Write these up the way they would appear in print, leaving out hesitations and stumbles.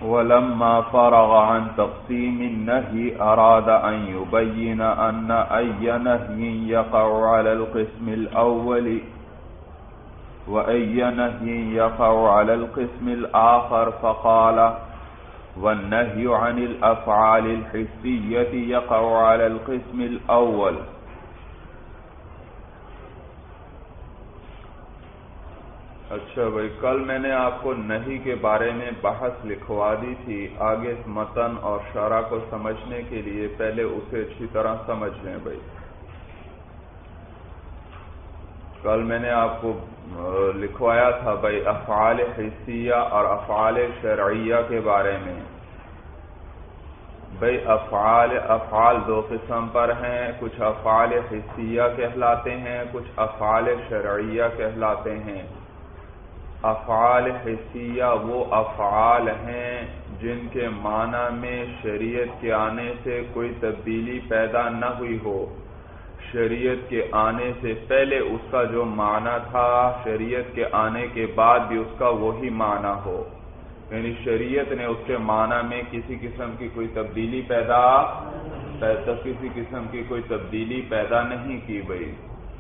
ولما فرغ عن تقسيم النهي أراد أن يبين أن أي نهي يقع على القسم الأول وأي نهي يقع على القسم الآخر فقال والنهي عن الأفعال الحسية يقع على القسم الأول. اچھا بھائی، کل میں نے آپ کو نہی کے بارے میں بحث لکھوا دی تھی. آگے متن اور شرح کو سمجھنے کے لیے پہلے اسے اچھی طرح سمجھ لیں بھائی. کل میں نے آپ کو لکھوایا تھا بھائی افعال حسیہ اور افعال شرعیہ کے بارے میں. بھائی افعال دو قسم پر ہیں، کچھ افعال حسیہ کہلاتے ہیں، کچھ افعال شرعیہ کہلاتے ہیں. افعال حسیہ وہ افعال ہیں جن کے معنی میں شریعت کے آنے سے کوئی تبدیلی پیدا نہ ہوئی ہو. شریعت کے آنے سے پہلے اس کا جو معنی تھا شریعت کے آنے کے بعد بھی اس کا وہی معنی ہو، یعنی شریعت نے اس کے معنی میں کسی قسم کی کوئی تبدیلی پیدا نہیں کی بھائی.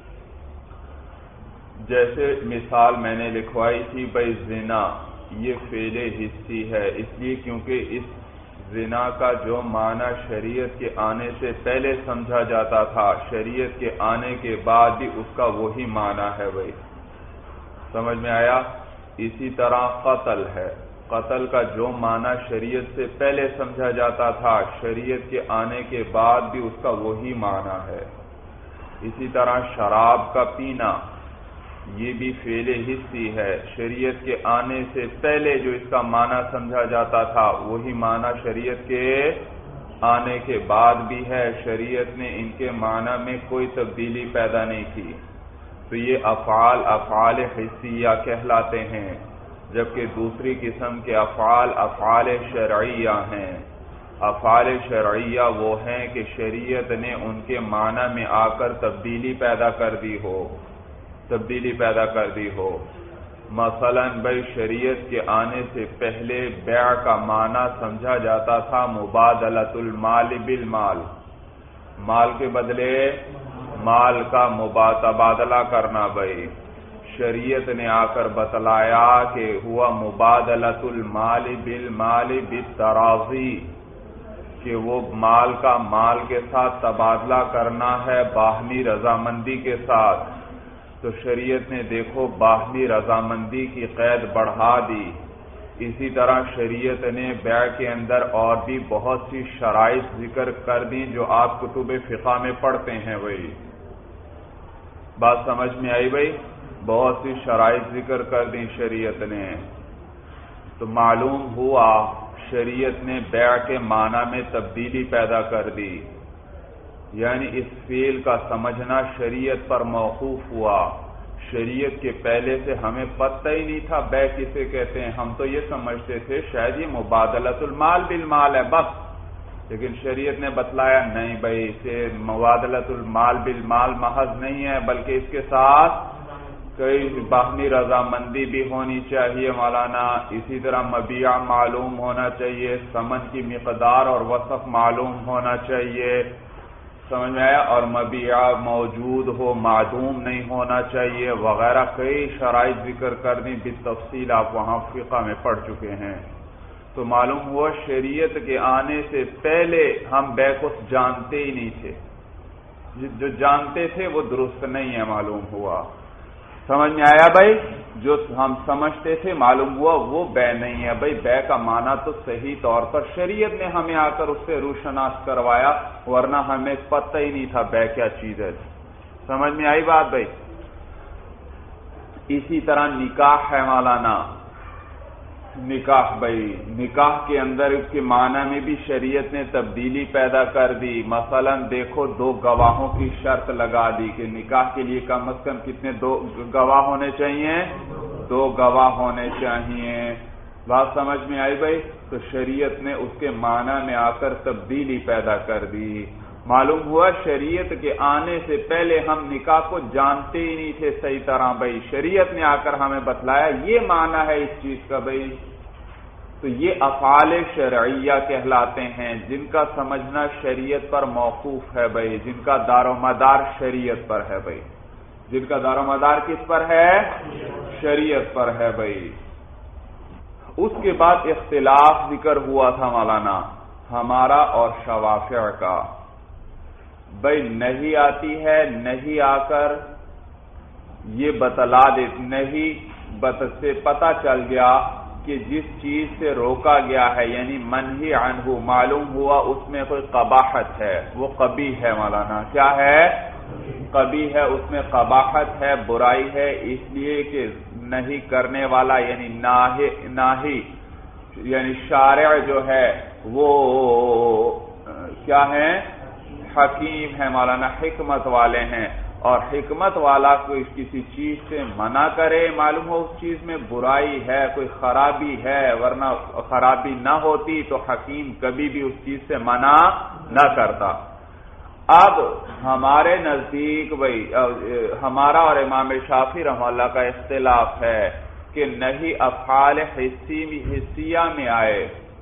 جیسے مثال میں نے لکھوائی تھی بھائی زنا یہ فعل حسی ہے، اس لیے کیونکہ اس زنا کا جو معنی شریعت کے آنے سے پہلے سمجھا جاتا تھا شریعت کے آنے کے بعد بھی اس کا وہی معنی ہے بھائی. سمجھ میں آیا؟ اسی طرح قتل ہے، قتل کا جو معنی شریعت سے پہلے سمجھا جاتا تھا شریعت کے آنے کے بعد بھی اس کا وہی معنی ہے. اسی طرح شراب کا پینا یہ بھی فعل حسی ہے، شریعت کے آنے سے پہلے جو اس کا معنی سمجھا جاتا تھا وہی معنی شریعت کے آنے کے بعد بھی ہے. شریعت نے ان کے معنی میں کوئی تبدیلی پیدا نہیں کی. تو یہ افعال حسیہ کہلاتے ہیں، جبکہ دوسری قسم کے افعال شرعیہ ہیں. افعال شرعیہ وہ ہیں کہ شریعت نے ان کے معنی میں آ کر تبدیلی پیدا کر دی ہو. مثلا بھائی شریعت کے آنے سے پہلے بیع کا معنی سمجھا جاتا تھا مبادلۃ المال بالمال، مال کے بدلے مال کا تبادلہ کرنا. بھائی شریعت نے آ کر بتلایا کہ ہوا مبادلۃ المال بالمال بالتراضی، کہ وہ مال کا مال کے ساتھ تبادلہ کرنا ہے باہمی رضامندی کے ساتھ. تو شریعت نے دیکھو باہمی رضامندی کی قید بڑھا دی. اسی طرح شریعت نے بیع کے اندر اور بھی بہت سی شرائط ذکر کر دیں جو آپ کتب فقہ میں پڑھتے ہیں. بھائی بات سمجھ میں آئی بھائی؟ بہت سی شرائط ذکر کر دیں شریعت نے. تو معلوم ہوا شریعت نے بیع کے معنی میں تبدیلی پیدا کر دی، یعنی اس فعل کا سمجھنا شریعت پر موقوف ہوا. شریعت کے پہلے سے ہمیں پتہ ہی نہیں تھا بیع کسے کہتے ہیں، ہم تو یہ سمجھتے تھے شاید یہ مبادلۃ المال بالمال ہے بس. لیکن شریعت نے بتلایا نہیں بھائی، اسے مبادلۃ المال بالمال محض نہیں ہے، بلکہ اس کے ساتھ کئی باہمی رضامندی بھی ہونی چاہیے مولانا. اسی طرح مبیع معلوم ہونا چاہیے، ثمن کی مقدار اور وصف معلوم ہونا چاہیے. سمجھ میں آیا؟ اور مبیع موجود ہو، معدوم نہیں ہونا چاہیے وغیرہ کئی شرائط ذکر کر دیں بالتفصیل، آپ وہاں فقہ میں پڑھ چکے ہیں. تو معلوم ہوا شریعت کے آنے سے پہلے ہم بیع کو جانتے ہی نہیں تھے، جو جانتے تھے وہ درست نہیں ہے معلوم ہوا. سمجھ میں آیا بھائی؟ جو ہم سمجھتے تھے معلوم ہوا وہ بیع نہیں ہے. بھائی بیع کا معنی تو صحیح طور پر شریعت نے ہمیں آ کر اس سے روشناس کروایا، ورنہ ہمیں پتہ ہی نہیں تھا بیع کیا چیز ہے. سمجھ میں آئی بات بھائی؟ اسی طرح نکاح ہے مولانا. نکاح بھائی نکاح کے اندر اس کے معنی میں بھی شریعت نے تبدیلی پیدا کر دی. مثلا دیکھو دو گواہوں کی شرط لگا دی کہ نکاح کے لیے کم از کم کتنے دو گواہ ہونے چاہیے؟ 2 گواہ ہونے چاہیے. بات سمجھ میں آئی بھائی؟ تو شریعت نے اس کے معنی میں آ کر تبدیلی پیدا کر دی. معلوم ہوا شریعت کے آنے سے پہلے ہم نکاح کو جانتے ہی نہیں تھے صحیح طرح. بھائی شریعت نے آ کر ہمیں بتلایا یہ معنی ہے اس چیز کا. بھائی تو یہ افعال شرعیہ کہلاتے ہیں جن کا سمجھنا شریعت پر موقوف ہے بھائی، جن کا دار و مدار شریعت پر ہے بھائی، جن کا دار و مدار کس پر ہے؟ شریعت پر ہے بھائی۔ اس کے بعد اختلاف ذکر ہوا تھا مولانا ہمارا اور شوافع کا، بھائی نہیں آتی ہے، نہیں آ کر یہ بتلا دے، نہیں سے پتہ چل گیا کہ جس چیز سے روکا گیا ہے یعنی منہی عنہ معلوم ہوا اس میں کوئی قباحت ہے، وہ قبیح ہے مولانا، کیا ہے؟ قبیح ہے، اس میں قباحت ہے، برائی ہے، اس لیے کہ نہیں کرنے والا یعنی ناہی یعنی شارع جو ہے وہ کیا ہے؟ حکیم ہے مولانا، حکمت والے ہیں، اور حکمت والا کوئی کسی چیز سے منع کرے، معلوم ہو اس چیز میں برائی ہے، کوئی خرابی ہے، ورنہ خرابی نہ ہوتی تو حکیم کبھی بھی اس چیز سے منع نہ کرتا۔ اب ہمارے نزدیک بھائی ہمارا اور امام شافعی رحمہ اللہ کا اختلاف ہے کہ نہیں افعال حسیہ میں آئے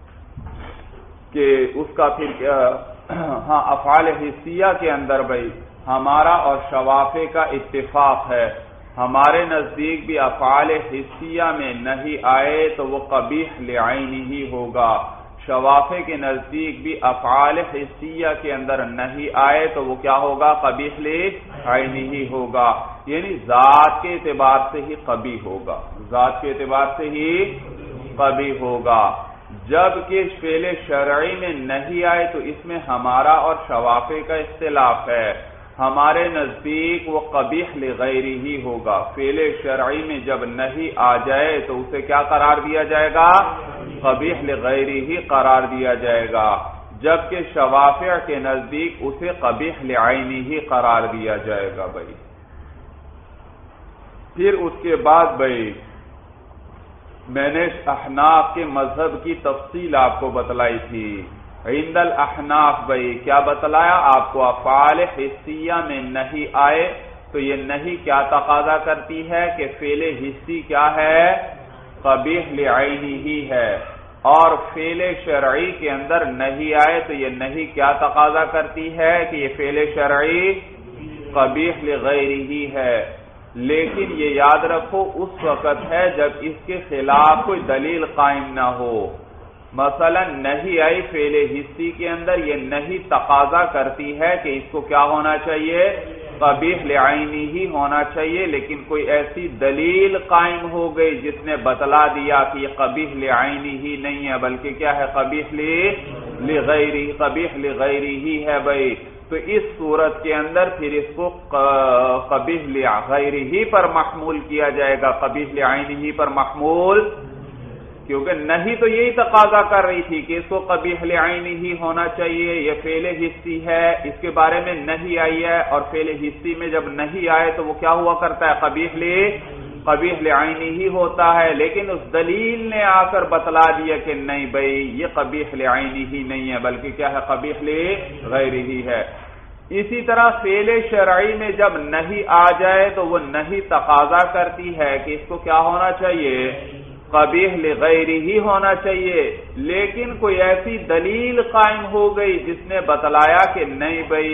کہ اس کا پھر ہاں افعال حسیہ کے اندر بھائی ہمارا اور شوافع کا اتفاق ہے، ہمارے نزدیک بھی افعال حسیہ میں نہیں آئے تو وہ قبیح لعینہ ہی ہوگا، شوافع کے نزدیک بھی افعال حسیہ کے اندر نہیں آئے تو وہ کیا ہوگا؟ قبیح لعینہ ہی ہوگا، یعنی ذات کے اعتبار سے ہی قبیح ہوگا، ذات کے اعتبار سے ہی قبیح ہوگا۔ جبکہ فعل شرعی میں نہیں آئے تو اس میں ہمارا اور شوافع کا اختلاف ہے، ہمارے نزدیک وہ قبیح لغیرہ ہی ہوگا، فعل شرعی میں جب نہیں آ جائے تو اسے کیا قرار دیا جائے گا؟ قبیح لغیرہ ہی قرار دیا جائے گا، جبکہ شوافع کے نزدیک اسے قبیح لعینہ ہی قرار دیا جائے گا بھائی۔ پھر اس کے بعد بھائی میں نے احناف کے مذہب کی تفصیل آپ کو بتلائی تھی، عند الاحناف بھائی کیا بتلایا آپ کو؟ افعال حسیہ میں نہیں آئے تو یہ نہیں کیا تقاضا کرتی ہے کہ فعل حسی کیا ہے؟ قبیح لعینہ ہی ہے، اور فعل شرعی کے اندر نہیں آئے تو یہ نہیں کیا تقاضا کرتی ہے کہ یہ فعل شرعی قبیح لغیرہ ہی ہے، لیکن یہ یاد رکھو اس وقت ہے جب اس کے خلاف کوئی دلیل قائم نہ ہو، مثلا نہیں آئی فعل حسی کے اندر، یہ نہیں تقاضا کرتی ہے کہ اس کو کیا ہونا چاہیے؟ قبیح لعینہ ہی ہونا چاہیے، لیکن کوئی ایسی دلیل قائم ہو گئی جس نے بتلا دیا کہ یہ قبیح لعینہ ہی نہیں ہے بلکہ کیا ہے؟ قبیح لغیرہ، قبیح لغیرہ ہی ہے بھائی، تو اس صورت کے اندر پھر اس کو قبیح لغیرہ ہی پر محمول کیا جائے گا، قبیح لعینہ ہی پر محمول، کیونکہ نہیں تو یہی تقاضا کر رہی تھی کہ اس کو قبیح لعینہ ہی ہونا چاہیے، یہ فعل حسی ہے، اس کے بارے میں نہیں آئی ہے، اور فعل حسی میں جب نہیں آئے تو وہ کیا ہوا کرتا ہے؟ قبیح لعینہ ہی ہوتا ہے، لیکن اس دلیل نے آ کر بتلا دیا کہ نہیں بھائی یہ قبیح لعینہ ہی نہیں ہے بلکہ کیا ہے؟ قبیح لغیرہ ہی ہے۔ اسی طرح فعل شرعی میں جب نہیں آ جائے تو وہ نہیں تقاضا کرتی ہے کہ اس کو کیا ہونا چاہیے؟ قبیح لغیرہ ہی ہونا چاہیے، لیکن کوئی ایسی دلیل قائم ہو گئی جس نے بتلایا کہ نہیں بھائی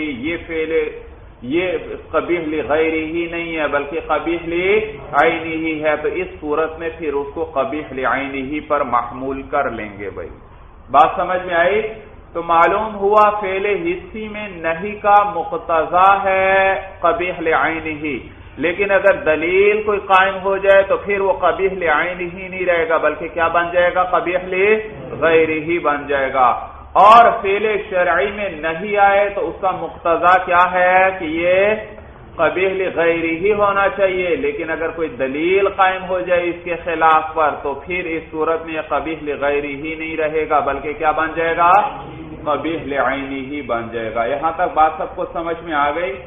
یہ قبیح لغیرہ ہی نہیں ہے بلکہ قبیح لعینہ ہی ہے، تو اس صورت میں پھر اس کو قبیح لعینہ ہی پر محمول کر لیں گے بھائی۔ بات سمجھ میں آئی؟ تو معلوم ہوا فعل حسی میں نہیں کا مقتضا ہے قبیح لعینہ ہی، لیکن اگر دلیل کوئی قائم ہو جائے تو پھر وہ قبیح لعینہ ہی نہیں رہے گا بلکہ کیا بن جائے گا؟ قبیح لغیرہ ہی بن جائے گا۔ اور فعل شرعی میں نہیں آئے تو اس کا مقتضا کیا ہے کہ یہ قبیح لغیرہ ہی ہونا چاہیے، لیکن اگر کوئی دلیل قائم ہو جائے اس کے خلاف پر تو پھر اس صورت میں یہ قبیح لغیرہ ہی نہیں رہے گا بلکہ کیا بن جائے گا؟ قبیح لعینہ ہی بن جائے گا۔ یہاں تک بات سب کو سمجھ میں آ گئی؟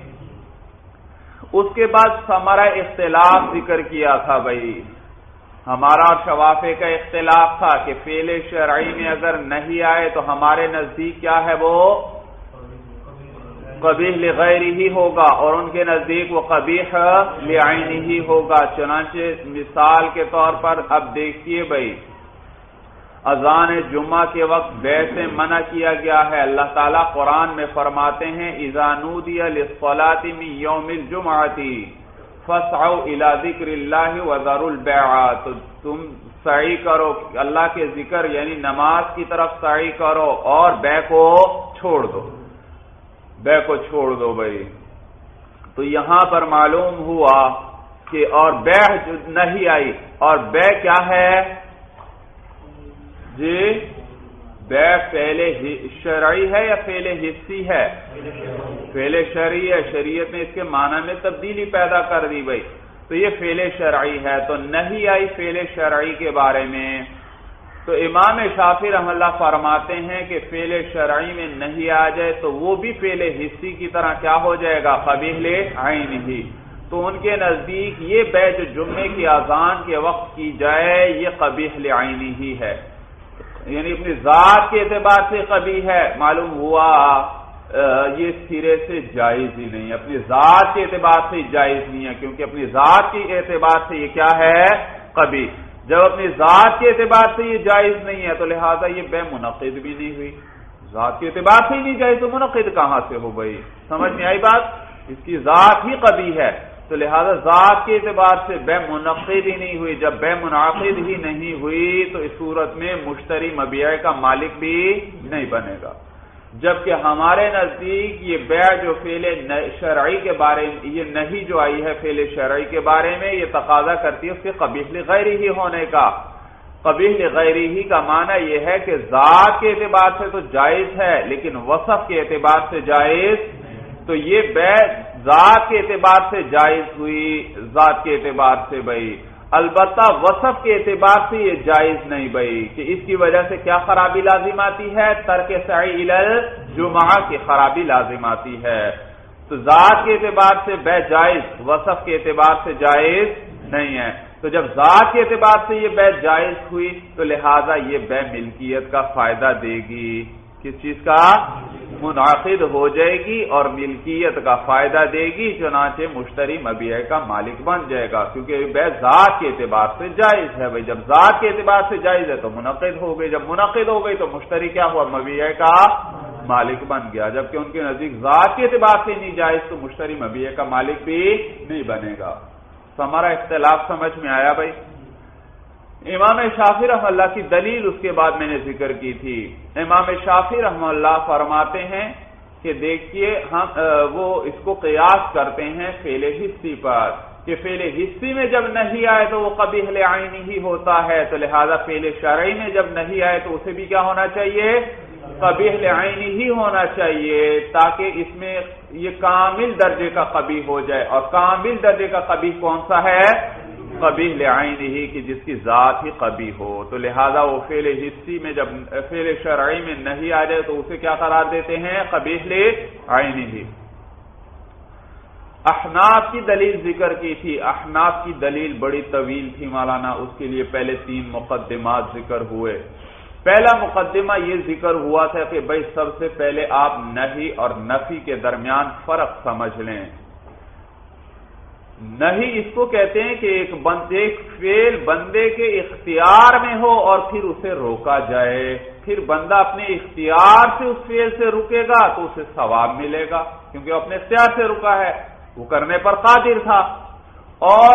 اس کے بعد ثمرہ اختلاف ذکر کیا تھا بھائی، ہمارا اور شوافع کا اختلاف تھا کہ فعل شرعی میں اگر نہیں آئے تو ہمارے نزدیک کیا ہے؟ وہ قبیح لغیرہ ہی ہوگا، اور ان کے نزدیک وہ قبیح لعینہ ہی ہوگا۔ چنانچہ مثال کے طور پر اب دیکھیے بھائی، اذان جمعہ کے وقت بے سے منع کیا گیا ہے۔ اللہ تعالیٰ قرآن میں فرماتے ہیں اذا نودی للصلاۃ من یوم الجمعۃ فاسعوا الی ذکر اللہ وذروا البیع، تو تم سعی کرو اللہ کے ذکر یعنی نماز کی طرف سعی کرو اور بے کو چھوڑ دو، بے کو چھوڑ دو بھائی۔ تو یہاں پر معلوم ہوا کہ اور بیع جو نہیں آئی، اور بیع کیا ہے جی؟ بیع فعل شرعی ہے یا فعل حسی ہے؟ فعل شرعی ہے، شریعت نے اس کے معنی میں تبدیلی پیدا کر دی بھائی، تو یہ فعل شرعی ہے، تو نہیں آئی فعل شرعی کے بارے میں۔ تو امام شافعی رحمہ اللہ فرماتے ہیں کہ فعل شرعی میں نہیں آ جائے تو وہ بھی فعل حسی کی طرح کیا ہو جائے گا؟ قبیح عین ہی۔ تو ان کے نزدیک یہ بیع جو جمعے کی اذان کے وقت کی جائے یہ قبیح عین ہی ہے، یعنی اپنی ذات کے اعتبار سے قبیح ہے، معلوم ہوا یہ سرے سے جائز ہی نہیں، اپنی ذات کے اعتبار سے جائز نہیں ہے، کیونکہ اپنی ذات کے اعتبار سے یہ کیا ہے؟ قبیح۔ جب اپنی ذات کے اعتبار سے یہ جائز نہیں ہے تو لہذا یہ بے منعقد بھی نہیں ہوئی، ذات کے اعتبار سے ہی نہیں جائز تو منعقد کہاں سے ہو بھائی؟ سمجھ میں آئی بات؟ اس کی ذات ہی قبیح ہے، تو لہذا ذات کے اعتبار سے بے منعقد ہی نہیں ہوئی۔ جب بے منعقد ہی نہیں ہوئی تو اس صورت میں مشتری مبیع کا مالک بھی نہیں بنے گا، جبکہ ہمارے نزدیک یہ بیع جو فعل شرعی کے بارے میں یہ نہیں جو آئی ہے فعل شرعی کے بارے میں، یہ تقاضا کرتی ہے اس کے قبیح لغیرہ ہی ہونے کا۔ قبیح لغیرہ ہی کا معنی یہ ہے کہ ذات کے اعتبار سے تو جائز ہے لیکن وصف کے اعتبار سے جائز، تو یہ بیع ذات کے اعتبار سے جائز ہوئی، ذات کے اعتبار سے بھائی، البتہ وصف کے اعتبار سے یہ جائز نہیں بھائی، کہ اس کی وجہ سے کیا خرابی لازم آتی ہے؟ ترک سعی الی الجمعہ کی خرابی لازم آتی ہے۔ تو ذات کے اعتبار سے بیع جائز، وصف کے اعتبار سے جائز نہیں ہے، تو جب ذات کے اعتبار سے یہ بیع جائز ہوئی تو لہذا یہ بیع ملکیت کا فائدہ دے گی، کس چیز کا؟ منعقد ہو جائے گی اور ملکیت کا فائدہ دے گی، چنانچہ مشتری مبیع کا مالک بن جائے گا، کیونکہ بیع ذات کے اعتبار سے جائز ہے بھائی، جب ذات کے اعتبار سے جائز ہے تو منعقد ہو گئی، جب منعقد ہو گئی تو مشتری کیا ہوا؟ مبیع کا مالک بن گیا، جبکہ ان کے نزدیک ذات کے اعتبار سے نہیں جائز تو مشتری مبیع کا مالک بھی نہیں بنے گا۔ تو ہمارا اختلاف سمجھ میں آیا بھائی؟ امام شافعی رحمہ اللہ کی دلیل اس کے بعد میں نے ذکر کی تھی۔ امام شافعی رحمہ اللہ فرماتے ہیں کہ دیکھیے ہم وہ اس کو قیاس کرتے ہیں فعل حسی پر، کہ فعل حسی میں جب نہیں آئے تو وہ قبیح عین ہی ہوتا ہے، تو لہذا فعل شرعی میں جب نہیں آئے تو اسے بھی کیا ہونا چاہیے؟ قبیح عین ہی ہونا چاہیے، تاکہ اس میں یہ کامل درجے کا قبیح ہو جائے، اور کامل درجے کا قبیح کون سا ہے؟ قبیح عین ہی، کہ جس کی ذات ہی قبیح ہو، تو لہذا وہ فعل حسی میں جب فعل شرعی میں نہیں آ جائے تو اسے کیا قرار دیتے ہیں؟ قبیح عین ہی۔ احناف کی دلیل ذکر کی تھی، احناف کی دلیل بڑی طویل تھی مولانا، اس کے لیے پہلے 3 مقدمات ذکر ہوئے۔ پہلا مقدمہ یہ ذکر ہوا تھا کہ بھائی سب سے پہلے آپ نہی اور نفی کے درمیان فرق سمجھ لیں۔ نہی اس کو کہتے ہیں کہ ایک فعل بندے کے اختیار میں ہو اور پھر اسے روکا جائے، پھر بندہ اپنے اختیار سے اس فعل سے رکے گا تو اسے ثواب ملے گا، کیونکہ وہ اپنے اختیار سے رکا ہے، وہ کرنے پر قادر تھا، اور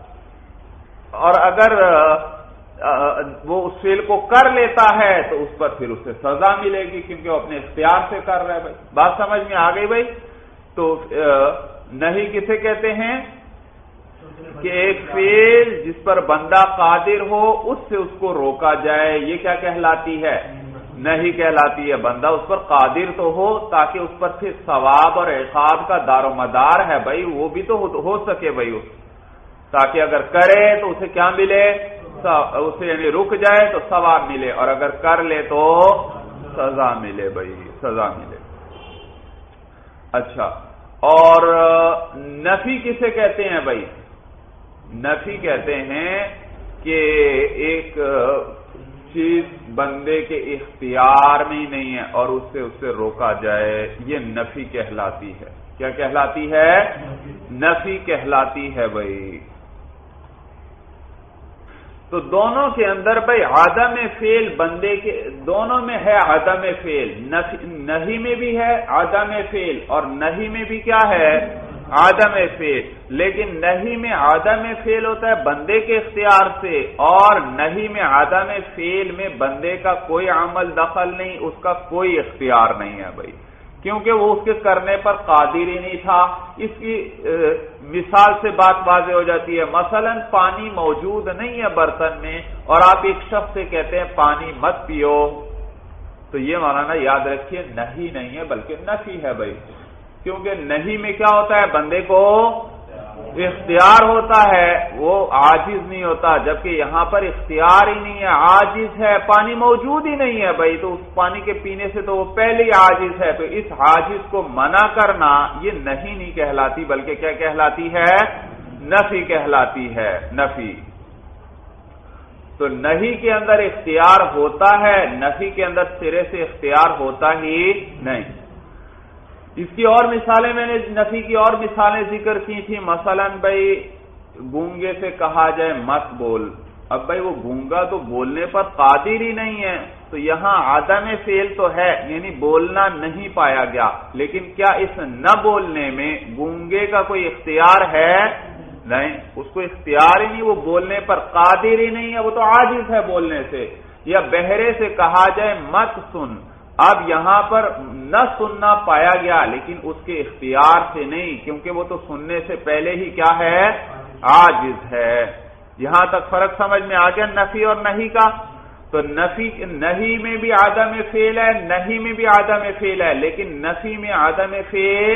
اگر وہ اس فعل کو کر لیتا ہے تو اس پر پھر اسے سزا ملے گی، کیونکہ وہ اپنے اختیار سے کر رہا ہے بھائی۔ بات سمجھ میں آ گئی بھائی؟ تو نہیں کسے کہتے ہیں؟ کہ ایک فعل جس پر بندہ قادر ہو اس سے اس کو روکا جائے، یہ کیا کہلاتی ہے؟ نہیں کہلاتی ہے۔ بندہ اس پر قادر تو ہو تاکہ اس پر پھر ثواب اور عقاب کا دار و مدار ہے بھائی، وہ بھی تو ہو سکے بھائی، تاکہ اگر کرے تو اسے کیا ملے؟ اسے یعنی رک جائے تو ثواب ملے، اور اگر کر لے تو سزا ملے بھائی، سزا ملے۔ اچھا، اور نفی کسے کہتے ہیں بھائی؟ نفی کہتے ہیں کہ ایک چیز بندے کے اختیار میں ہی نہیں ہے اور اسے روکا جائے، یہ نفی کہلاتی ہے۔ کیا کہلاتی ہے؟ نفی کہلاتی ہے بھائی۔ تو دونوں کے اندر بھائی عدم فعل بندے کے دونوں میں ہے عدم فعل، نہی میں بھی ہے عدم فعل اور نہی میں بھی کیا ہے عدم فعل، لیکن نہی میں عدم فعل ہوتا ہے بندے کے اختیار سے، اور نہی میں عدم فعل میں بندے کا کوئی عمل دخل نہیں، اس کا کوئی اختیار نہیں ہے بھائی، کیونکہ وہ اس کے کرنے پر قادر ہی نہیں تھا۔ اس کی مثال سے بات واضح ہو جاتی ہے، مثلا پانی موجود نہیں ہے برتن میں اور آپ ایک شخص سے کہتے ہیں پانی مت پیو، تو یہ مولانا یاد رکھیے نہیں نہیں ہے بلکہ نفی ہے بھائی، کیونکہ نہیں میں کیا ہوتا ہے بندے کو اختیار ہوتا ہے، وہ عاجز نہیں ہوتا، جبکہ یہاں پر اختیار ہی نہیں ہے، عاجز ہے، پانی موجود ہی نہیں ہے بھائی، تو اس پانی کے پینے سے تو وہ پہلے ہی عاجز ہے، تو اس عاجز کو منع کرنا یہ نہیں کہلاتی بلکہ کیا کہلاتی ہے نفی کہلاتی ہے، نفی۔ تو نہیں کے اندر اختیار ہوتا ہے، نفی کے اندر سرے سے اختیار ہوتا ہی نہیں۔ اس کی اور مثالیں میں نے نفی کی اور مثالیں ذکر کی تھی، مثلا بھائی گونگے سے کہا جائے مت بول، اب بھائی وہ گونگا تو بولنے پر قادر ہی نہیں ہے، تو یہاں عدم فعل تو ہے یعنی بولنا نہیں پایا گیا، لیکن کیا اس نہ بولنے میں گونگے کا کوئی اختیار ہے؟ نہیں، اس کو اختیار ہی نہیں، وہ بولنے پر قادر ہی نہیں ہے، وہ تو عاجز ہے بولنے سے۔ یا بہرے سے کہا جائے مت سن، اب یہاں پر نہ سننا پایا گیا لیکن اس کے اختیار سے نہیں، کیونکہ وہ تو سننے سے پہلے ہی کیا ہے عاجز ہے۔ یہاں تک فرق سمجھ میں آ گیا نفی اور نہیں کا؟ تو نہیں میں بھی عدم فعل ہے، نہیں میں بھی عدم فعل ہے، لیکن نفی میں عدم فعل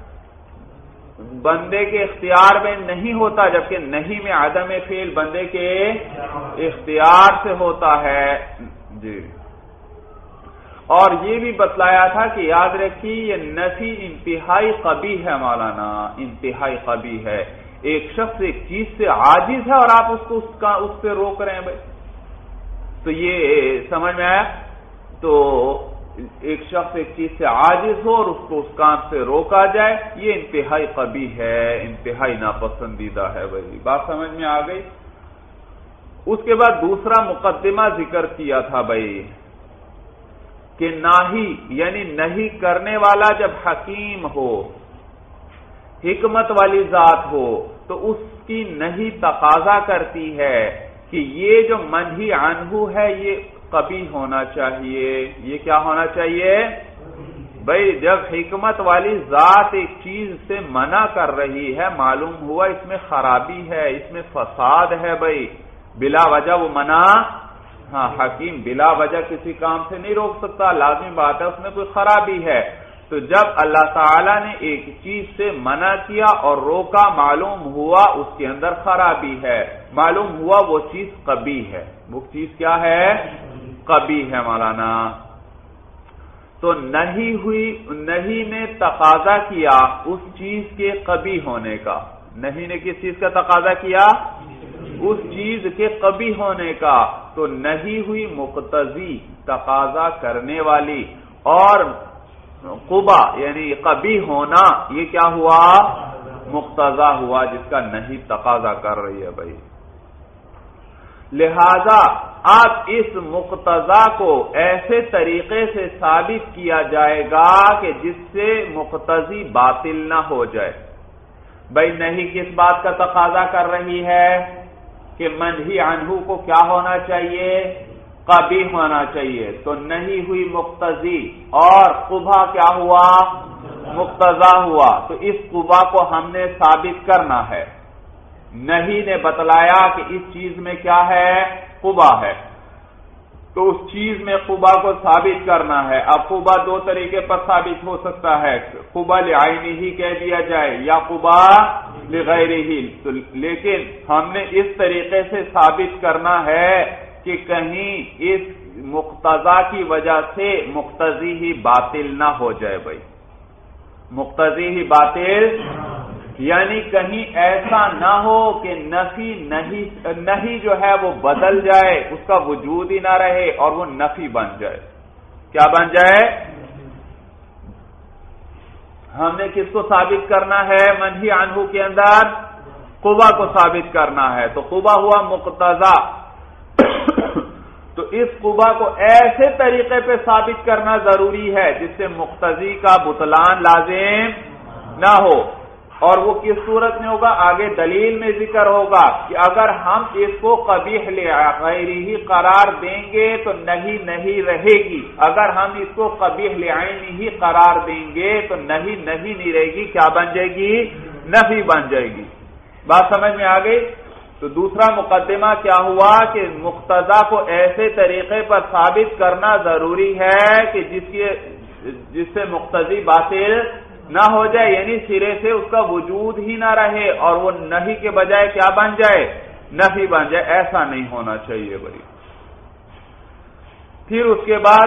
بندے کے اختیار میں نہیں ہوتا، جبکہ نہیں میں عدم فعل بندے کے اختیار سے ہوتا ہے۔ جی، اور یہ بھی بتلایا تھا کہ یاد رکھیے یہ نفی انتہائی قبیح ہے مولانا، انتہائی قبیح ہے۔ ایک شخص ایک چیز سے عاجز ہے اور آپ اس سے روک رہے ہیں بھائی، تو یہ سمجھ میں آیا؟ تو ایک شخص ایک چیز سے عاجز ہو اور اس کو اس کام سے روکا جائے، یہ انتہائی قبیح ہے، انتہائی ناپسندیدہ ہے بھائی، بات سمجھ میں آ گئی؟ اس کے بعد دوسرا مقدمہ ذکر کیا تھا بھائی کہ ناہی یعنی نہیں کرنے والا جب حکیم ہو، حکمت والی ذات ہو، تو اس کی نہیں تقاضا کرتی ہے کہ یہ جو منہی عنہ ہے یہ قبیح ہونا چاہیے، یہ کیا ہونا چاہیے بھائی؟ جب حکمت والی ذات ایک چیز سے منع کر رہی ہے، معلوم ہوا اس میں خرابی ہے، اس میں فساد ہے بھائی، بلا وجہ وہ منع، ہاں حکیم بلا وجہ کسی کام سے نہیں روک سکتا، لازمی بات ہے اس میں کوئی خرابی ہے، تو جب اللہ تعالیٰ نے ایک چیز سے منع کیا اور روکا، معلوم ہوا اس کے اندر خرابی ہے، معلوم ہوا وہ چیز قبیح ہے، وہ چیز کیا ہے قبیح ہے مولانا۔ تو نہیں نے تقاضا کیا اس چیز کے قبیح ہونے کا، نہیں نے کس چیز کا تقاضا کیا؟ اس چیز کے قبیح ہونے کا، تو نہیں ہوئی مقتضی تقاضا کرنے والی، اور قبا یعنی قبیح ہونا یہ کیا ہوا مقتضا ہوا جس کا نہیں تقاضا کر رہی ہے بھائی۔ لہذا اب اس مقتضا کو ایسے طریقے سے ثابت کیا جائے گا کہ جس سے مقتضی باطل نہ ہو جائے۔ بھائی نہیں کس بات کا تقاضا کر رہی ہے کہ منہی عنہ کو کیا ہونا چاہیے؟ قبیح ہونا چاہیے، تو نہیں ہوئی مقتضی اور قبح کیا ہوا مقتضا ہوا، تو اس قبح کو ہم نے ثابت کرنا ہے۔ نہیں نے بتلایا کہ اس چیز میں کیا ہے قبح ہے، تو اس چیز میں قبح کو ثابت کرنا ہے۔ اب قبح دو طریقے پر ثابت ہو سکتا ہے، قبح لعینہ ہی کہہ دیا جائے یا قبح لغیرہ، لیکن ہم نے اس طریقے سے ثابت کرنا ہے کہ کہیں اس مقتضا کی وجہ سے مقتضی ہی باطل نہ ہو جائے بھائی، مقتضی ہی باطل یعنی کہیں ایسا نہ ہو کہ نفی نہیں جو ہے وہ بدل جائے، اس کا وجود ہی نہ رہے اور وہ نفی بن جائے۔ کیا بن جائے؟ ہم نے کس کو ثابت کرنا ہے منہی عنہ کے اندر؟ قبح کو ثابت کرنا ہے، تو قبح ہوا مقتضا، تو اس قبا کو ایسے طریقے پہ ثابت کرنا ضروری ہے جس سے مقتضی کا بطلان لازم نہ ہو. اور وہ کس صورت میں ہوگا؟ آگے دلیل میں ذکر ہوگا کہ اگر ہم اس کو قبیح لغیرہ قرار دیں گے تو نہیں رہے گی، اگر ہم اس کو قبیح لعینہ قرار دیں گے تو نہیں رہے گی. کیا بن جائے گی؟ نفی بن جائے گی. بات سمجھ میں آ گئی؟ تو دوسرا مقدمہ کیا ہوا کہ مقتضا کو ایسے طریقے پر ثابت کرنا ضروری ہے کہ جس سے مقتضی باطل نہ ہو جائے، یعنی سرے سے اس کا وجود ہی نہ رہے اور وہ نہیں کے بجائے کیا بن جائے؟ نفی بن جائے. ایسا نہیں ہونا چاہیے بھائی. پھر اس کے بعد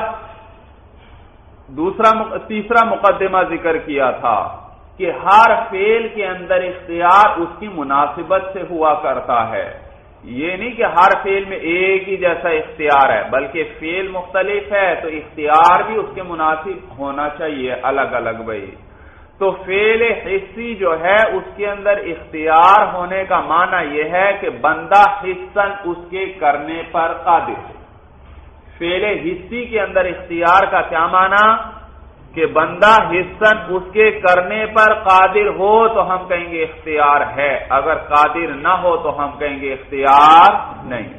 تیسرا مقدمہ ذکر کیا تھا کہ ہر فعل کے اندر اختیار اس کی مناسبت سے ہوا کرتا ہے. یہ نہیں کہ ہر فعل میں ایک ہی جیسا اختیار ہے، بلکہ فعل مختلف ہے تو اختیار بھی اس کے مناسب ہونا چاہیے الگ الگ بھائی. تو فعل حسی جو ہے اس کے اندر اختیار ہونے کا معنی یہ ہے کہ بندہ حسن اس کے کرنے پر قادر. فعل حسی کے اندر اختیار کا کیا معنی؟ کہ بندہ حسن اس کے کرنے پر قادر ہو تو ہم کہیں گے اختیار ہے، اگر قادر نہ ہو تو ہم کہیں گے اختیار نہیں.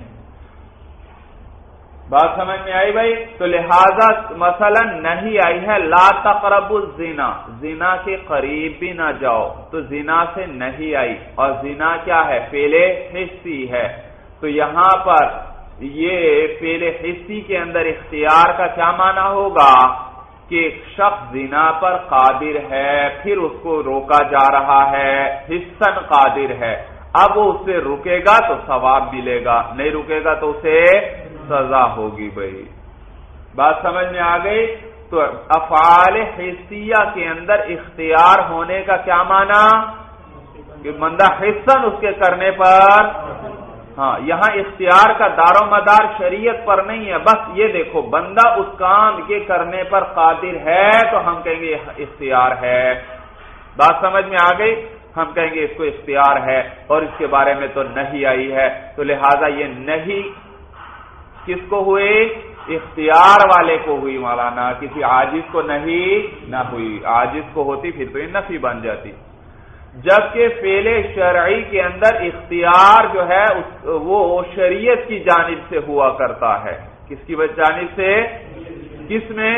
بات سمجھ میں آئی بھائی؟ تو لہذا مثلا نہیں آئی ہے لا تقربوا الزنا، زنا کے قریب بھی نہ جاؤ، تو زنا سے نہیں آئی. اور زنا کیا ہے؟ فعل حسی ہے. تو یہاں پر یہ فعل حسی کے اندر اختیار کا کیا معنی ہوگا کہ ایک شخص زنا پر قادر ہے، پھر اس کو روکا جا رہا ہے، حسن قادر ہے. اب وہ اس سے رکے گا تو ثواب ملے گا، نہیں رکے گا تو اسے سزا ہوگی بھائی. بات سمجھ میں آ گئی؟ تو افعال حسیہ کے اندر اختیار ہونے کا کیا معنی؟ کہ بندہ حسن اس کے کرنے پر. ہاں، یہاں اختیار کا دار و مدار شریعت پر نہیں ہے، بس یہ دیکھو بندہ اس کام کے کرنے پر قادر ہے تو ہم کہیں گے اختیار ہے. بات سمجھ میں آ گئی؟ ہم کہیں گے اس کو اختیار ہے، اور اس کے بارے میں تو نہیں آئی ہے. تو لہذا یہ نہیں کس کو ہوئی؟ اختیار والے کو ہوئی مولانا، کسی عاجز کو نہیں نہ ہوئی. عاجز کو ہوتی پھر تو یہ نفی بن جاتی. جبکہ فعل شرعی کے اندر اختیار جو ہے وہ شریعت کی جانب سے ہوا کرتا ہے. کس کی جانب سے؟ کس میں؟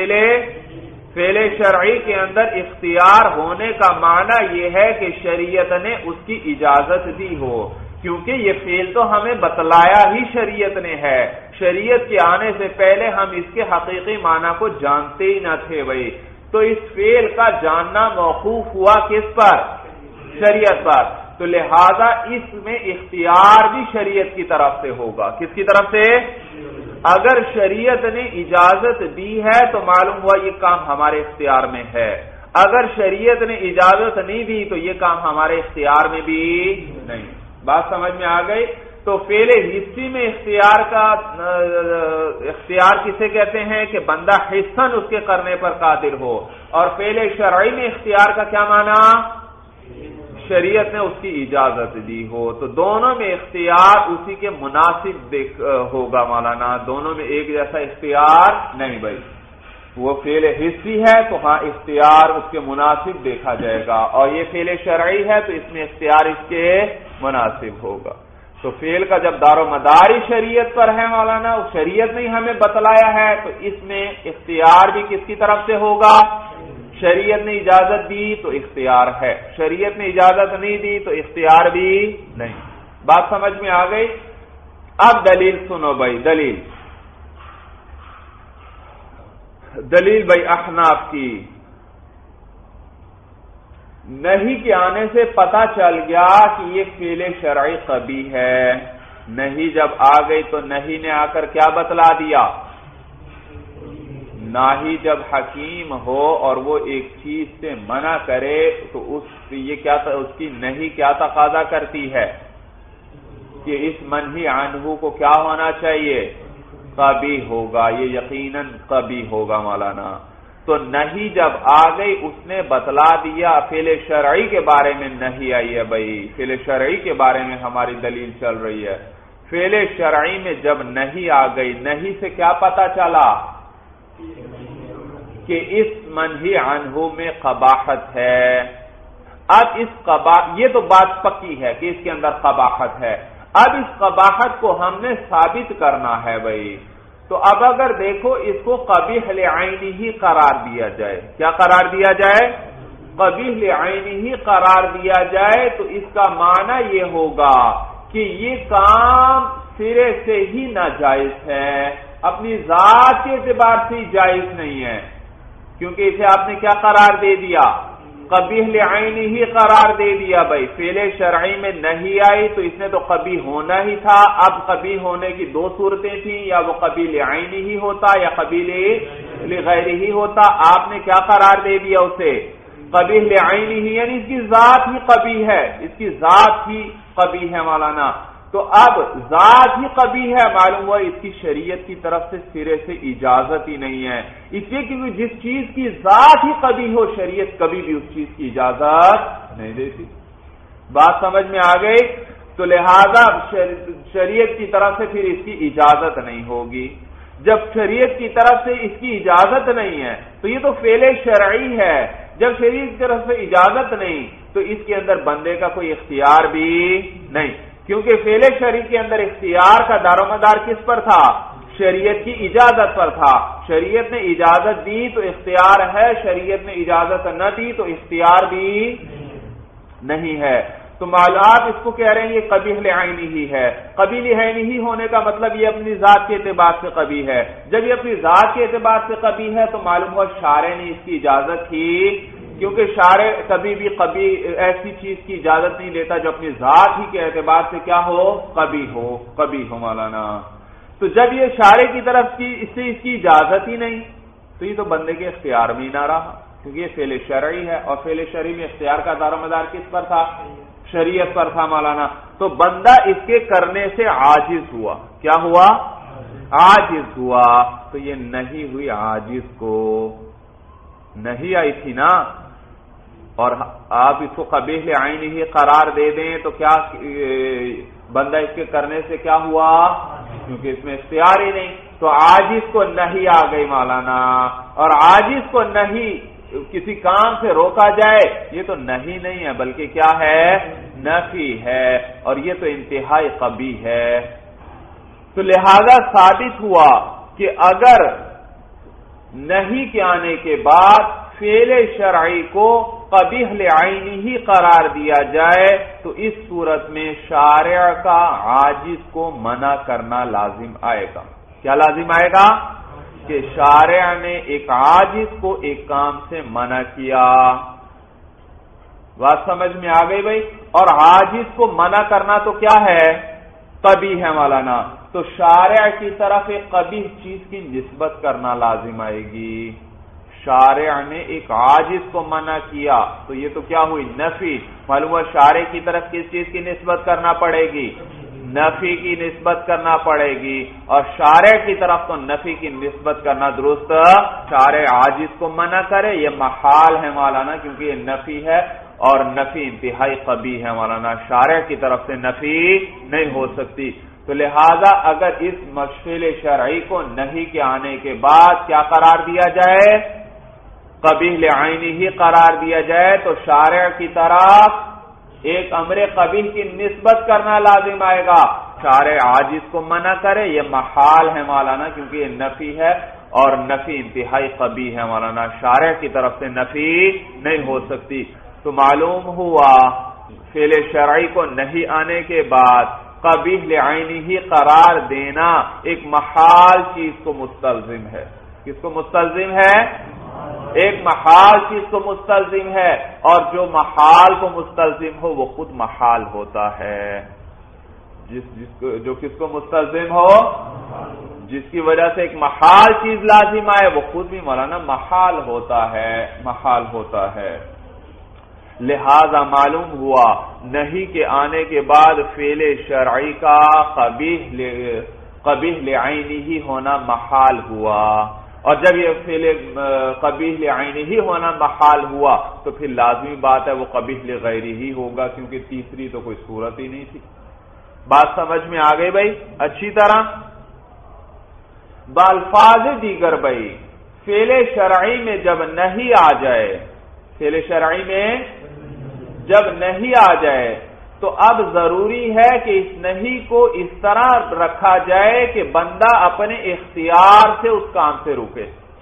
فعل شرعی کے اندر اختیار ہونے کا معنی یہ ہے کہ شریعت نے اس کی اجازت دی ہو، کیونکہ یہ فعل تو ہمیں بتلایا ہی شریعت نے ہے. شریعت کے آنے سے پہلے ہم اس کے حقیقی معنی کو جانتے ہی نہ تھے بھائی. تو اس فعل کا جاننا موقوف ہوا کس پر؟ شریعت پر. تو لہذا اس میں اختیار بھی شریعت کی طرف سے ہوگا. کس کی طرف سے؟ اگر شریعت نے اجازت دی ہے تو معلوم ہوا یہ کام ہمارے اختیار میں ہے، اگر شریعت نے اجازت نہیں دی تو یہ کام ہمارے اختیار میں بھی نہیں. بات سمجھ میں آ گئی؟ تو فعل حسی میں اختیار کسے کہتے ہیں کہ بندہ حسن اس کے کرنے پر قادر ہو. اور فعل شرعی میں اختیار کا کیا معنی؟ شریعت نے اس کی اجازت دی ہو. تو دونوں میں اختیار اسی کے مناسب ہوگا مولانا، دونوں میں ایک جیسا اختیار نہیں بھائی. وہ فعل حسی ہے تو ہاں اختیار اس کے مناسب دیکھا جائے گا، اور یہ فعل شرعی ہے تو اس میں اختیار اس کے مناسب ہوگا. تو فعل کا جب دار و مدار شریعت پر ہے مولانا، شریعت نے ہمیں بتلایا ہے تو اس میں اختیار بھی کس کی طرف سے ہوگا؟ شریعت نے اجازت دی تو اختیار ہے، شریعت نے اجازت نہیں دی تو اختیار بھی نہیں. بات سمجھ میں آ گئی؟ اب دلیل سنو بھائی. دلیل بھائی احناف کی. نہیں کے آنے سے پتہ چل گیا کہ یہ فعل شرعی قبیح ہے. نہیں جب آ گئی تو نہیں نے آ کر کیا بتلا دیا؟ ناہی جب حکیم ہو اور وہ ایک چیز سے منع کرے تو اس کی نہیں کیا تقاضا کرتی ہے کہ اس منہی عنہ کو کیا ہونا چاہیے؟ قبیح ہوگا. یہ یقیناً قبیح ہوگا مولانا. تو نہیں جب آ گئی اس نے بتلا دیا. فعل شرعی کے بارے میں نہیں آئی ہے بھائی، فعل شرعی کے بارے میں ہماری دلیل چل رہی ہے. فعل شرعی میں جب نہیں آ گئی، نہیں سے کیا پتا چلا کہ اس منہی عنہ میں قباحت ہے۔ اب اس یہ تو بات پکی ہے کہ اس کے اندر قباحت ہے، اب اس قباحت کو ہم نے ثابت کرنا ہے بھائی۔ تو اب اگر دیکھو اس کو قبیح لعینہ قرار دیا جائے، کیا قرار دیا جائے؟ قبیح لعینہ قرار دیا جائے، تو اس کا معنی یہ ہوگا کہ یہ کام سرے سے ہی ناجائز ہے، اپنی ذات کے اعتبار سے جائز نہیں ہے، کیونکہ اسے آپ نے کیا قرار دے دیا؟ قبیح لعینہ ہی قرار دے دیا بھائی۔ فعل شرعی میں نہیں آئی تو اس نے تو قبیح ہونا ہی تھا۔ اب قبیح ہونے کی دو صورتیں تھیں، یا وہ قبیح لعینہ ہی ہوتا یا قبیح لغیرہ ہی ہوتا۔ آپ نے کیا قرار دے دیا اسے؟ قبیح لعینہ ہی، یعنی اس کی ذات ہی قبیح ہے، اس کی ذات ہی قبیح ہے مولانا۔ تو اب ذات ہی قبیح ہے، معلوم ہوا اس کی شریعت کی طرف سے سرے سے اجازت ہی نہیں ہے، اس لیے کیونکہ جس چیز کی ذات ہی قبیح ہو شریعت کبھی بھی اس چیز کی اجازت نہیں دیتی۔ بات سمجھ میں آ گئی؟ تو لہذا شریعت کی طرف سے پھر اس کی اجازت نہیں ہوگی۔ جب شریعت کی طرف سے اس کی اجازت نہیں ہے تو یہ تو فعل شرعی ہے، جب شریعت کی طرف سے اجازت نہیں تو اس کے اندر بندے کا کوئی اختیار بھی نہیں، کیونکہ فعل شرعی کے اندر اختیار کا دار و مدار کس پر تھا؟ شریعت کی اجازت پر تھا۔ شریعت نے اجازت دی تو اختیار ہے، شریعت نے اجازت نہ دی تو اختیار بھی نہیں ہے۔ تو آپ اس کو کہہ رہے ہیں یہ قبیح لعینہ ہی ہے۔ قبیح لعینہ ہی ہونے کا مطلب یہ اپنی ذات کے اعتبار سے قبیح ہے۔ جب یہ اپنی ذات کے اعتبار سے قبیح ہے تو معلوم ہوا شارع نے اس کی اجازت کی، کیونکہ شارع کبھی بھی قبیح ایسی چیز کی اجازت نہیں لیتا جو اپنی ذات ہی کے اعتبار سے کیا ہو؟ قبیح ہو مولانا۔ تو جب یہ شارع کی طرف کی اس سے اس کی اجازت ہی نہیں تو یہ تو بندے کے اختیار میں نہ رہا، کیونکہ یہ فعل شرعی ہے، اور فعل شرعی میں اختیار کا دار و مدار کس پر تھا؟ شریعت پر تھا مولانا۔ تو بندہ اس کے کرنے سے عاجز ہوا، کیا ہوا؟ عاجز ہوا۔ تو یہ نہیں ہوئی عاجز کو، نہیں آئی تھی نا، اور آپ اس کو قبیح لعینہ ہی قرار دے دیں تو کیا بندہ اس کے کرنے سے کیا ہوا؟ کیونکہ اس میں اختیار ہی نہیں، تو عاجز کو نہیں آ گئی مولانا۔ اور عاجز کو نہیں کسی کام سے روکا جائے یہ تو نہیں ہے، بلکہ کیا ہے؟ نفی ہے، اور یہ تو انتہائی قبیح ہے۔ تو لہذا ثابت ہوا کہ اگر نہیں کے آنے کے بعد فعل شرعی کو قبیح لعینہ ہی قرار دیا جائے تو اس صورت میں شارع کا عاجز کو منع کرنا لازم آئے گا۔ کیا لازم آئے گا؟ کہ شارع نے ایک عاجز کو ایک کام سے منع کیا۔ بات سمجھ میں آ گئی بھائی؟ اور عاجز کو منع کرنا تو کیا ہے؟ قبیح ہے مولانا۔ تو شارع کی طرف ایک قبیح چیز کی نسبت کرنا لازم آئے گی۔ شارع نے ایک عاجز کو منع کیا تو یہ تو کیا ہوئی؟ نفی۔ معلوم ہوا شارع کی طرف کس چیز کی نسبت کرنا پڑے گی؟ نفی کی نسبت کرنا پڑے گی، اور شارع کی طرف تو نفی کی نسبت کرنا درست۔ شارع عاجز کو منع کرے یہ محال ہے مولانا، کیونکہ یہ نفی ہے، اور نفی انتہائی قبیح ہے مولانا، شارع کی طرف سے نفی نہیں ہو سکتی۔ تو لہذا اگر اس فعل شرعی کو نہیں کے آنے کے بعد کیا قرار دیا جائے؟ قبیح لعینہ ہی قرار دیا جائے تو شارع کی طرف ایک امر قبیح کی نسبت کرنا لازم آئے گا۔ شارع عاجز کو منع کرے یہ محال ہے مولانا، کیونکہ یہ نفی ہے، اور نفی انتہائی قبیح ہے مولانا، شارع کی طرف سے نفی نہیں ہو سکتی۔ تو معلوم ہوا فعل شرعی کو نہیں آنے کے بعد قبیح لعینہ ہی قرار دینا ایک محال چیز کو مستلزم ہے۔ کس کو مستلزم ہے؟ ایک محال چیز کو مستلزم ہے، اور جو محال کو مستلزم ہو وہ خود محال ہوتا ہے۔ جو کس کو مستلزم ہو؟ جس کی وجہ سے ایک محال چیز لازم آئے وہ خود بھی مولانا محال ہوتا ہے۔ لہذا معلوم ہوا نہیں کے آنے کے بعد فعل شرعی کا قبیح لعینہ ہی ہونا محال ہوا، اور جب یہ فعل قبیح لعینہ ہی ہونا محال ہوا تو پھر لازمی بات ہے وہ قبیح لغیرہ ہی ہوگا، کیونکہ تیسری تو کوئی صورت ہی نہیں تھی۔ بات سمجھ میں آ گئی بھائی اچھی طرح؟ بالفاظ دیگر بھائی فعل شرعی میں جب نہیں آ جائے، فعل شرعی میں جب نہیں آ جائے تو اب ضروری ہے کہ اس نہیں کو اس طرح رکھا جائے کہ بندہ اپنے اختیار سے اس کام سے روکے۔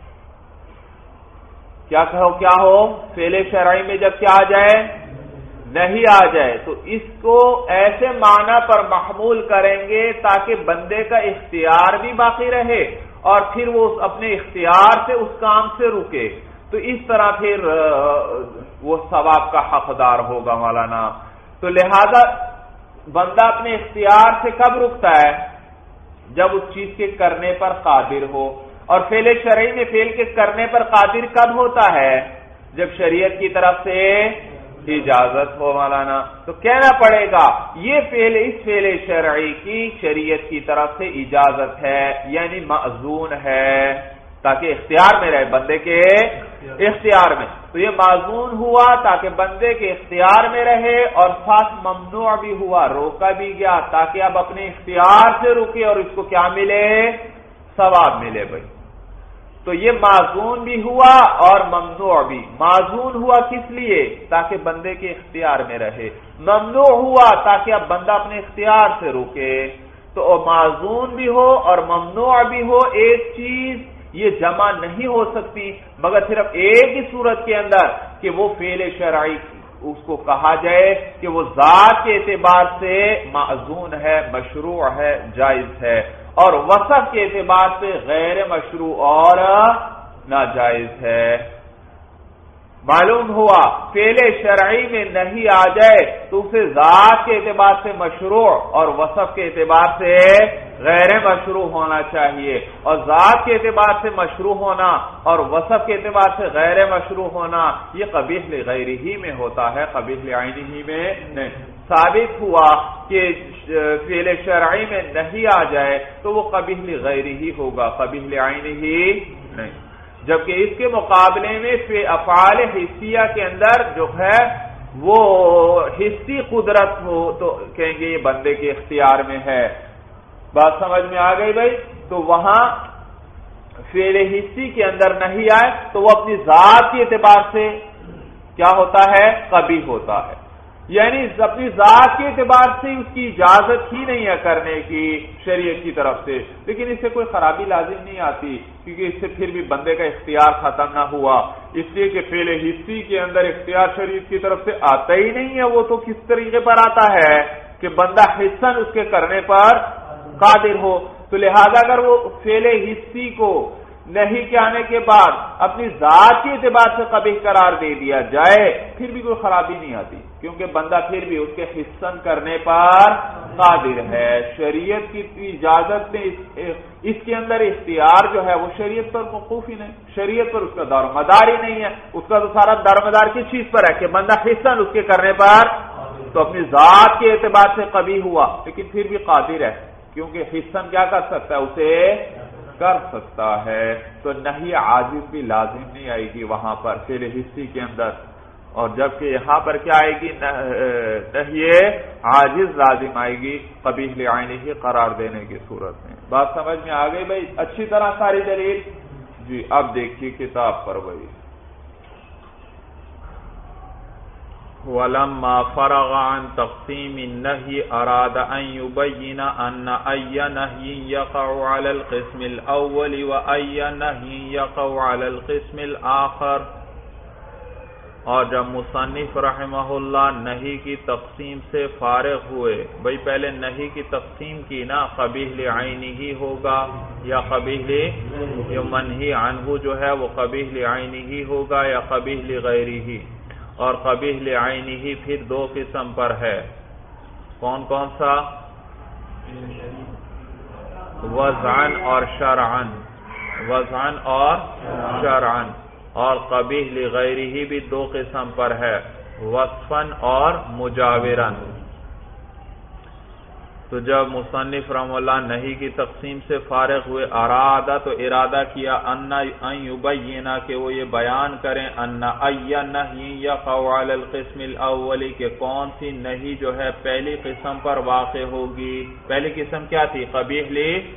کیا ہو فعل شرعی میں جب کیا آ جائے؟ نہیں آ جائے تو اس کو ایسے معنی پر محمول کریں گے تاکہ بندے کا اختیار بھی باقی رہے اور پھر وہ اپنے اختیار سے اس کام سے رکے، تو اس طرح پھر وہ ثواب کا حقدار ہوگا مولانا۔ تو لہذا بندہ اپنے اختیار سے کب رکتا ہے؟ جب اس چیز کے کرنے پر قادر ہو۔ اور فعل شرعی میں فعل کے کرنے پر قادر کب ہوتا ہے؟ جب شریعت کی طرف سے اجازت ہو مولانا۔ تو کہنا پڑے گا یہ فعل اس فعل شرعی کی شریعت کی طرف سے اجازت ہے، یعنی معذون ہے، تاکہ اختیار میں رہے، بندے کے اختیار میں۔ تو یہ معذون ہوا تاکہ بندے کے اختیار میں رہے، اور ساتھ ممنوع بھی ہوا، روکا بھی گیا تاکہ اب اپنے اختیار سے رکے اور اس کو کیا ملے؟ ثواب ملے بھائی۔ تو یہ معذون بھی ہوا اور ممنوع بھی۔ معذون ہوا کس لیے؟ تاکہ بندے کے اختیار میں رہے، ممنوع ہوا تاکہ اب بندہ اپنے اختیار سے رکے۔ تو معذون بھی ہو اور ممنوع بھی ہو ایک چیز، یہ جمع نہیں ہو سکتی مگر صرف ایک ہی صورت کے اندر کہ وہ فعل شرعی اس کو کہا جائے کہ وہ ذات کے اعتبار سے معذون ہے، مشروع ہے، جائز ہے، اور وصف کے اعتبار سے غیر مشروع اور ناجائز ہے۔ معلوم ہوا فعل شرعی میں نہیں آ جائے تو اسے ذات کے اعتبار سے مشروع اور وصف کے اعتبار سے غیر مشروع ہونا چاہیے، اور ذات کے اعتبار سے مشروع ہونا اور وصف کے اعتبار سے غیر مشروع ہونا یہ قبیح لغیرہ ہی میں ہوتا ہے، قبیح لعینہ ہی میں نہیں۔ ثابت ہوا کہ فعل شرعی میں نہیں آ جائے تو وہ قبیح لغیرہ ہی ہوگا، قبیح لعینہ ہی نہیں۔ جبکہ اس کے مقابلے میں افعال حسیہ کے اندر جو ہے وہ حسی قدرت ہو تو کہیں گے یہ بندے کے اختیار میں ہے۔ بات سمجھ میں آ گئی بھائی؟ تو وہاں فعل حسی کے اندر نہیں آئے تو وہ اپنی ذات کے اعتبار سے کیا ہوتا ہے؟ قبیح ہوتا ہے، یعنی اپنی ذات کے اعتبار سے اس کی اجازت ہی نہیں ہے کرنے کی شریعت کی طرف سے، لیکن اس سے کوئی خرابی لازم نہیں آتی کیونکہ اس سے پھر بھی بندے کا اختیار ختم نہ ہوا، اس لیے کہ فعل حسی کے اندر اختیار شریعت کی طرف سے آتا ہی نہیں ہے۔ وہ تو کس طریقے پر آتا ہے کہ بندہ حسن اس کے کرنے پر قادر ہو، تو لہذا اگر وہ فعل حسی کو نہیں کے آنے کے بعد اپنی ذات کے اعتبار سے قبیح قرار دے دیا جائے پھر بھی کوئی خرابی نہیں آتی، کیونکہ بندہ پھر بھی اس کے حسن کرنے پر قادر ہے۔ شریعت کی اجازت نے اس کے اندر اختیار جو ہے وہ شریعت پر موقوف ہی نہیں، شریعت پر اس کا دار و مدار ہی نہیں ہے، اس کا تو سارا دار و مدار کس چیز پر ہے کہ بندہ حسن اس کے کرنے پر، تو اپنی ذات کے اعتبار سے قبیح ہوا لیکن پھر بھی قادر ہے، کیونکہ حسن کیا کر سکتا ہے؟ اسے کر سکتا ہے۔ تو نہی عاجز بھی لازم نہیں آئے گی وہاں پر فعل حسی کے اندر، اور جبکہ یہاں پر کیا آئے گی؟ نہی عاجز لازم آئے گی قبیح لعینہ قرار دینے کی صورت میں۔ بات سمجھ میں آ گئی بھائی اچھی طرح ساری دلیل؟ جی اب دیکھیے کتاب پر بھائی، وَلَمَّا فَرَغَ عَنْ تَقْسِيمِ النَّهْيِ أَرَادَ أَنْ يُبَيِّنَ أَنَّ أَيَّ نَهْيٍ يَقَعُ عَلَى الْقِسْمِ الْأَوَّلِ وَأَيَّ نَهْيٍ يَقَعُ عَلَى الْقِسْمِ الْآخَرِ۔ اور جب مصنف رحمہ اللہ نہی کی تقسیم سے فارغ ہوئے، بھئی پہلے نہی کی تقسیم کی نا، قبیح لعینہ ہی ہوگا یا قبیح یا منہی عنہ جو ہے وہ قبیح لعینہ ہی ہوگا یا قبیح لغیرہ، اور قبیح لعینہ پھر دو قسم پر ہے، کون کون سا؟ وضعن اور شرعن، وضعن اور شرعن، اور قبیح لغیرہ بھی دو قسم پر ہے، وصفن اور مجاورن۔ تو جب مصنف رحمہ اللہ نہی کی تقسیم سے فارغ ہوئے، ارادہ تو ارادہ کیا ان یبینا کہ وہ یہ بیان کریں ان ای نہی یقع علی القسم الاول کہ کون سی نہی جو ہے پہلی قسم پر واقع ہوگی. پہلی قسم کیا تھی؟ قبیح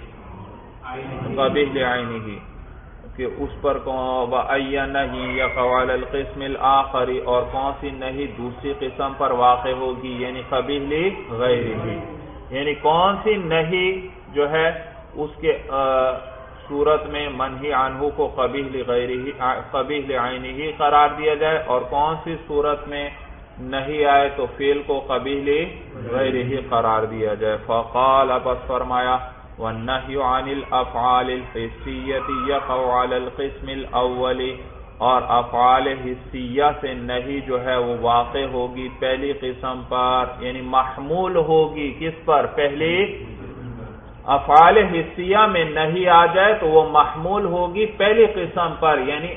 لعینہ، کہ اس پر ای نہی یقع علی القسم الاخر، اور کون سی نہی دوسری قسم پر واقع ہوگی یعنی قبیح لغیرہ، یعنی کون سی نہی جو ہے اس کے صورت میں منہی عنہ کو قبیح لعینہ قرار دیا جائے، اور کون سی صورت میں نہی آئے تو فعل کو قبیح لغیرہ قرار دیا جائے. فقال بس فرمایا والنہی عن الافعال الحسیۃ یقع علی القسم الاول، اور افعال حسیہ سے نہی جو ہے وہ واقع ہوگی پہلی قسم پر، یعنی محمول ہوگی کس پر؟ پہلی افعال حسیہ میں نہی آ جائے تو وہ محمول ہوگی پہلی قسم پر، یعنی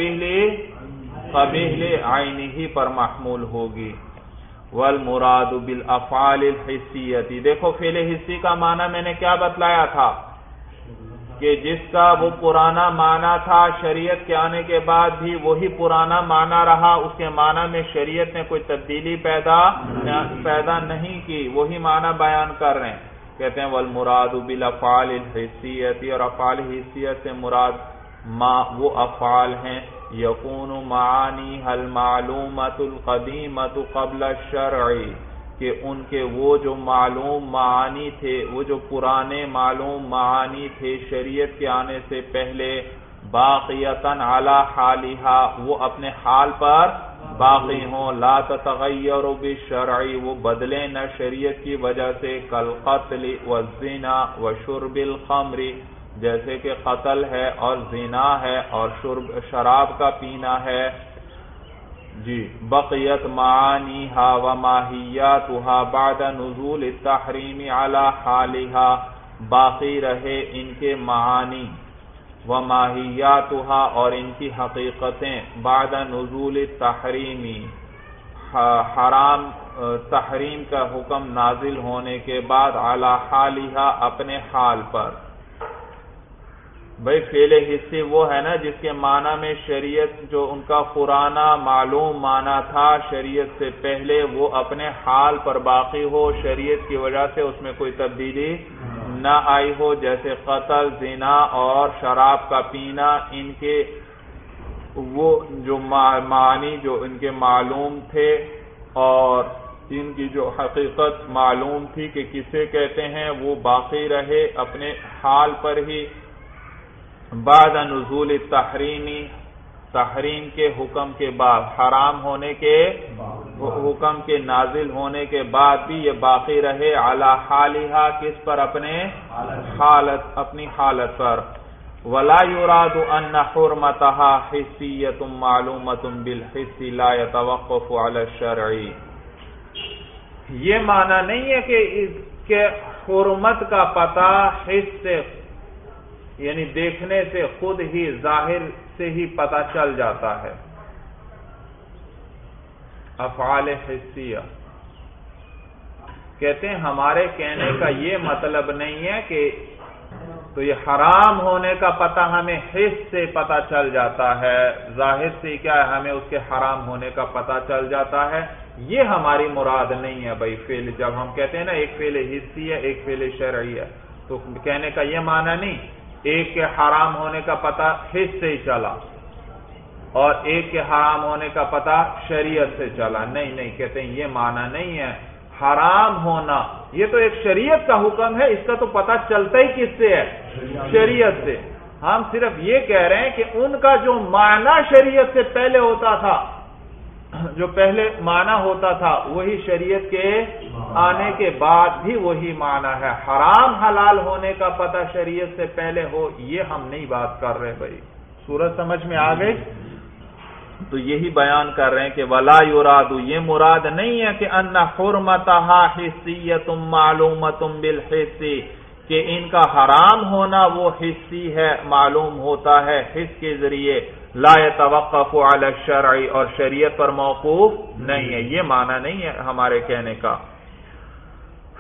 قبیح لعینہ پر محمول ہوگی. والمراد بالافعال الحسیۃ، دیکھو فعل حسی کا معنی میں نے کیا بتلایا تھا کہ جس کا وہ پرانا معنی تھا شریعت کے آنے کے بعد بھی وہی پرانا معنی رہا، اس کے معنی میں شریعت نے کوئی تبدیلی پیدا نہیں کی، وہی معنی بیان کر رہے ہیں. کہتے ہیں والمراد بالافعال الحسیۃ، اور افعال حسیت سے مراد وہ افعال ہیں یکون معانیها المعلومۃ القدیمۃ قبل الشرع، کہ ان کے وہ جو معلوم معانی تھے، وہ جو پرانے معلوم معانی تھے شریعت کے آنے سے پہلے، باقیتاً علی حالہا، وہ اپنے حال پر باقی ہوں، لا تتغیر بالشرع، وہ بدلیں نہ شریعت کی وجہ سے، کالقتل والزنا وشرب الخمر، جیسے کہ قتل ہے اور زنا ہے اور شراب کا پینا ہے. جی بقیت معانیہا وماہیاتہا بعد نزول التحریم علی حالہا، باقی رہے ان کے معانی وماہیاتہا اور ان کی حقیقتیں بعد نزول التحریم، تحریم کا حکم نازل ہونے کے بعد، علی حالہا اپنے حال پر. بھئی فعل حصے وہ ہے نا جس کے معنی میں شریعت جو ان کا پرانا معلوم معنی تھا شریعت سے پہلے وہ اپنے حال پر باقی ہو، شریعت کی وجہ سے اس میں کوئی تبدیلی نہ آئی ہو، جیسے قتل، زنا اور شراب کا پینا، ان کے وہ جو معنی جو ان کے معلوم تھے اور ان کی جو حقیقت معلوم تھی کہ کسے کہتے ہیں وہ باقی رہے اپنے حال پر ہی. بعد نزول التحریمی، تحریم کے حکم کے بعد، حرام ہونے کے حکم کے نازل ہونے کے بعد بھی یہ باقی رہے، علی حالہا کس پر؟ اپنی حالت پر. ولا يراد ان حرمتها حسیۃ معلومۃ بالحس لا يتوقف علی الشرع، یہ معنی نہیں ہے کہ اس کے حرمت کا پتہ حس سے یعنی دیکھنے سے خود ہی ظاہر سے ہی پتہ چل جاتا ہے. افعال حسیہ کہتے ہیں ہمارے کہنے کا یہ مطلب نہیں ہے کہ تو یہ حرام ہونے کا پتہ ہمیں حس سے پتہ چل جاتا ہے، ظاہر سے کیا ہے ہمیں اس کے حرام ہونے کا پتہ چل جاتا ہے، یہ ہماری مراد نہیں ہے. بھائی فعل جب ہم کہتے ہیں نا ایک فعل حسی ہے ایک فعل شرعی ہے، تو کہنے کا یہ معنی نہیں ایک کے حرام ہونے کا پتہ حس سے ہی چلا اور ایک کے حرام ہونے کا پتہ شریعت سے چلا. نہیں کہتے ہیں یہ معنی نہیں ہے. حرام ہونا یہ تو ایک شریعت کا حکم ہے، اس کا تو پتہ چلتا ہی کس سے ہے؟ شریعت سے. ہم صرف یہ کہہ رہے ہیں کہ ان کا جو معنی شریعت سے پہلے ہوتا تھا، جو پہلے معنی ہوتا تھا وہی شریعت کے آنے کے بعد بھی وہی معنی ہے. حرام حلال ہونے کا پتہ شریعت سے پہلے ہو یہ ہم نہیں بات کر رہے. بھائی سورج سمجھ میں آ گئی؟ تو یہی بیان کر رہے ہیں کہ ولا یراد، یہ مراد نہیں ہے کہ ان حرمتها حسیۃ معلومۃ بالحس، کہ ان کا حرام ہونا وہ حسی ہے، معلوم ہوتا ہے حس کے ذریعے، لا يتوقف علی الشرع اور شریعت پر موقوف نہیں ہے، یہ معنی نہیں ہے ہمارے کہنے کا.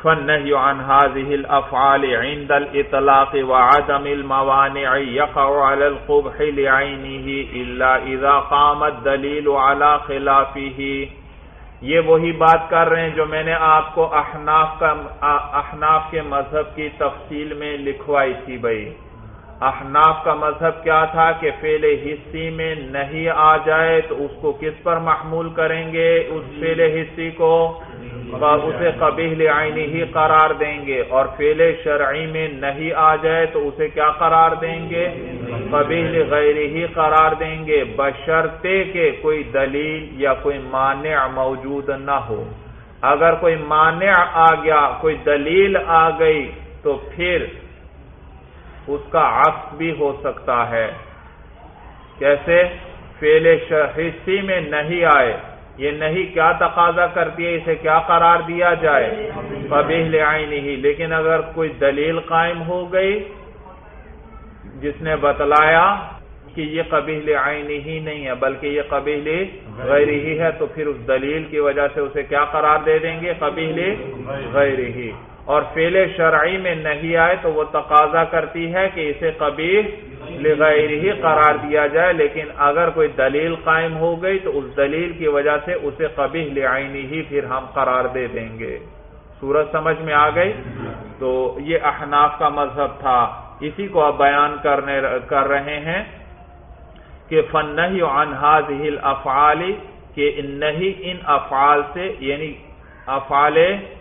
فالنهي عن هذه الافعال عند الاطلاق وعدم الموانع يقع على القبح لعينه الا اذا قام الدليل على خلافه. یہ وہی بات کر رہے ہیں جو میں نے آپ کو احناف کے مذہب کی تفصیل میں لکھوائی تھی. بھائی احناف کا مذہب کیا تھا کہ فعل حصی میں نہیں آ جائے تو اس کو کس پر محمول کریں گے؟ اس فعل حصی کو اسے قبیح لعینہ قرار دیں گے، اور فعل شرعی میں نہیں آ جائے تو اسے کیا قرار دیں گے؟ قبیح لغیرہ قرار دیں گے، بشرطے کہ کوئی دلیل یا کوئی مانع موجود نہ ہو. اگر کوئی مانع آ گیا، کوئی دلیل آ گئی تو پھر اس کا عکس بھی ہو سکتا ہے. کیسے؟ فعل حصی میں نہیں آئے، یہ نہیں کیا تقاضا کرتی ہے، اسے کیا قرار دیا جائے؟ قبیح لعینہ. لیکن اگر کوئی دلیل قائم ہو گئی جس نے بتلایا کہ یہ قبیح لعینہ ہی نہیں ہے بلکہ یہ قبیح لغیرہ ہے، تو پھر اس دلیل کی وجہ سے اسے کیا قرار دے دیں گے؟ قبیح لغیرہ. اور فعل شرعی میں نہیں آئے تو وہ تقاضا کرتی ہے کہ اسے قبیح لغیرہ قرار دیا جائے، لیکن اگر کوئی دلیل قائم ہو گئی تو اس دلیل کی وجہ سے اسے قبیح لعینہ ہی پھر ہم قرار دے دیں گے. صورت سمجھ میں آ گئی؟ تو یہ احناف کا مذہب تھا، اسی کو اب بیان کر رہے ہیں کہ فالنہی عن هذه الافعال، کہ نہیں ان افعال سے، یعنی افعال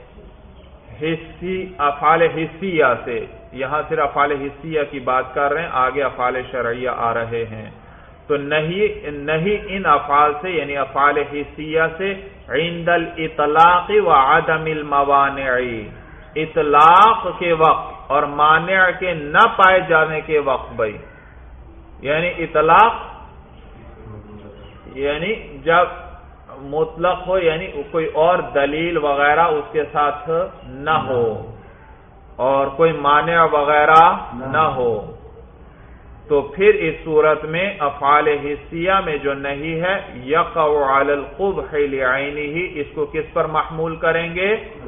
حسیہ سے. یہاں صرف افعال حسیہ کی بات کر رہے ہیں، آگے افعال شرعیہ آ رہے ہیں. تو نہیں ان افعال سے یعنی افعال حسیہ سے عند الاطلاق وعدم الموانع، اطلاق کے وقت اور مانع کے نہ پائے جانے کے وقت. بھائی یعنی اطلاق یعنی جب مطلق ہو، یعنی کوئی اور دلیل وغیرہ اس کے ساتھ نہ ہو اور کوئی مانع وغیرہ نہ ہو، تو پھر اس صورت میں افعال حسیہ میں جو نہیں ہے یقع علی القبح لعینہ، اس کو کس پر محمول کریں گے؟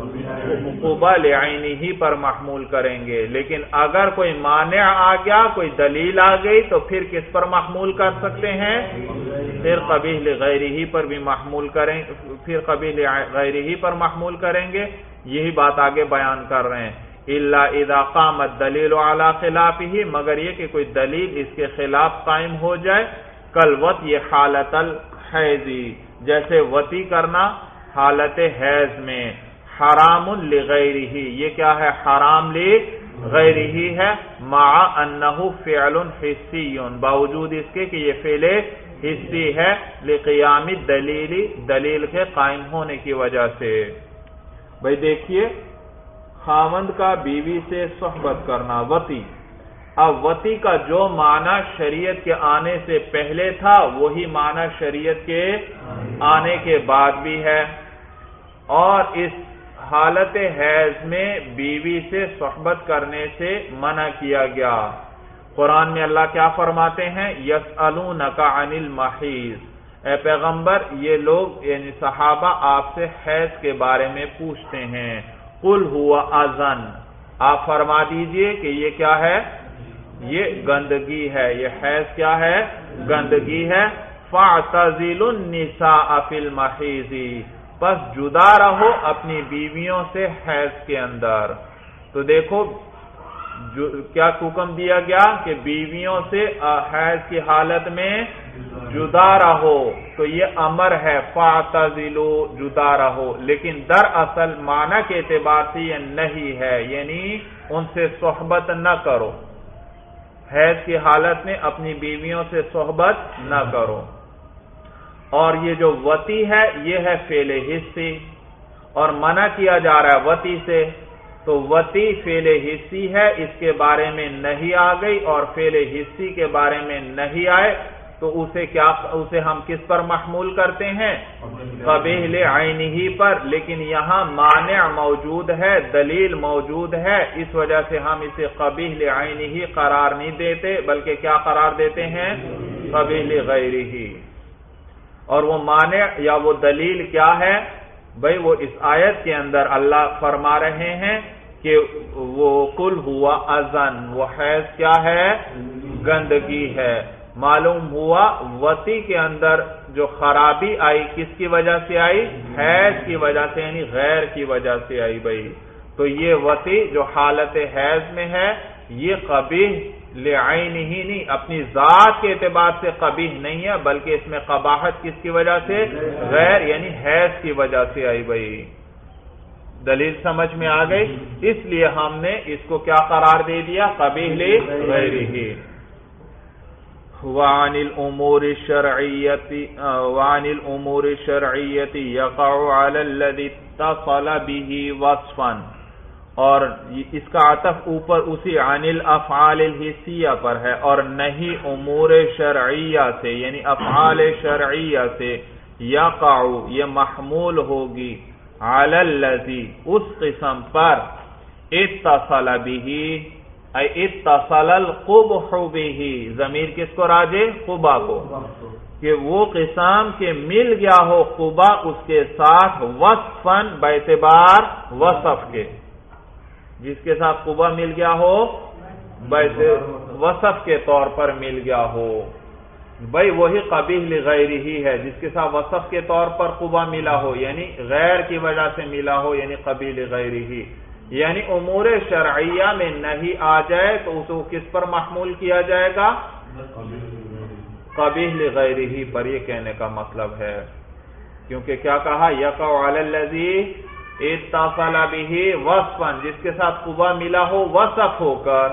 قبح لعینہ پر محمول کریں گے. لیکن اگر کوئی مانع آ گیا، کوئی دلیل آ گئی تو پھر کس پر محمول کر سکتے ہیں؟ پھر قبیح لغیرہ پر بھی محمول کریں، پھر قبیح لغیرہ پر محمول کریں گے. یہی بات آگے بیان کر رہے ہیں. الا اذا قام الدلیل علی خلافہ، مگر یہ کہ کوئی دلیل اس کے خلاف قائم ہو جائے. کالوطی حالت الحیض، جیسے وطی کرنا حالت حیض میں. حرام لغیرہ، یہ کیا ہے؟ حرام لغیرہ ہے. مع انہ فعل حسی، باوجود اس کے کہ یہ فعل حسی ہے. لقیام الدلیل، دلیل کے قائم ہونے کی وجہ سے. بھائی دیکھیے، خاوند کا بیوی سے صحبت کرنا، وطی. اب وطی کا جو معنی شریعت کے آنے سے پہلے تھا وہی معنی شریعت کے آنے کے بعد بھی ہے. اور اس حالت حیض میں بیوی سے صحبت کرنے سے منع کیا گیا. قرآن میں اللہ کیا فرماتے ہیں؟ یسألونک عن المحیض، اے پیغمبر یہ لوگ یعنی صحابہ آپ سے حیض کے بارے میں پوچھتے ہیں. قل هو اذن، آپ فرما دیجئے کہ یہ کیا ہے؟ یہ گندگی ہے. یہ حیض کیا ہے؟ گندگی ہے. فاعتزلوا النساء فی المحیض، پس جدا رہو اپنی بیویوں سے حیض کے اندر. تو دیکھو کیا حکم دیا گیا کہ بیویوں سے حیض کی حالت میں جدا رہو. تو یہ امر ہے، فاعتزلوا، جدا رہو. لیکن دراصل معنی کے اعتبار سے یہ نہیں ہے، یعنی ان سے صحبت نہ کرو. حیض کی حالت میں اپنی بیویوں سے صحبت نہ کرو. اور یہ جو وطی ہے یہ ہے فعل حسی، اور منع کیا جا رہا ہے وطی سے. تو وطی فعل حسی ہے، اس کے بارے میں نہیں آ گئی اور فعل حسی کے بارے میں نہیں آئے تو اسے ہم کس پر محمول کرتے ہیں؟ قبیح لعینہ پر. لیکن یہاں مانع موجود ہے، دلیل موجود ہے، اس وجہ سے ہم اسے قبیح لعینہ قرار نہیں دیتے بلکہ کیا قرار دیتے ہیں؟ قبیح لغیرہ. اور وہ مانع یا وہ دلیل کیا ہے؟ بھئی وہ اس آیت کے اندر اللہ فرما رہے ہیں کہ وہ قل ہوا اذن، وہ حیض کیا ہے؟ گندگی ہے۔ معلوم ہوا وطی کے اندر جو خرابی آئی کس کی وجہ سے آئی؟ حیض کی وجہ سے، یعنی غیر کی وجہ سے آئی بھئی۔ تو یہ وطی جو حالت حیض میں ہے یہ قبیح لعینہ ہی نہیں، اپنی ذات کے اعتبار سے قبیح نہیں ہے، بلکہ اس میں قباحت کس کی وجہ سے؟ غیر یعنی حیض کی وجہ سے آئی بھئی۔ دلیل سمجھ میں آ گئی؟ اس لیے ہم نے اس کو کیا قرار دے دیا؟ قبیح لغیرہ۔ وعن الامور الشرعیت یقع علی الذی اتصل به وصفا، اور اس کا عطف اوپر اسی عن الافعال الحسیہ پر ہے، اور نہیں امور شرعیہ سے یعنی افعال شرعیہ سے، یقع یہ محمول ہوگی علی الذی اس قسم پر، اتصل به ای اتصل القبح به، ضمیر کس کو راجع؟ قبح کو، کہ وہ قسم کے مل گیا ہو قبح اس کے ساتھ وصفاً باعتبار وصف کے، جس کے ساتھ قبح مل گیا ہو وصف کے طور پر مل گیا ہو، بھئی وہی قبیح لغیرہ ہے، جس کے ساتھ وصف کے طور پر قبح ملا ہو یعنی غیر کی وجہ سے ملا ہو، یعنی قبیح لغیرہ، یعنی امور شرعیہ میں نہیں آ جائے تو اس کو کس پر محمول کیا جائے گا؟ قبیح لغیرہ پر، یہ کہنے کا مطلب ہے۔ کیونکہ کیا کہا؟ یقع علی الذی اتصل به وصفا، جس کے ساتھ قبح ملا ہو وصف ہو کر۔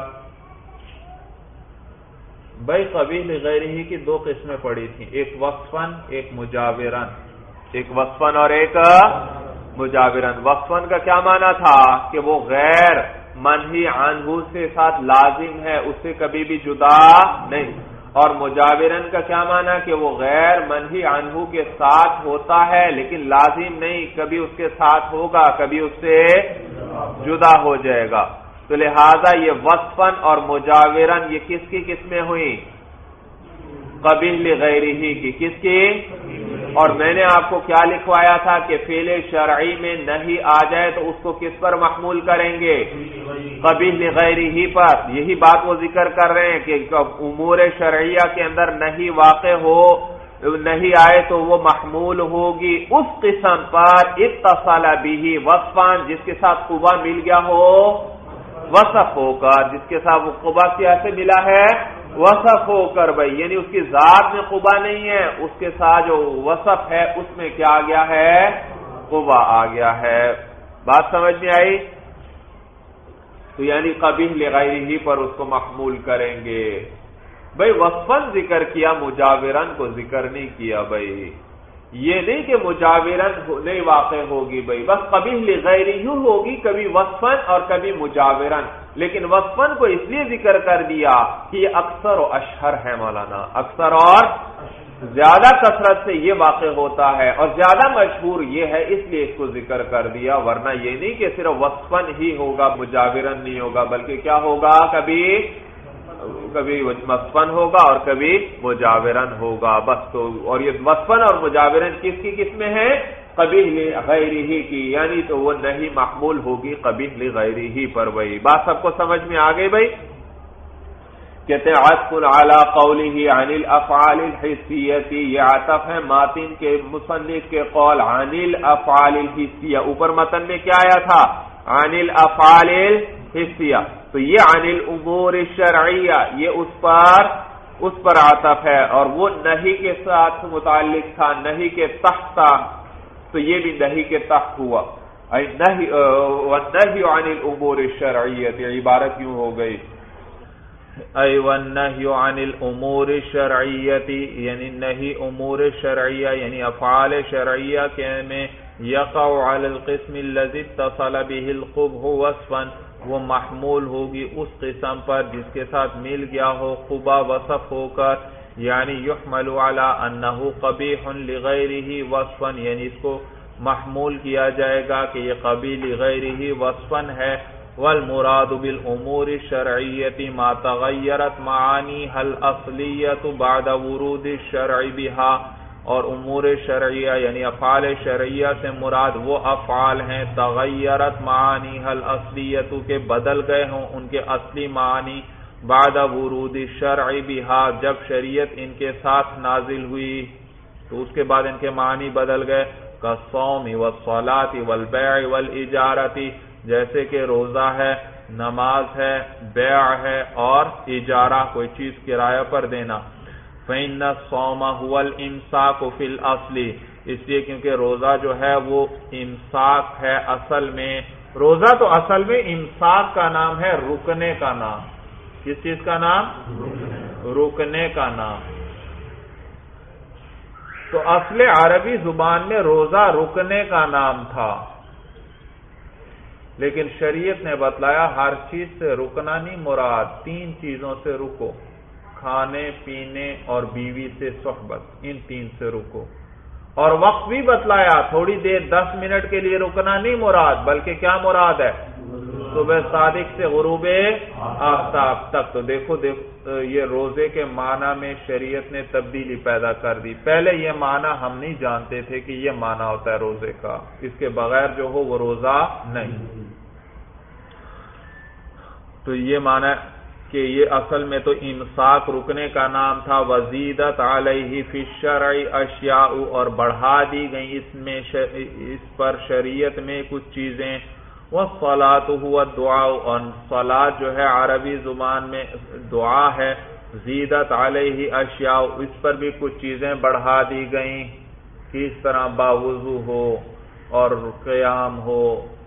بھائی قبیح لغیرہ کی دو قسمیں پڑی تھیں، ایک وصفاً ایک مجاورن، ایک وصفاً اور ایک مجاورن۔ وصفاً کا کیا معنی تھا؟ کہ وہ غیر منہی عنہ سے ساتھ لازم ہے، اس سے کبھی بھی جدا نہیں، اور مجاورن کا کیا معنی؟ کہ وہ غیر منہی عنہ کے ساتھ ہوتا ہے لیکن لازم نہیں، کبھی اس کے ساتھ ہوگا کبھی اس سے جدا ہو جائے گا۔ تو لہذا یہ وصفاً اور مجاورن یہ کس کی قسمیں ہوئی؟ قبیح لغیرہ کی۔ کس کی؟ اور میں نے آپ کو کیا لکھوایا تھا کہ فعل شرعی میں نہیں آ جائے تو اس کو کس پر محمول کریں گے؟ قبیح لغیرہ پر۔ یہی بات وہ ذکر کر رہے ہیں کہ امور شرعیہ کے اندر نہیں واقع ہو، نہیں آئے تو وہ محمول ہوگی اس قسم پر اتصل به وصفاً، جس کے ساتھ قبح مل گیا ہو وصف ہو کر، جس کے ساتھ وہ قبح کیسے ملا ہے؟ وصف ہو کر بھائی، یعنی اس کی ذات میں قبح نہیں ہے، اس کے ساتھ جو وصف ہے اس میں کیا آ گیا ہے؟ قبح آ گیا ہے۔ بات سمجھ میں آئی؟ تو یعنی قبیح لغیرہ پر اس کو محمول کریں گے۔ بھائی وصفاً ذکر کیا، مجاورن کو ذکر نہیں کیا بھائی، یہ نہیں کہ مجاورن نہیں واقع ہوگی بھائی، بس قبیح لغیرہ ہوگی، کبھی وصفاً اور کبھی مجاورن، لیکن وصفاً کو اس لیے ذکر کر دیا کہ یہ اکثر و اشہر ہے مولانا، اکثر اور زیادہ کثرت سے یہ واقع ہوتا ہے اور زیادہ مشہور یہ ہے، اس لیے اس کو ذکر کر دیا، ورنہ یہ نہیں کہ صرف وصفاً ہی ہوگا مجاورن نہیں ہوگا، بلکہ کیا ہوگا؟ کبھی وصفاً ہوگا اور کبھی مجاورن ہوگا، بس۔ تو اور یہ وصفاً اور مجاورن کس کی قسمیں ہیں؟ قبیح لغیرہ کی، یعنی تو وہ نہیں محمول ہوگی قبیح لغیرہ پر بھائی۔ بات سب کو سمجھ میں آ گئی بھائی؟ کہتے ہیں عطف علی قولہ عن الافعال الحسیۃ، یہ عطف ہے ماتن کے مصنف کے قول عن الافعال الحسیہ، اوپر متن میں کیا آیا تھا؟ عن الافعال الحسیہ، تو یہ عن الامور الشرعیہ یہ اس پر عطف ہے، اور وہ نہیں کے ساتھ متعلق تھا، نہیں کے تحت تھا، تو یہ بھی نہیں کے تحت ہوا۔ والنہی عن الامور الشرعیہ، عبارت یوں ہو گئی ای والنہی عن الامور الشرعیہ، یعنی نہیں امور شرعیہ یعنی افعال شرعیہ کے میں یقع علی القسم الذی اتصل به القبح وصفا، وہ محمول ہوگی اس قسم پر جس کے ساتھ مل گیا ہو قبح وصف ہو کر، یعنی یحمل علی انہ قبیح لغیرہ وصفا، یعنی اس کو محمول کیا جائے گا کہ یہ قبیح لغیرہ وصفا ہے۔ والمراد بالامور الشرعیۃ ما تغیرت معانیها الاصلیۃ بعد ورود الشرع بها، اور امور شرعیہ یعنی افعال شرعیہ سے مراد وہ افعال ہیں تغیرت معانیها الاصلیۃ کے بدل گئے ہوں ان کے اصلی معنی بعد ورود الشرع بها جب شریعت ان کے ساتھ نازل ہوئی تو اس کے بعد ان کے معنی بدل گئے کالصوم والصلاۃ والبیع والاجارۃ جیسے کہ روزہ ہے نماز ہے بیع ہے اور اجارہ کوئی چیز کرایہ پر دینا فإن الصوم هو الامساک فی الاصل اس لیے کیونکہ روزہ جو ہے وہ امساک ہے اصل میں روزہ تو اصل میں امساک کا نام ہے رکنے کا نام کس چیز کا نام رکنے کا نام تو اصل عربی زبان میں روزہ رکنے کا نام تھا لیکن شریعت نے بتلایا ہر چیز سے رکنا نہیں مراد 3 چیزوں سے رکو کھانے پینے اور بیوی سے صحبت ان 3 سے رکو اور وقت بھی بتلایا تھوڑی دیر 10 منٹ کے لیے رکنا نہیں مراد بلکہ کیا مراد ہے صبح صادق سے غروب آفتاب تک تو دیکھو یہ روزے کے معنی میں شریعت نے تبدیلی پیدا کر دی پہلے یہ معنی ہم نہیں جانتے تھے کہ یہ معنی ہوتا ہے روزے کا اس کے بغیر جو ہو وہ روزہ نہیں تو یہ معنی کہ یہ اصل میں تو امساک رکنے کا نام تھا وزیدت علیہ فی الشرع اشیاء اور بڑھا دی گئی اس پر شریعت میں کچھ چیزیں والصلاۃ هو الدعاء اور صلاۃ جو ہے عربی زبان میں دعا ہے زیدت علیہ اشیاء اس پر بھی کچھ چیزیں بڑھا دی گئیں کس طرح باوضو ہو اور قیام ہو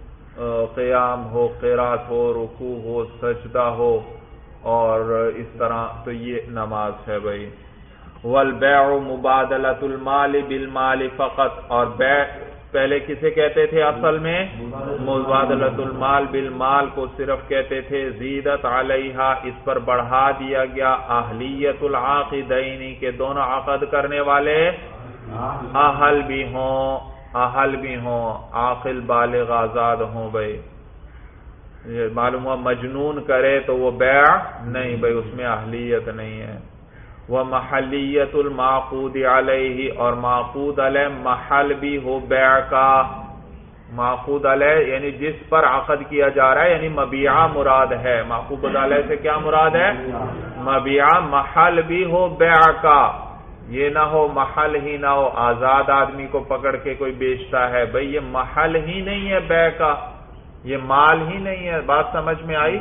قرات ہو رکوع ہو سجدہ ہو اور اس طرح تو یہ نماز ہے بھائی والبیع مبادلۃ المال بالمال فقط اور بیع پہلے کسے کہتے تھے اصل میں مبادلۃ المال بالمال کو صرف کہتے تھے زیدت علیہا اس پر بڑھا دیا گیا اہلیت العاقدین کے دونوں عقد کرنے والے اہل بھی ہوں عاقل بالغ آزاد ہوں بھائی یہ معلوم ہوا مجنون کرے تو وہ بیع نہیں بھائی اس میں اہلیت نہیں ہے وہ محلیت المعقود علیہ اور معقود علیہ محل بھی ہو بیع کا معقود علیہ یعنی جس پر عقد کیا جا رہا ہے یعنی مبیعہ مراد ہے معقود علیہ سے کیا مراد ہے مبیعہ محل بھی ہو بیع کا یہ نہ ہو محل ہی نہ ہو آزاد آدمی کو پکڑ کے کوئی بیچتا ہے بھئی یہ محل ہی نہیں ہے بیع کا یہ مال ہی نہیں ہے بات سمجھ میں آئی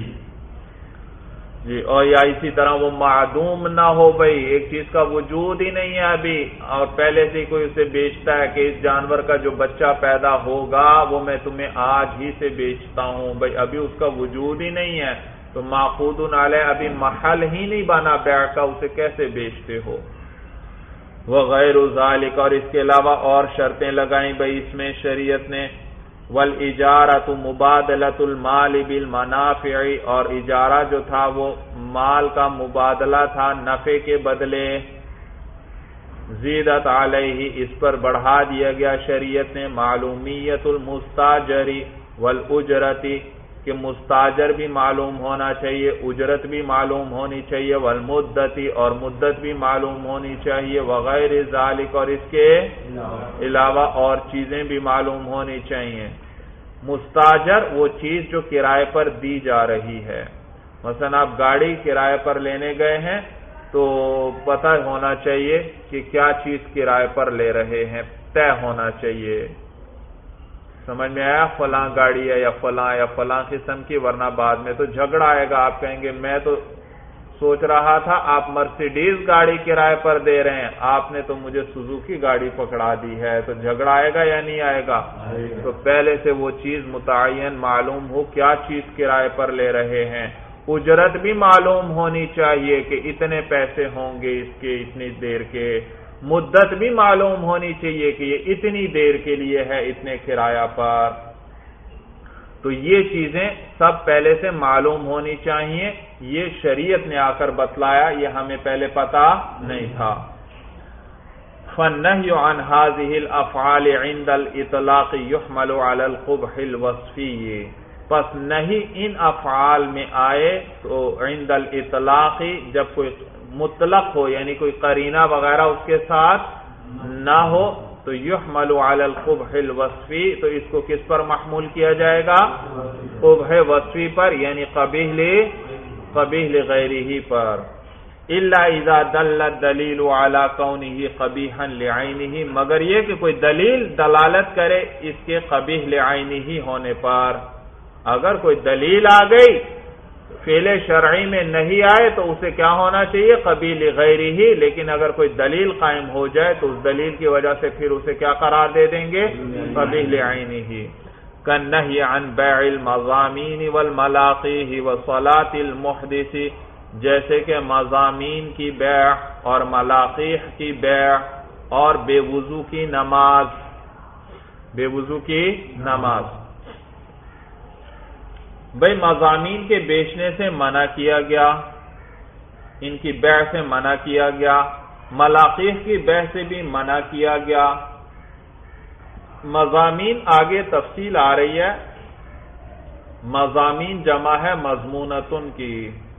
جی اور یا اسی طرح وہ معدوم نہ ہو بھئی ایک چیز کا وجود ہی نہیں ہے ابھی اور پہلے سے کوئی اسے بیچتا ہے کہ اس جانور کا جو بچہ پیدا ہوگا وہ میں تمہیں آج ہی سے بیچتا ہوں بھئی ابھی اس کا وجود ہی نہیں ہے تو معقود علیہ ابھی محل ہی نہیں بنا بیع کا اسے کیسے بیچتے ہو وغیر ذالک اور اس کے علاوہ اور شرطیں لگائیں بھئی اس میں شریعت نے والاجارۃ مبادلۃ المال بالمنافع اور اجارہ جو تھا وہ مال کا مبادلہ تھا نفع کے بدلے زیدت علیہ اس پر بڑھا دیا گیا شریعت نے معلومیت المستاجر والاجرت کہ مستاجر بھی معلوم ہونا چاہیے اجرت بھی معلوم ہونی چاہیے والمدت اور مدت بھی معلوم ہونی چاہیے وغیر ذالک اور اس کے علاوہ اور چیزیں بھی معلوم ہونی چاہیے مستاجر وہ چیز جو کرائے پر دی جا رہی ہے مثلا آپ گاڑی کرائے پر لینے گئے ہیں تو پتہ ہونا چاہیے کہ کیا چیز کرائے پر لے رہے ہیں طے ہونا چاہیے سمجھ میں آیا فلاں گاڑی ہے یا فلاں قسم کی ورنہ بعد میں تو جھگڑا آئے گا آپ کہیں گے میں تو سوچ رہا تھا آپ مرسیڈیز گاڑی کرائے پر دے رہے ہیں آپ نے تو مجھے سوزوکی گاڑی پکڑا دی ہے تو جھگڑا آئے گا یا نہیں آئے گا تو پہلے سے وہ چیز متعین معلوم ہو کیا چیز کرائے پر لے رہے ہیں اجرت بھی معلوم ہونی چاہیے کہ اتنے پیسے ہوں گے اس کے اتنی دیر کے مدت بھی معلوم ہونی چاہیے کہ یہ اتنی دیر کے لیے ہے اتنے کرایہ پر تو یہ چیزیں سب پہلے سے معلوم ہونی چاہیے یہ شریعت نے آ کر بتلایا یہ ہمیں پہلے پتا نہیں تھا فالنهي عن هذه الافعال عند الاطلاق يحمل على القبح الوصفي پس نہیں ان افعال میں آئے تو عند الاطلاق جب کوئی مطلق ہو یعنی کوئی قرینہ وغیرہ اس کے ساتھ نہ ہو تو یحمل علی القبح الوصفی، تو اس کو کس پر محمول کیا جائے گا؟ قبح وصفی پر، یعنی قبیح لغیرہ پر. الا اذا دل الدلیل علی کونہ قبیحا لعینہ، مگر یہ کہ کوئی دلیل دلالت کرے اس کے قبیح لعینہ ہونے پر. اگر کوئی دلیل آ گئی فعل شرعی میں نہیں آئے تو اسے کیا ہونا چاہیے؟ قبیح لغیرہ. لیکن اگر کوئی دلیل قائم ہو جائے تو اس دلیل کی وجہ سے پھر اسے کیا قرار دے دیں گے؟ قبیح لعینہ. کالنہی عن بیع المضامین والملاقیہ وصلاۃ المحدث، جیسے کہ مضامین کی بیع اور ملاقیح کی بیع اور بے وضو کی نماز. بے وضو کی نماز بھئی مضامین کے بیچنے سے منع کیا گیا، ان کی بیع سے منع کیا گیا، ملاقیح کی بیع سے بھی منع کیا گیا. مضامین آگے تفصیل آ رہی ہے. مضامین جمع ہے مضمونتن کی،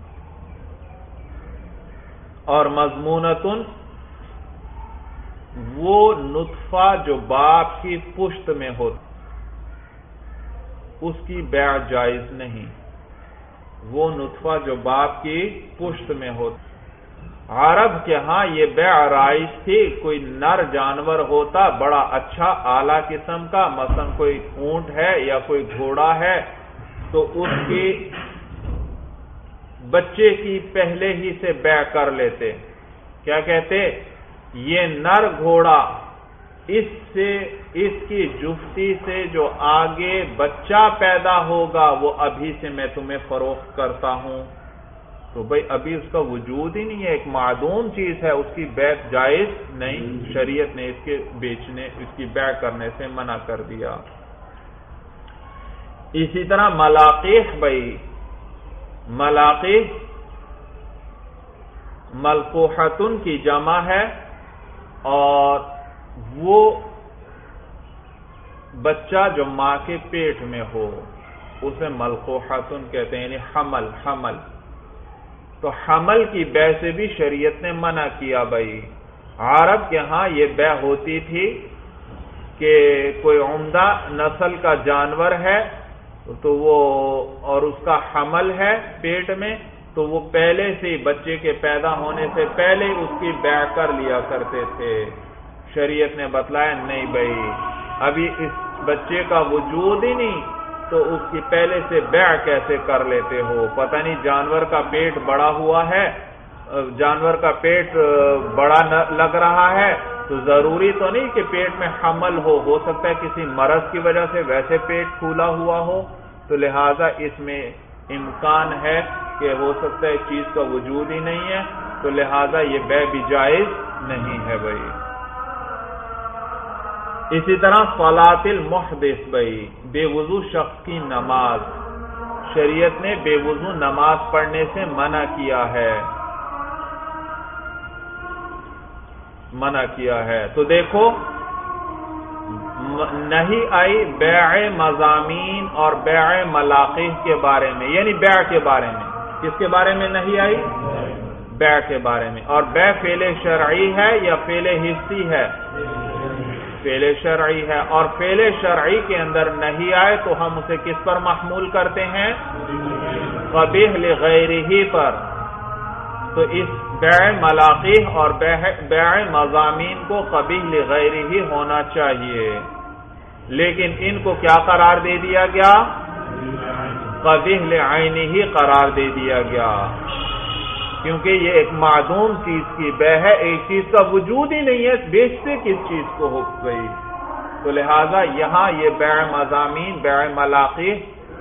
اور مضمونتن وہ نطفہ جو باپ کی پشت میں ہوتا اس کی بیع جائز نہیں. وہ نطفہ جو باپ کی پشت میں ہوتا. عرب کے ہاں یہ بیع رائج تھی. کوئی نر جانور ہوتا بڑا اچھا اعلیٰ قسم کا، مثلا کوئی اونٹ ہے یا کوئی گھوڑا ہے، تو اس کی بچے کی پہلے ہی سے بیع کر لیتے. کیا کہتے؟ یہ نر گھوڑا اس کی جفتی سے جو آگے بچہ پیدا ہوگا وہ ابھی سے میں تمہیں فروخت کرتا ہوں. تو بھئی ابھی اس کا وجود ہی نہیں ہے، ایک معدوم چیز ہے، اس کی بیع جائز نہیں. شریعت نے اس کے بیچنے، اس کی بیع کرنے سے منع کر دیا. اسی طرح ملاقیح، بھئی ملاقیح ملقوحتن کی جمع ہے، اور وہ بچہ جو ماں کے پیٹ میں ہو اسے ملقوحتن کہتے ہیں، یعنی حمل. تو حمل کی بیع سے بھی شریعت نے منع کیا. بھائی عرب کے ہاں یہ بیع ہوتی تھی کہ کوئی عمدہ نسل کا جانور ہے تو وہ اور اس کا حمل ہے پیٹ میں، تو وہ پہلے سے ہی بچے کے پیدا ہونے سے پہلے اس کی بیع کر لیا کرتے تھے. شریعت نے بتلایا نہیں بھائی ابھی اس بچے کا وجود ہی نہیں تو اس کی پہلے سے بیع کیسے کر لیتے ہو؟ پتہ نہیں جانور کا پیٹ بڑا ہوا ہے، جانور کا پیٹ بڑا لگ رہا ہے تو ضروری تو نہیں کہ پیٹ میں حمل ہو سکتا ہے کسی مرض کی وجہ سے ویسے پیٹ پھولا ہوا ہو. تو لہذا اس میں امکان ہے کہ ہو سکتا ہے چیز کا وجود ہی نہیں ہے، تو لہذا یہ بیع بھی جائز نہیں ہے. بھائی اسی طرح صلاۃ المحدث، بھائی بے وضو شخص کی نماز، شریعت نے بے وضو نماز پڑھنے سے منع کیا ہے. تو دیکھو نہیں آئی بیع مضامین اور بیع ملاقیح کے بارے میں، یعنی بیع کے بارے میں. کس کے بارے میں نہیں آئی؟ بیع کے بارے میں. اور بیع فعل شرعی ہے یا فعل حسی ہے؟ فعل شرعی ہے. اور فعل شرعی کے اندر نہیں آئے تو ہم اسے کس پر محمول کرتے ہیں؟ قبیح لغیرہ پر. تو اس بیع ملاقیح اور بیع مضامین کو قبیح لغیرہ ہونا چاہیے، لیکن ان کو کیا قرار دے دیا گیا؟ قبیح لعینہ قرار دے دیا گیا، کیونکہ یہ ایک معدوم چیز کی بیع ہے، ایک چیز کا وجود ہی نہیں ہے، بیچتے کس چیز کو ہو گئی. تو لہذا یہاں یہ بیع مضامین، بیع ملاقیح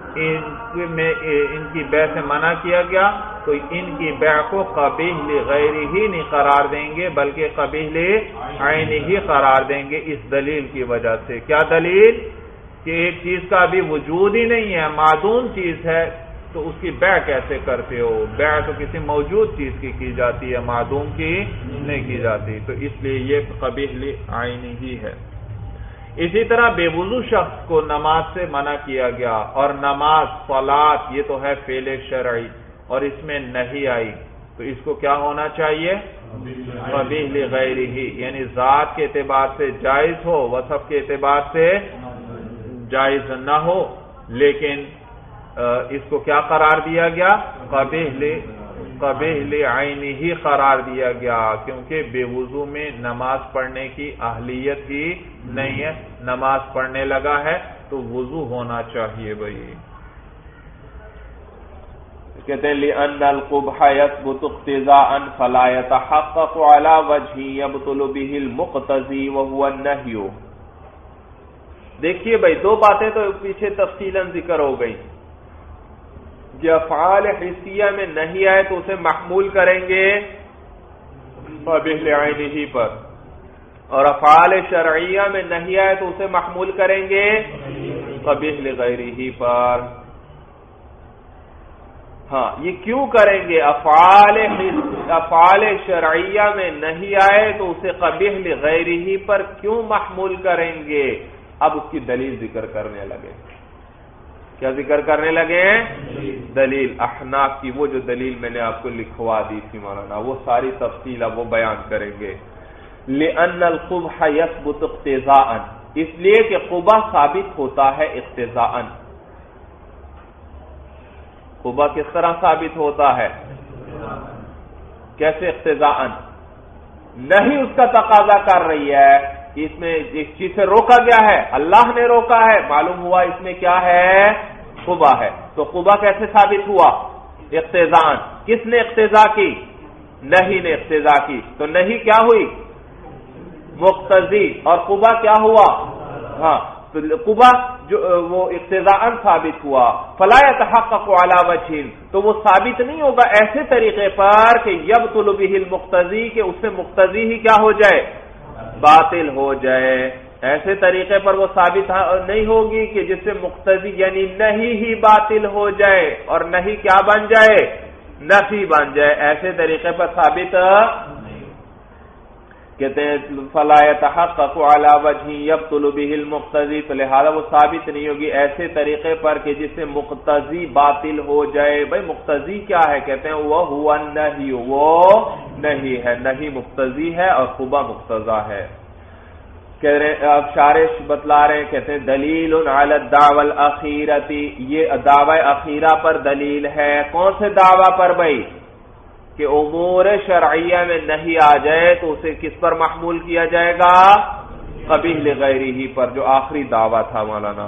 ان کی بیع سے منع کیا گیا، تو ان کی بیع کو قبیح لغیرہ ہی نہیں قرار دیں گے بلکہ قبیح لعینہ ہی قرار دیں گے. اس دلیل کی وجہ سے. کیا دلیل؟ کہ ایک چیز کا ابھی وجود ہی نہیں ہے، معدوم چیز ہے، تو اس کی بیع کیسے کرتے ہو؟ بیع تو کسی موجود چیز کی جاتی ہے، معدوم کی نہیں کی جاتی. تو اس لیے یہ قبیح لعینہ ہی ہے. اسی طرح بے وضو شخص کو نماز سے منع کیا گیا، اور نماز صلاۃ یہ تو ہے فعل شرعی اور اس میں نہیں آئی. تو اس کو کیا ہونا چاہیے؟ قبیح لغیرہ، یعنی ذات کے اعتبار سے جائز ہو، وصف کے اعتبار سے جائز نہ ہو، لیکن اس کو کیا قرار دیا گیا؟ قبیح لعینہ قرار دیا گیا، کیونکہ بے وضو میں نماز پڑھنے کی اہلیت ہی نہیں ہے، نماز پڑھنے لگا ہے تو وضو ہونا چاہیے بھائی۔ کہتے ہیں لِأَنَّ الْقُبْحَ يَثْبُتُ اقْتِضَاءً فَلَا يَتَحَقَّقُ عَلَى وَجْهٍ يَبْطُلُ بِهِ الْمُقْتَضِي وَهُوَ النَّهْيُ۔ دیکھیے بھائی، دو باتیں تو پیچھے تفصیلاً ذکر ہو گئی کہ افعال حسیہ میں نہیں آئے تو اسے محمول کریں گے قبیح لعینہ پر، اور افعال شرعیہ میں نہیں آئے تو اسے محمول کریں گے قبیح لغیرہ پر۔ ہاں، یہ کیوں کریں گے؟ افعال شرعیہ میں نہیں آئے تو اسے قبیح لغیرہ پر کیوں محمول کریں گے؟ اب اس کی دلیل ذکر کرنے لگے۔ کیا ذکر کرنے لگے ہیں؟ دلیل احناف کی، وہ جو دلیل میں نے آپ کو لکھوا دی تھی مولانا، وہ ساری تفصیل اب وہ بیان کریں گے۔ لِأَنَّ الْقُبْحَ يَثْبُتُ اقْتِضَاءً، اس لیے کہ قبح ثابت ہوتا ہے اقتضاءً۔ قبح کس طرح ثابت ہوتا ہے؟ کیسے اقتضاءً؟ نہیں اس کا تقاضا کر رہی ہے، اس میں ایک چیز سے روکا گیا ہے، اللہ نے روکا ہے، معلوم ہوا اس میں کیا ہے؟ قبح ہے۔ تو قبح کیسے ثابت ہوا؟ اقتضاءً۔ کس نے اقتضا کی؟ نہیں نے اقتضا کی، تو نہیں کیا ہوئی؟ مقتضی، اور قبح کیا ہوا؟ ہاں، تو قبح جو وہ اقتضاءً ثابت ہوا، فلا يتحقق على وجه، تو وہ ثابت نہیں ہوگا ایسے طریقے پر کہ یبطل به المقتضی، کہ اس سے مقتضی ہی کیا ہو جائے؟ باطل ہو جائے۔ ایسے طریقے پر وہ ثابت نہیں ہوگی کہ جس سے مقتضی یعنی نہیں ہی باطل ہو جائے اور نہیں کیا بن جائے؟ نفی بن جائے۔ ایسے طریقے پر ثابت کہتے ہیں فلا يتحقق على وجه يبطل به المقتضی، تو لہذا وہ ثابت نہیں ہوگی ایسے طریقے پر کہ جس سے مقتضی باطل ہو جائے۔ بھائی مقتضی کیا ہے؟ کہتے ہیں وہ هو النہی، وہ نہیں ہے، نہیں مقتضی ہے اور قبح مقتضا ہے۔ کہہ رہے اب شارح بتلا رہے ہیں، کہتے ہیں دلیل علی الدعوی الاخیرۃ، یہ دعوی اخیرہ پر دلیل ہے۔ کون سے دعویٰ پر بھائی؟ کہ امور شرعیہ میں نہیں آ جائے تو اسے کس پر محمول کیا جائے گا؟ قبیح لغیرہ پر، جو آخری دعویٰ تھا مولانا۔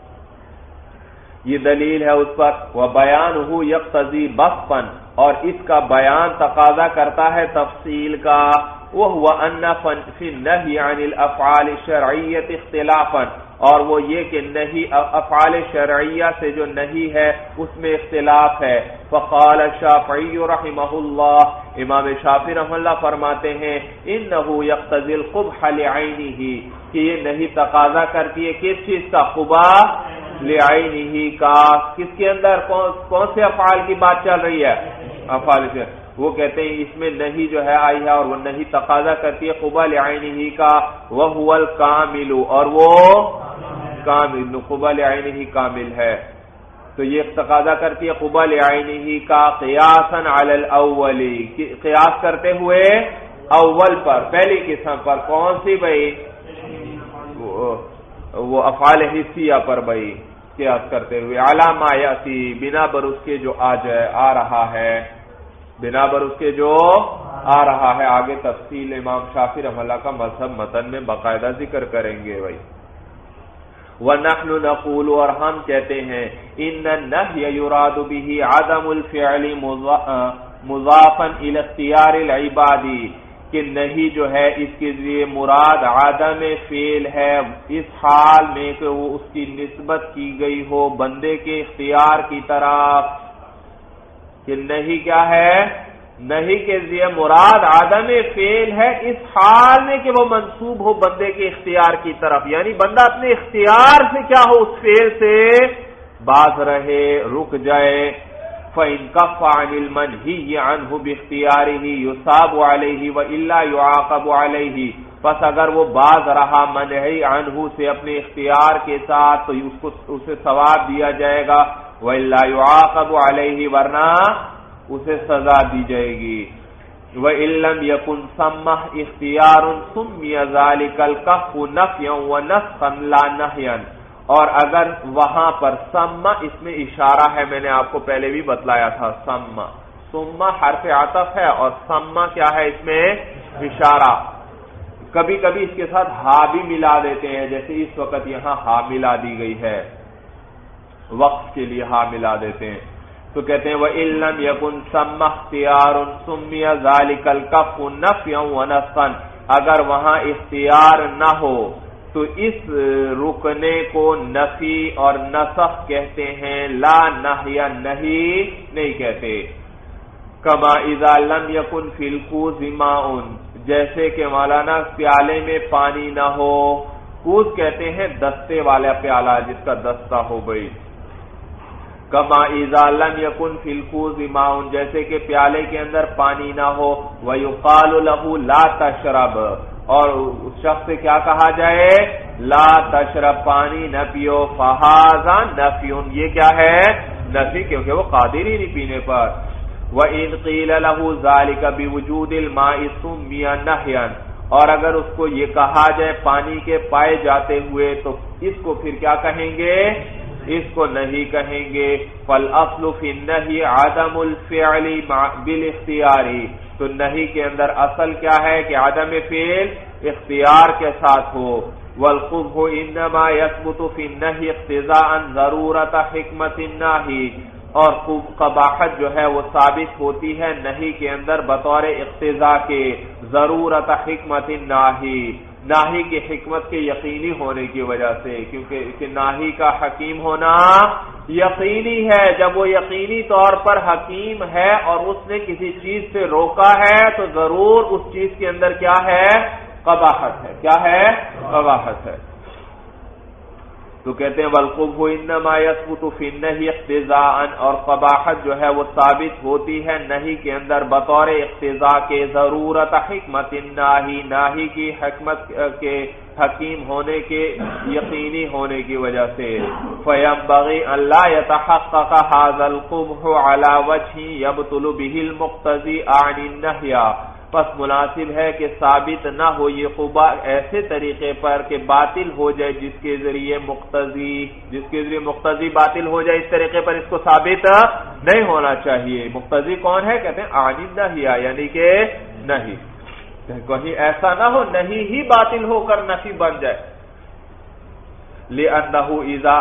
یہ دلیل ہے اس پر۔ وَبَيَانُهُ يَقْتَضِي بَسْطًا، اور اس کا بیان تقاضا کرتا ہے تفصیل کا۔ وَهُوَ أَنَّ فِي النَّهْيِ عَنِ الْأَفْعَالِ الشَّرْعِيَّةِ اخْتِلَافًا، اور وہ یہ کہ نہیں افعال شرعیہ سے جو نہیں ہے اس میں اختلاف ہے۔ فقال الشافعی رحمہ اللہ، امام شافعی رحمہ اللہ فرماتے ہیں انہ یقتضی القبح لعینہ، کہ یہ نہیں تقاضا کرتی ہے کس چیز کا؟ قبح لعینہ کا۔ کس کے اندر کون سے افعال کی بات چل رہی ہے؟ افعال سے۔ وہ کہتے ہیں اس میں نہیں جو ہے آئی ہے اور وہ نہیں تقاضا کرتی ہے قبح لعینہ کا، وہو الکامل، اور وہ کامل، قبح لعینہ کامل ہے۔ تو یہ تقاضا کرتی ہے قبح لعینہ کا قیاسا علی الاول، قیاس کرتے ہوئے اول پر، پہلی قسم پر۔ کون سی بھائی؟ وہ افعال حسیہ پر بھائی قیاس کرتے ہوئے، علی ما یاتی، بنا بر اس کے جو آ رہا ہے، بنا بر اس کے جو آ رہا ہے۔ آگے تفصیل امام شافعی رحمہ اللہ کا مذہب متن میں باقاعدہ ذکر کریں گے بھائی۔ وَنَحْنُ نَقُولُ، اور ہم کہتے ہیں إِنَّ النَّهْيَ يُرَادُ بِهِ عَدَمُ الْفِعْلِ مُضَافًا إِلَى اخْتِيَارِ الْعِبَادِ، کہ نہیں جو ہے اس کے لیے مراد عدم فعل ہے اس حال میں کہ وہ اس کی نسبت کی گئی ہو بندے کے اختیار کی طرف، کہ نہیں کیا ہے؟ نہیں کہ یہ مراد عدم فعل ہے اس حال میں کہ وہ منسوب ہو بندے کے اختیار کی طرف، یعنی بندہ اپنے اختیار سے کیا ہو اس فعل سے باز رہے، رک جائے۔ فَإِن كَفَّ عَنِ الْمَنْهِيِّ عَنْهُ بِاخْتِيَارِهِ يُصَابُ عَلَيْهِ وَإِلَّا يُعَاقَبُ عَلَيْهِ، پس اگر وہ باز رہا منہی عنہ سے اپنے اختیار کے ساتھ تو اسے ثواب دیا جائے گا، وَإِلَّا يُعَاقَبُ عَلَيْهِ، ورنہ اسے سزا دی جائے گی۔ وَإِن لَّمْ يَكُن ثَمَّ اخْتِيَارٌ سُمِّيَ ذَلِكَ الْكَفُّ نَفْيًا وَنَسْخًا لَا نَهْيًا، اور اگر وہاں پر سم اس میں اشارہ ہے، میں نے آپ کو پہلے بھی بتلایا تھا، سم حرف عطف ہے اور سم کیا ہے اس میں اشارہ۔ کبھی کبھی اس کے ساتھ ہا بھی ملا دیتے ہیں، جیسے اس وقت یہاں ہا ملا دی گئی ہے، وقف کے لیے ہا ملا دیتے ہیں، تو کہتے ہیں وَإِن لَّمْ يَكُن ثَمَّ اخْتِيَارٌ سُمِّيَ ذَلِكَ الْكَفُّ نَفْيًا وَنَسْخًا، اگر وہاں اختیار نہ ہو تو اس رکنے کو نفی اور نسخ کہتے ہیں، لا نہیا نہیں کہتے۔ کما اذا لم یکن فی الکوز ماء، جیسے کہ مولانا پیالے میں پانی نہ ہو، کوز کہتے ہیں دستے والا پیالہ جس کا دستہ ہو گئی۔ کما اذا لم یکن فی الکوز ماء، جیسے کہ پیالے کے اندر پانی نہ ہو، ویقال له لا تشرب، اور اس شخص سے کیا کہا جائے، لا تشرب، پانی نہ پیو، فہذا نفی، یہ کیا ہے نفی، کیونکہ وہ قادر ہی نہیں پینے پر۔ وَإِنْ قِيلَ لَهُ ذَلِكَ بِوُجُودِ الْمَاءِ سُمِّيَ نَهْيًا، اور اگر اس کو یہ کہا جائے پانی کے پائے جاتے ہوئے تو اس کو پھر کیا کہیں گے، اس کو نہیں کہیں گے۔ فَالْأَصْلُ فِي النَّهْيِ عَدَمُ الْفِعْلِ بِالْاخْتِيَارِ، تو نہیں کے اندر اصل کیا ہے کہ عدم فعل اختیار کے ساتھ ہو۔ وَالْقُبْحُ إِنَّمَا يَثْبُتُ فِي النَّهْيِ اقْتِضَاءً ضَرُورَةَ حِكْمَةِ النَّاهِ، اور قباحت جو ہے وہ ثابت ہوتی ہے نہیں کے اندر بطور اقتضاء کے، ضرورت حکمت ناہی، ناہی کی حکمت کے یقینی ہونے کی وجہ سے، کیونکہ ناہی کا حکیم ہونا یقینی ہے، جب وہ یقینی طور پر حکیم ہے اور اس نے کسی چیز سے روکا ہے تو ضرور اس چیز کے اندر کیا ہے، قباحت ہے، کیا ہے، قباحت ہے۔ تو کہتے ہیں وَالْقُبْحُ إِنَّمَا يَثْبُتُ فِي النَّهْيِ اقْتِضَاءً، اور قباحت جو ہے وہ ثابت ہوتی ہے نہیں کے اندر بطور اقتضاء کے، ضرورت حکمت الناہی، ناہی کی حکمت کے حکیم ہونے کے یقینی ہونے کی وجہ سے۔ فَيَنبَغِي أَن لَّا يَتَحَقَّقَ هَذَا الْقُبْحُ عَلَى وَجْهٍ يَبْطُلُ بِهِ الْمُقْتَضِي عَنِ النَّهْيِ، پس مناسب ہے کہ ثابت نہ ہو یہ قبح ایسے طریقے پر کہ باطل ہو جائے جس کے ذریعے مقتضی باطل ہو جائے، اس طریقے پر اس کو ثابت نہیں ہونا چاہیے۔ مقتضی کون ہے، کہتے ہیں عانی نہی، یعنی کہ نہیں، کہیں ایسا نہ ہو نہیں ہی باطل ہو کر نفی بن جائے۔ لِأَنَّهُ إِذَا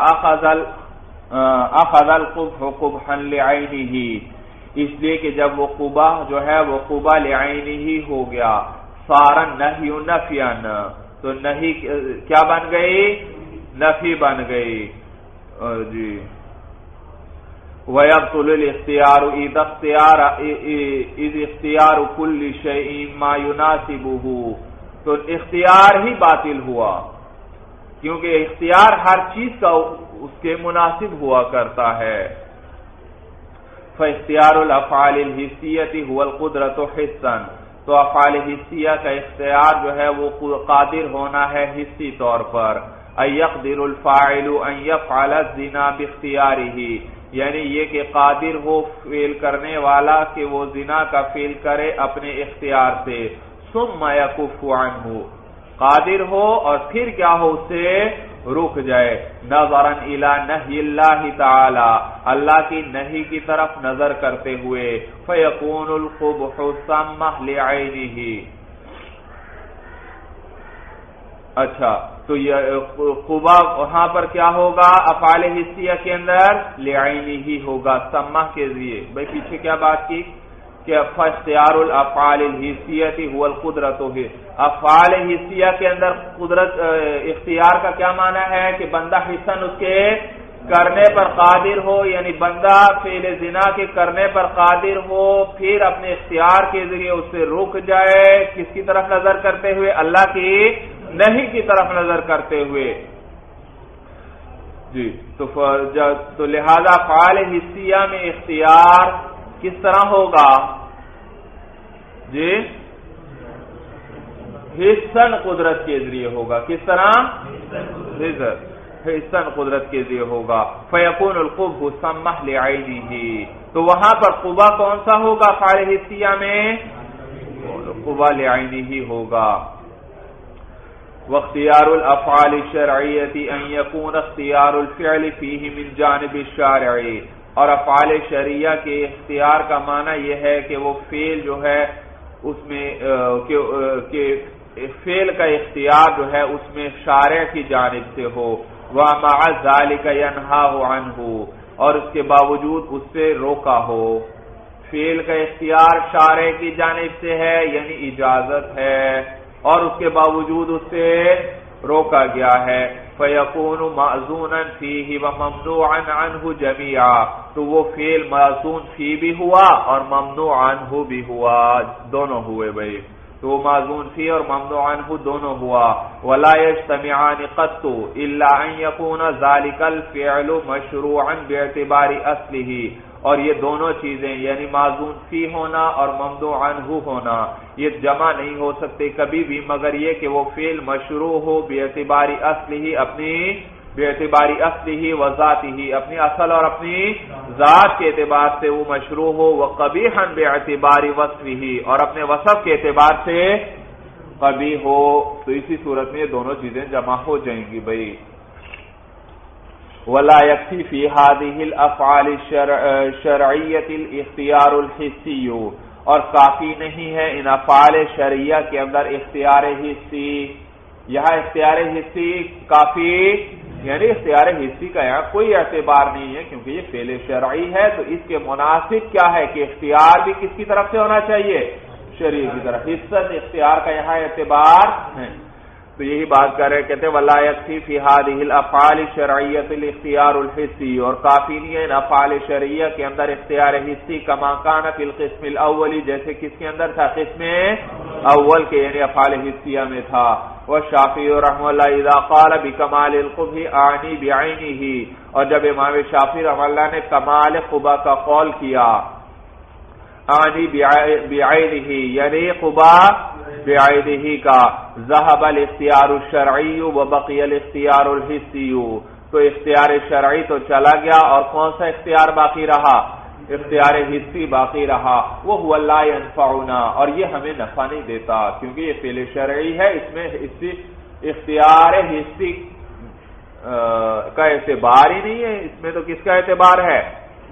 أَخَذَ الْقُبْحُ قُبْحًا لِعَيْنِهِ، اس لیے کہ جب وہ قبح جو ہے وہ قبح لعینہ ہی ہو گیا، صار النہی نفیا، تو نہی کیا بن گئی، نفی بن گئی جی۔ وَيَبْطُلُ الْاخْتِيَارُ إِذْ اخْتِيَارُ كُلِّ شَيْءٍ مَا يُنَاسِبُهُ، تو اختیار ہی باطل ہوا کیونکہ اختیار ہر چیز کا اس کے مناسب ہوا کرتا ہے۔ فاختیار الافعال الحسیۃ هو القدرۃ حسا، تو افعال حسیہ کا اختیار جو ہے وہ قادر ہونا ہے حسی طور پر۔ ان يقدر الفاعل ان يفعل الزنا باختیارہ، یعنی یہ کہ قادر ہو فعل کرنے والا کہ وہ زنا کا فعل کرے اپنے اختیار سے، ثم يكف عنہ، قادر ہو اور پھر کیا ہو اسے رک جائے، نظرا الی نہی اللہ تعالی، اللہ کی نہی کی طرف نظر کرتے ہوئے، فیکون القبح سمہ لعینہ۔ اچھا، تو یہ قبح وہاں پر کیا ہوگا، افعال حسیہ کے اندر لعینہ ہی ہوگا، سمہ کے ذریعے۔ بھائی پیچھے کیا بات کی کہ اختیار الافعال الحسیۃ هو القدرۃ، افعال حسیہ کے اندر قدرت اختیار کا کیا معنی ہے کہ بندہ حسن اس کے کرنے پر قادر ہو، یعنی بندہ فعل زنا کے کرنے پر قادر ہو، پھر اپنے اختیار کے ذریعے اس سے رک جائے، کس کی طرف نظر کرتے ہوئے، اللہ کی نہیں کی طرف نظر کرتے ہوئے جی۔ تو لہذا افعال حسیہ میں اختیار کس طرح ہوگا جی، حسن قدرت کے ذریعے ہوگا، کس طرح، حسن قدرت کے ذریعے ہوگا۔ فیکون القبح سمہ لعینہ، تو وہاں پر قبا کون سا ہوگا افعال حسیہ میں؟ قبا لعینہ ہی ہوگا. واختیار الافعال الشرعیۃ ان یکون اختیار الفعل فیہ من جانب الشارع، اور افعال شرعیہ کے اختیار کا معنی یہ ہے کہ وہ فعل جو ہے اس میں کہ فعل کا اختیار جو ہے اس میں شارع کی جانب سے ہو. ومع ذلک ینہاہ عنہ، اور اس کے باوجود اس سے روکا ہو. فعل کا اختیار شارع کی جانب سے ہے یعنی اجازت ہے، اور اس کے باوجود اس سے روکا گیا ہے. فَيَكُونُ مَأْذُونًا فِيهِ وَمَمْنُوعًا عَنْهُ جَمِيعًا، تو وہ فعل مأذون فی بھی ہوا اور ممنوع عنہ بھی ہوا، دونوں ہوئے بھائی. تو مأذون فی اور ممنوع عنہ دونوں ہوا. وَلَا يَجْتَمِعَانِ قَطُّ إِلَّا أَن يَكُونَ ذَلِكَ الْفِعْلُ مَشْرُوعًا بِاعْتِبَارِ أَصْلِهِ، اور یہ دونوں چیزیں یعنی معذون فی ہونا اور ممنوع عنہ ہونا یہ جمع نہیں ہو سکتے کبھی بھی مگر یہ کہ وہ فعل مشروع ہو باعتبار اصلہ، اپنی باعتبار اصلہ و ذاتہ، اپنی اصل اور اپنی ذات کے اعتبار سے وہ مشروع ہو. وقبیحا باعتبار وصفہ، اور اپنے وصف کے اعتبار سے قبیح ہو. تو اسی صورت میں یہ دونوں چیزیں جمع ہو جائیں گی بھائی. ولا يكفي في هذه الافعال الشرعيه الاختيار الحسي، اور کافی نہیں ہے ان افعال شرعیہ کے اندر اختیار حسی. یہاں اختیار حسی کافی یعنی اختیار حسی کا یہاں کوئی اعتبار نہیں ہے کیونکہ یہ فعل شرعی ہے. تو اس کے مناسب کیا ہے کہ اختیار بھی کس کی طرف سے ہونا چاہیے؟ شرعی کی طرف. حصت اختیار کا یہاں اعتبار ہے. تو یہی بات کر رہے کہتے ہیں ولا یکفی فی هذه الافعال الشرعیہ الاختیار الحسی، اور کافی نہیں ہے ان افعال شرعیہ کے اندر اختیار حسی کما کان فی القسم الاولی، جیسے کس کے اندر تھا؟ قسم اول کے یعنی افعال حسیہ میں تھا. والشافعی رحمہ اللہ اذا قال بکمال القبح اعنی بعینہ، اور جب امام شافعی رحمہ اللہ نے کمال قبح کا قول کیا اعنی بعینہ یعنی قبح بعینہ کا، ذهب الاختیار الشرعی وبقی الاختیار الحسی، تو اختیار شرعی تو چلا گیا اور کون سا اختیار باقی رہا؟ اختیار حسی باقی رہا. وہ لا ينفعنا، اور یہ ہمیں نفع نہیں دیتا کیونکہ یہ فعل شرعی ہے، اس میں اختیار حسی کا اعتبار ہی نہیں ہے. اس میں تو کس کا اعتبار ہے؟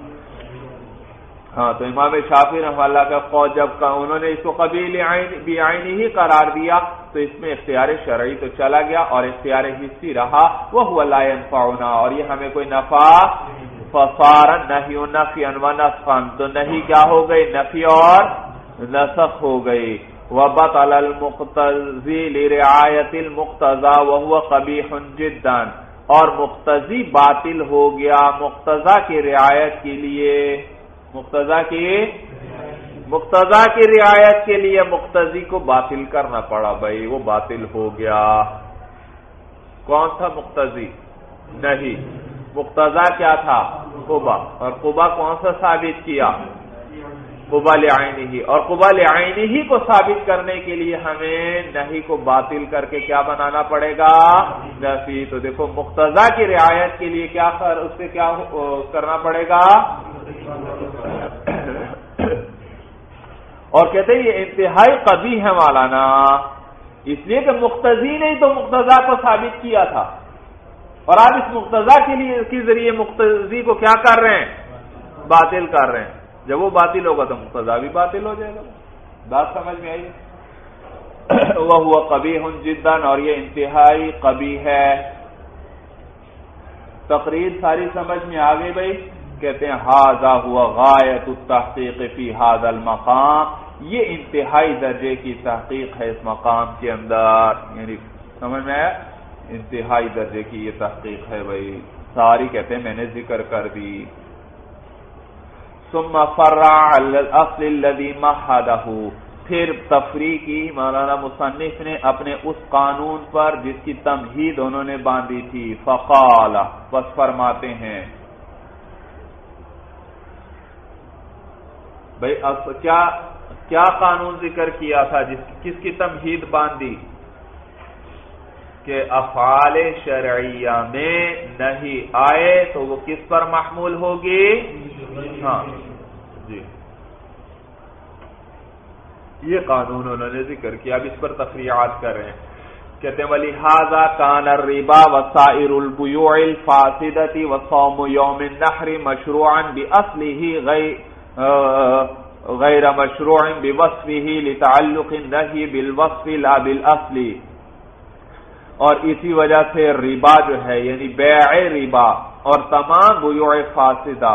ہاں. تو امام شافعی رحمہ اللہ کا قول جب انہوں نے اس کو قبیل بعینہ ہی قرار دیا تو اس میں اختیار شرعی تو چلا گیا اور اختیار حسی رہا. وہ لا ينفعنا، اور یہ ہمیں کوئی نفع. فصار النہی نفیا ونسخا، تو نہیں کیا ہو گئی؟ نفی اور نسخ ہو گئی. وبطل المقتضی لرعایت المقتضی وهو قبیح جدا، اور مقتضی باطل ہو گیا مقتضی کی رعایت کے لیے. مقتضی کی رعایت کے لیے مقتضی کو باطل کرنا پڑا بھائی، وہ باطل ہو گیا. کون تھا مقتضی؟ نہیں. مقتضی کیا تھا؟ قبا. اور قبا کون سا ثابت کیا؟ قبا لعینہ. اور قبا لعینہ کو ثابت کرنے کے لیے ہمیں نہیں کو باطل کر کے کیا بنانا پڑے گا؟ نفی. تو دیکھو مقتضی کی رعایت کے لیے کیا اس سے کیا کرنا پڑے گا؟ اور کہتے ہیں یہ انتہائی قبیح ہے مولانا، اس لیے کہ مقتضی نے تو مقتضی کو ثابت کیا تھا اور آپ اس مقتضی کے ذریعے مقتضی کو کیا کر رہے ہیں؟ باطل کر رہے ہیں. جب وہ باطل ہوگا تو مقتضی بھی باطل ہو جائے گا. بات سمجھ میں آئی؟ وہ قبیح جدا، اور یہ انتہائی قبیح ہے. تقریر ساری سمجھ میں آ گئی بھائی. کہتے ہیں ھذا ہوا غایت التحقیق فی ھذا المقام، یہ انتہائی درجے کی تحقیق ہے اس مقام کے اندر. یعنی سمجھ میں آیا؟ انتہائی درجے کی یہ تحقیق ہے بھائی. ساری کہتے ہیں میں نے ذکر کر دی. ثم فرع علی الاصل الذی مہدہ، پھر تفریع کی مولانا مصنف نے اپنے اس قانون پر جس کی تمہید انہوں نے باندھی تھی. فقال، بس فرماتے ہیں بھائی کیا قانون ذکر کیا تھا کس کی تمہید باندھی؟ کہ افعال شرعیہ میں نہیں آئے تو وہ کس پر محمول ہوگی؟ ہاں جی یہ قانون انہوں نے ذکر کیا، اب اس پر تفریعات کر رہے ہیں. کہتے ہیں وَلِهَذَا كَانَ الرِّبَا وَسَائِرُ الْبُيُوعِ الْفَاسِدَةِ وَصَوْمُ يَوْمِ النَّحْرِ مَشْرُوعًا بِأَصْلِهِ غَيْرَ مَشْرُوعٍ بِوَصْفِهِ لِتَعَلُّقِ النَّهْيِ بِالْوَصْفِ لَا بِالْأَصْلِ. اور اسی وجہ سے ربا جو ہے یعنی بیع ربا اور تمام بیوع فاسدہ،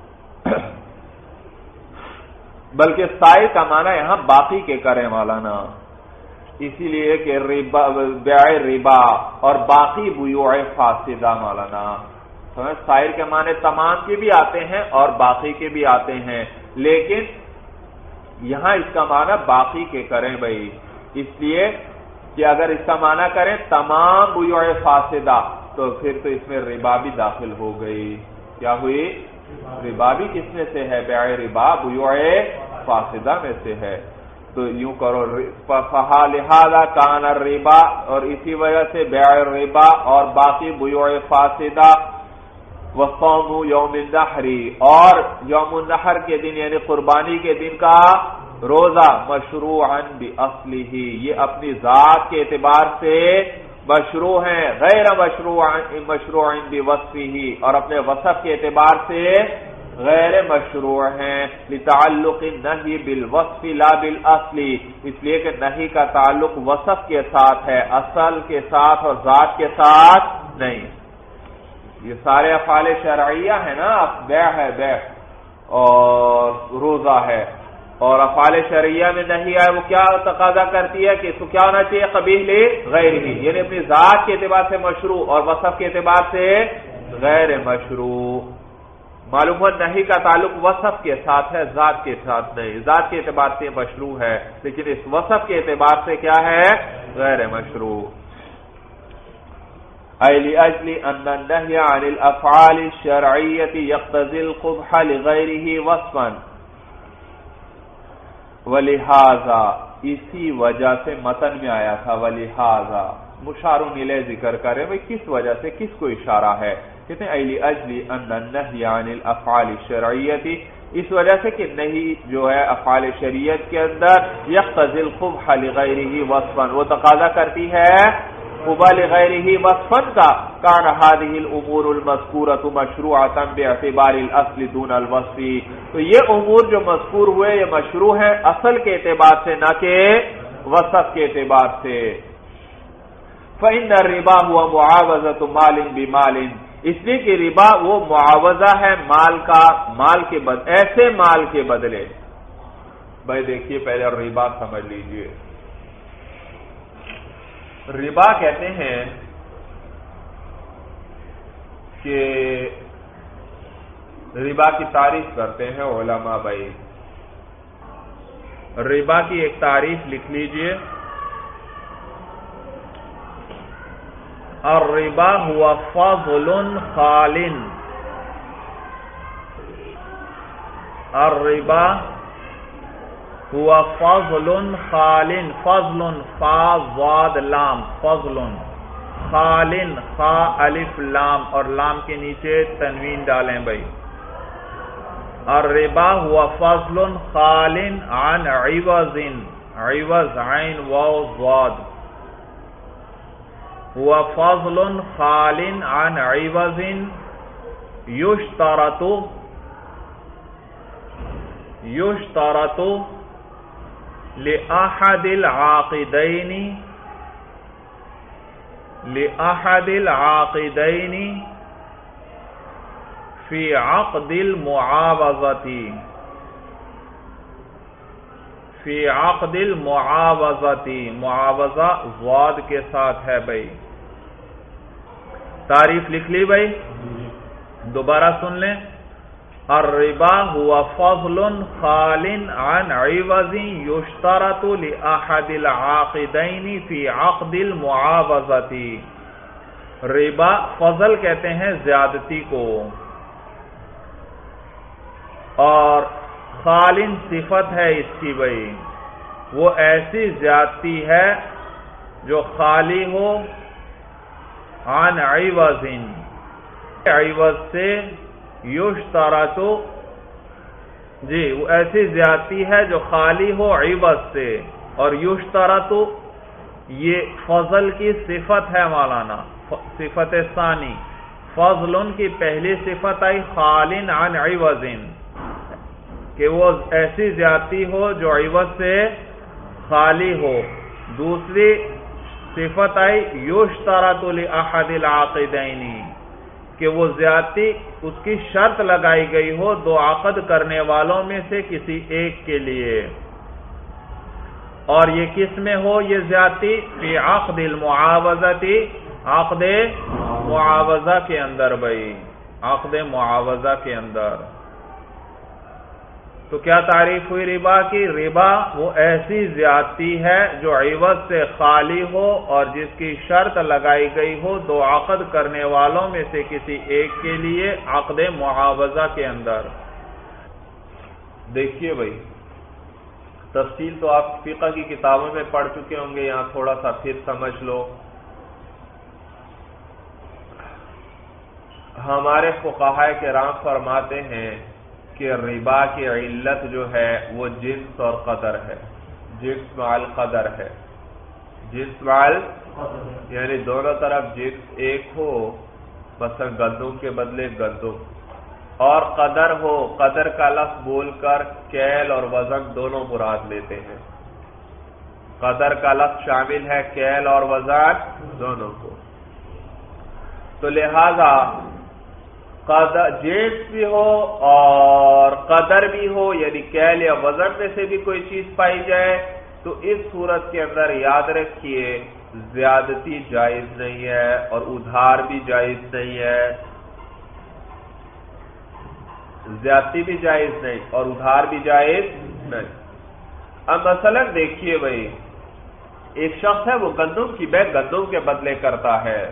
بلکہ سائر کا معنی یہاں باقی کے کریں مولانا، اسی لیے کہ بیع ربا اور باقی بیوع فاسدہ مولانا، سائر کے معنی تمام کے بھی آتے ہیں اور باقی کے بھی آتے ہیں، لیکن یہاں اس کا معنی باقی کے کریں بھائی، اس لیے کہ اگر اس کا معنی کریں تمام بیوع فاسدہ تو پھر تو اس میں ربا بھی داخل ہو گئی. کیا ہوئی؟ ربا بھی کس میں سے ہے؟ بیع ربا بیوع فاسدہ میں سے ہے. تو یوں کرو لہذا کان الربا، اور اسی وجہ سے بیع ربا اور باقی بیوع فاسدہ، وصوم یوم النحر، اور یوم النحر کے دن یعنی قربانی کے دن کا روزہ، مشروعاً بِأَصْلِهِ، یہ اپنی ذات کے اعتبار سے مشروع ہیں، غیر مشروعاً بِوَصْفِهِ، اور اپنے وصف کے اعتبار سے غیر مشروع ہیں، لِتَعَلُّقِ النَّهْيِ بِالْوَصْفِ لَا بِالْأَصْلِ، اس لیے کہ نہی کا تعلق وصف کے ساتھ ہے، اصل کے ساتھ اور ذات کے ساتھ نہیں. یہ سارے افعال شرعیہ ہیں نا، بیع ہے بیع اور روزہ ہے، اور افعال شرعیہ میں نہیں ہے وہ کیا تقاضا کرتی ہے کہ اس کو کیا ہونا چاہیے؟ قبیح لے غیر ہی، یعنی اپنی ذات کے اعتبار سے مشروع اور وصف کے اعتبار سے غیر مشروع. معلوم ہوا نہیں کا تعلق وصف کے ساتھ ہے، ذات کے ساتھ نہیں. ذات کے اعتبار سے مشروع ہے لیکن اس وصف کے اعتبار سے کیا ہے؟ غیر مشروع. أي لأجل أن النهي عن الأفعال الشرعية يقتضي القبح لغيره وصفا، ولہذا اسی وجہ سے متن میں آیا تھا ولہذا مشار الیہ ذکر کرے بھئی کس وجہ سے، کس کو اشارہ ہے؟ کہتے ہیں أي لأجل أن النهي عن الأفعال الشرعية، اس وجہ سے کہ نہیں جو ہے افعال شریعت کے اندر يقتضي القبح لغيره وصفا، وہ تقاضا کرتی ہے قبح لغیرہ وصفا کا، کان هذه الامور المذکورۃ مشروعۃ باعتبار الاصل دون الوصف، تو یہ امور جو مذکور ہوئے یہ مشروع ہیں اصل کے اعتبار سے نہ کہ وصف کے اعتبار سے. فإن الربا هو معاوضۃ مال بمال، اس لیے کہ ربا وہ معاوضہ ہے مال کا، مال کے بدلے، ایسے مال کے بدلے. بھائی دیکھیے پہلے ربا سمجھ لیجئے. ربا کہتے ہیں کہ ربا کی تعریف کرتے ہیں علماء بھائی. ربا کی ایک تعریف لکھ لیجئے. الربا هو فضل خال، الربا هو فضل خال، فضل فا ضاد لام، فضل خال خا الف لام، اور لام کے نیچے تنوین ڈالیں بھائی. الربا هو فضل خال عن عوض، عوض عین واو ضاد، هو فضل خال عن عوض يشترط لأحد العاقدين في عقد المعاوضة، فی عقد المعاوضتی، معاوضہ ضاد کے ساتھ ہے بھائی. تعریف لکھ لی بھائی، دوبارہ سن لیں. الربا هو فضل خال عن عوض يشترط لأحد العاقدين في عقد المعاوضة. ربا فضل کہتے ہیں زیادتی کو، اور خالن صفت ہے اس کی بھائی، وہ ایسی زیادتی ہے جو خالی ہو عن عوض، عوض سے، یشترط جی وہ ایسی زیادتی ہے جو خالی ہو عوض سے. اور یشترط یہ فضل کی صفت ہے مولانا، صفت ثانی. فضل کی پہلی صفت آئی خال عن عوض، کہ وہ ایسی زیادتی ہو جو عوض سے خالی ہو. دوسری صفت آئی یشترط لأحد العاقدین، کہ وہ زیادتی اس کی شرط لگائی گئی ہو دو عقد کرنے والوں میں سے کسی ایک کے لیے. اور یہ کس میں ہو یہ زیادتی؟ فی عقد المعاوضتی، عقد معاوضہ کے اندر بھائی، عقد معاوضہ کے اندر. تو کیا تعریف ہوئی ربا کی؟ ربا وہ ایسی زیادتی ہے جو عوض سے خالی ہو اور جس کی شرط لگائی گئی ہو دو عقد کرنے والوں میں سے کسی ایک کے لیے عقد معاوضہ کے اندر. دیکھیے بھائی، تفصیل تو آپ فقہ کی کتابوں میں پڑھ چکے ہوں گے، یہاں تھوڑا سا پھر سمجھ لو. ہمارے فقہاء کرام فرماتے ہیں کہ ربا کی علت جو ہے وہ جنس اور قدر ہے. جنس مع القدر ہے. جنس مع یعنی دونوں طرف جنس ایک ہو، مثلا گندم کے بدلے گندم، اور قدر ہو، قدر کا لفظ بول کر کیل اور وزن دونوں مراد لیتے ہیں. قدر کا لفظ شامل ہے کیل اور وزن دونوں کو. تو لہذا جنس بھی ہو اور قدر بھی ہو، یعنی کیل یا وزن میں سے بھی کوئی چیز پائی جائے، تو اس صورت کے اندر یاد رکھیے زیادتی جائز نہیں ہے اور ادھار بھی جائز نہیں ہے. زیادتی بھی جائز نہیں اور ادھار بھی جائز نہیں. اب مثلا دیکھیے بھائی، ایک شخص ہے وہ گندم کی بیع گندم کے بدلے کرتا ہے.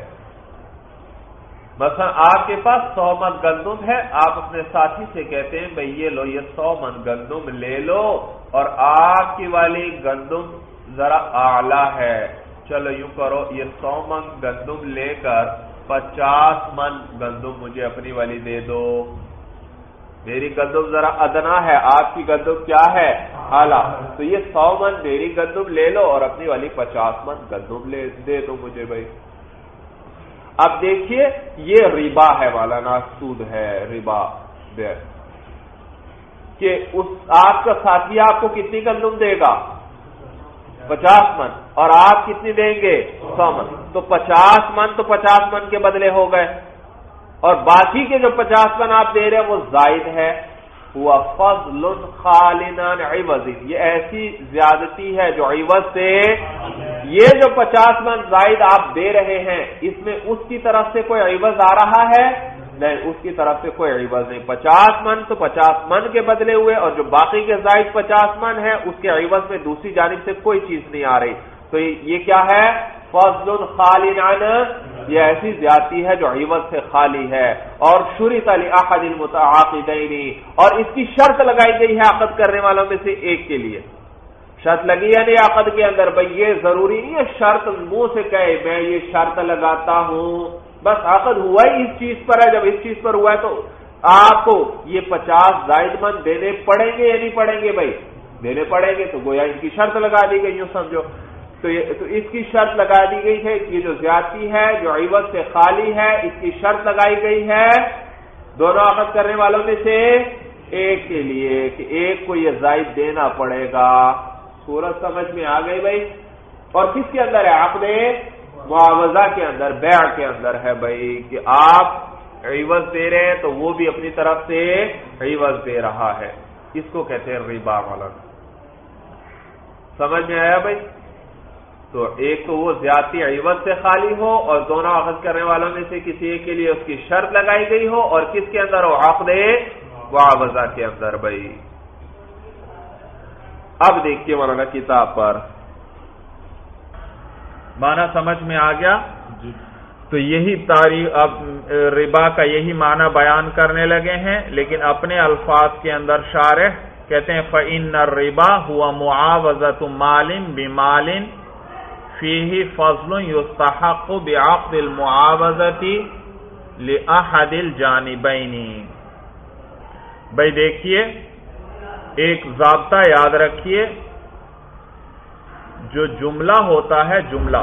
مثلا آپ کے پاس 100 من گندم ہے، آپ اپنے ساتھی سے کہتے ہیں بھئی یہ لو، یہ 100 من گندم لے لو، اور آپ کی والی گندم ذرا اعلی ہے، چلو یوں کرو یہ 100 من گندم لے کر 50 من گندم مجھے اپنی والی دے دو. میری گندم ذرا ادنا ہے، آپ کی گندم کیا ہے؟ اعلی. تو یہ 100 من میری گندم لے لو اور اپنی والی 50 من گندم دے دو مجھے بھائی. اب دیکھیے یہ ربا ہے مولانا، سود ہے، ربا کہ آپ کا ساتھی آپ کو کتنی گندم دے گا؟ 50 من، اور آپ کتنی دیں گے؟ 100 من. تو 50 من تو 50 من کے بدلے ہو گئے، اور باقی کے جو 50 من آپ دے رہے ہیں وہ زائد ہے. ہوا فضل خال عن عوض، یہ ایسی زیادتی ہے جو عوض سے، یہ جو 50 من زائد آپ دے رہے ہیں اس میں اس کی طرف سے کوئی عوض آ رہا ہے؟ نہیں، اس کی طرف سے کوئی عوض نہیں. 50 من تو 50 من کے بدلے ہوئے، اور جو باقی کے زائد 50 من ہے اس کے عوض میں دوسری جانب سے کوئی چیز نہیں آ رہی. تو یہ کیا ہے؟ فضل خال عن، یہ ایسی زیادتی ہے جو عوض سے خالی ہے. اور شرط لأحد المتعاقدین، اور اس کی شرط لگائی گئی ہے عقد کرنے والوں میں سے ایک کے لیے. شرط لگی ہے نہیں عقد کے اندر بھئی، یہ ضروری نہیں ہے شرط منہ سے کہے میں یہ شرط لگاتا ہوں، بس عقد ہوا ہی اس چیز پر ہے. جب اس چیز پر ہوا ہے تو آپ کو یہ 50 زائد من دینے پڑیں گے یا نہیں پڑیں گے بھائی؟ دینے پڑیں گے. تو گویا ان کی شرط لگا دی گئی، یوں سمجھو. تو اس کی شرط لگا دی گئی ہے کہ یہ جو زیادتی ہے جو عوض سے خالی ہے، اس کی شرط لگائی گئی ہے دونوں عقد کرنے والوں میں سے ایک کے لیے کہ ایک کو یہ زائد دینا پڑے گا. صورت سمجھ میں آ گئی بھائی؟ اور کس کے اندر ہے؟ عقد معاوضہ کے اندر، بیع کے اندر ہے بھائی، کہ آپ عوض دے رہے ہیں تو وہ بھی اپنی طرف سے عوض دے رہا ہے. اس کو کہتے ہیں ربا مولانا. سمجھ میں آیا بھائی؟ تو ایک تو وہ زیادتی عوض سے خالی ہو اور دونوں عقد کرنے والوں میں سے کسی ایک کے لیے اس کی شرط لگائی گئی ہو، اور کس کے اندر ہو؟ عقد معاوضہ کے اندر بھائی. اب دیکھیے مولانا کتاب پر معنی سمجھ میں آ گیا. تو یہی تعریف اب ربا کا یہی معنی بیان کرنے لگے ہیں، لیکن اپنے الفاظ کے اندر شارح کہتے ہیں فَإِنَّ الرِّبَا هُوَ مُعَاوَضَةُ مَالٍ بِمَالٍ فِيهِ فَضْلٌ يُسْتَحَقُّ بِعَقْدِ الْمُعَاوَضَةِ لِأَحَدِ الْجَانِبَيْنِ. بھائی دیکھیے ایک ضابطہ یاد رکھیے، جو جملہ ہوتا ہے،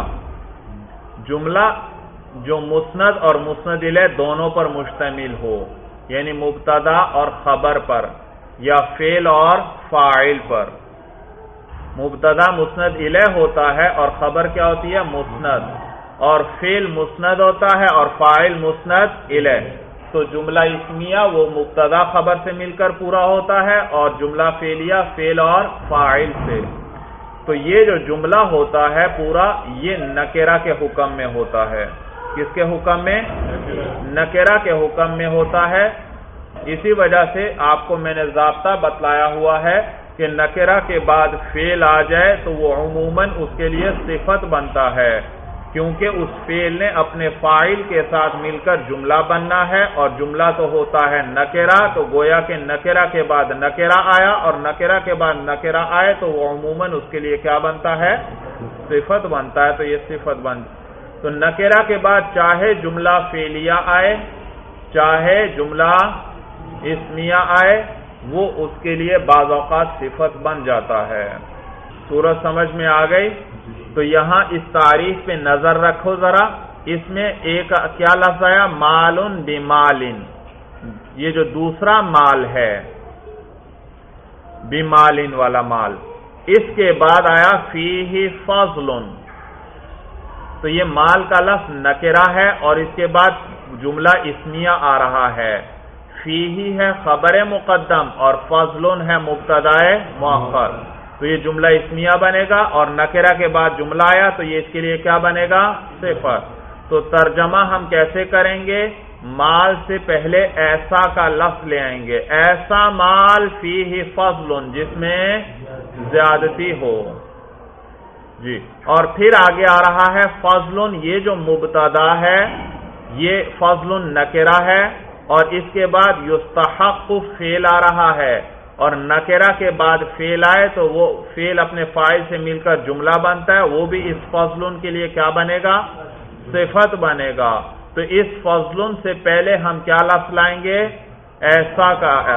جملہ جو مسند اور مسند الیہ دونوں پر مشتمل ہو، یعنی مبتدا اور خبر پر یا فعل اور فاعل پر. مبتدا مسند الیہ ہوتا ہے اور خبر کیا ہوتی ہے؟ مسند. اور فعل مسند ہوتا ہے اور فاعل مسند الیہ. تو جملہ اسمیہ وہ مبتدا خبر سے مل کر پورا ہوتا ہے اور جملہ فعلیہ فعل اور فاعل سے. تو یہ جو جملہ ہوتا ہے پورا، یہ نکرہ کے حکم میں ہوتا ہے. کس کے حکم میں؟ نکرہ کے حکم میں ہوتا ہے. اسی وجہ سے آپ کو میں نے ضابطہ بتلایا ہوا ہے کہ نکرہ کے بعد فعل آ جائے تو وہ عموماً اس کے لیے صفت بنتا ہے، کیونکہ اس فعل نے اپنے فاعل کے ساتھ مل کر جملہ بننا ہے، اور جملہ تو ہوتا ہے نکرہ. تو گویا کہ نکرہ کے بعد نکرہ آیا اور نکرہ کے بعد نکرہ آئے تو وہ عموماً اس کے لیے کیا بنتا ہے؟ صفت بنتا ہے. تو یہ صفت تو نکرہ کے بعد چاہے جملہ فعلیہ آئے چاہے جملہ اسمیہ آئے، وہ اس کے لیے بعض اوقات صفت بن جاتا ہے. صورت سمجھ میں آ گئی؟ تو یہاں اس تعریف پہ نظر رکھو ذرا. اس میں ایک کیا لفظ آیا؟ مالن بمالن. یہ جو دوسرا مال ہے بمالن والا مال، اس کے بعد آیا فیہ فضل. تو یہ مال کا لفظ نکرہ ہے اور اس کے بعد جملہ اسمیہ آ رہا ہے. فیہ ہے خبر مقدم اور فضل ہے مبتدا مؤخر. تو یہ جملہ اسمیہ بنے گا، اور نکرہ کے بعد جملہ آیا تو یہ اس کے لیے کیا بنے گا؟ صفت. تو ترجمہ ہم کیسے کریں گے؟ مال سے پہلے ایسا کا لفظ لے آئیں گے. ایسا مال فیہ فضل، جس میں زیادتی ہو. جی، اور پھر آگے آ رہا ہے فضل. یہ جو مبتدا ہے یہ فضل نکرہ ہے، اور اس کے بعد یستحق فعل آ رہا ہے، اور نکرہ کے بعد فعل آئے تو وہ فعل اپنے فاعل سے مل کر جملہ بنتا ہے. وہ بھی اس فضل کے لیے کیا بنے گا؟ صفت بنے گا. تو اس فضل سے پہلے ہم کیا لفظ لائیں گے؟ ایسا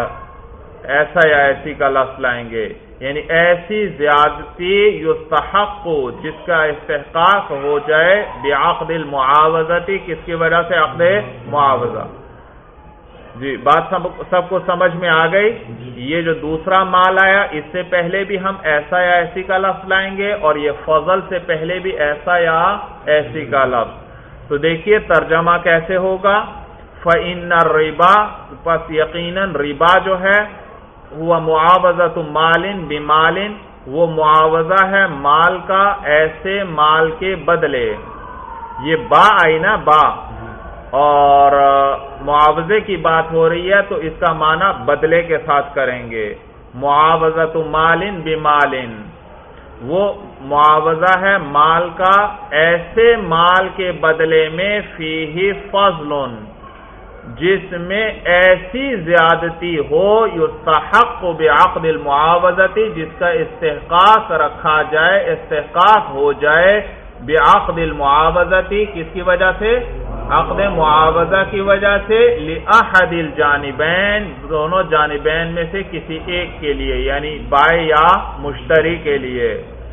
یا ایسی کا لفظ لائیں گے، یعنی ایسی زیادتی یستحق جس کا استحقاق ہو جائے بعقد المعاوضتی. کس کی وجہ سے؟ عقد معاوضہ. جی، بات سب کو سمجھ میں آ گئی؟ یہ جو دوسرا مال آیا اس سے پہلے بھی ہم ایسا یا ایسی کا لفظ لائیں گے، اور یہ فضل سے پہلے بھی ایسا یا ایسی کا لفظ. تو دیکھیے ترجمہ کیسے ہوگا. فَإِنَّ الرِّبَا، پس یقیناً ربا جو ہے وہ معاوضۃ مال بمال، وہ معاوضہ ہے مال کا ایسے مال کے بدلے. یہ با آئی نا، با، اور معاوضے کی بات ہو رہی ہے تو اس کا معنی بدلے کے ساتھ کریں گے. معاوضۃ مال بمال، وہ معاوضہ ہے مال کا ایسے مال کے بدلے میں فیہ فضل، جس میں ایسی زیادتی ہو یستحق بعقد المعاوضتی، جس کا استحقاق رکھا جائے، استحقاق ہو جائے بعقد المعاوضتی. کس کی وجہ سے؟ عقد معاوضہ کی وجہ سے. لأحد الجانبین، دونوں جانبین میں سے کسی ایک کے لیے، یعنی بائع یا مشتری کے لیے.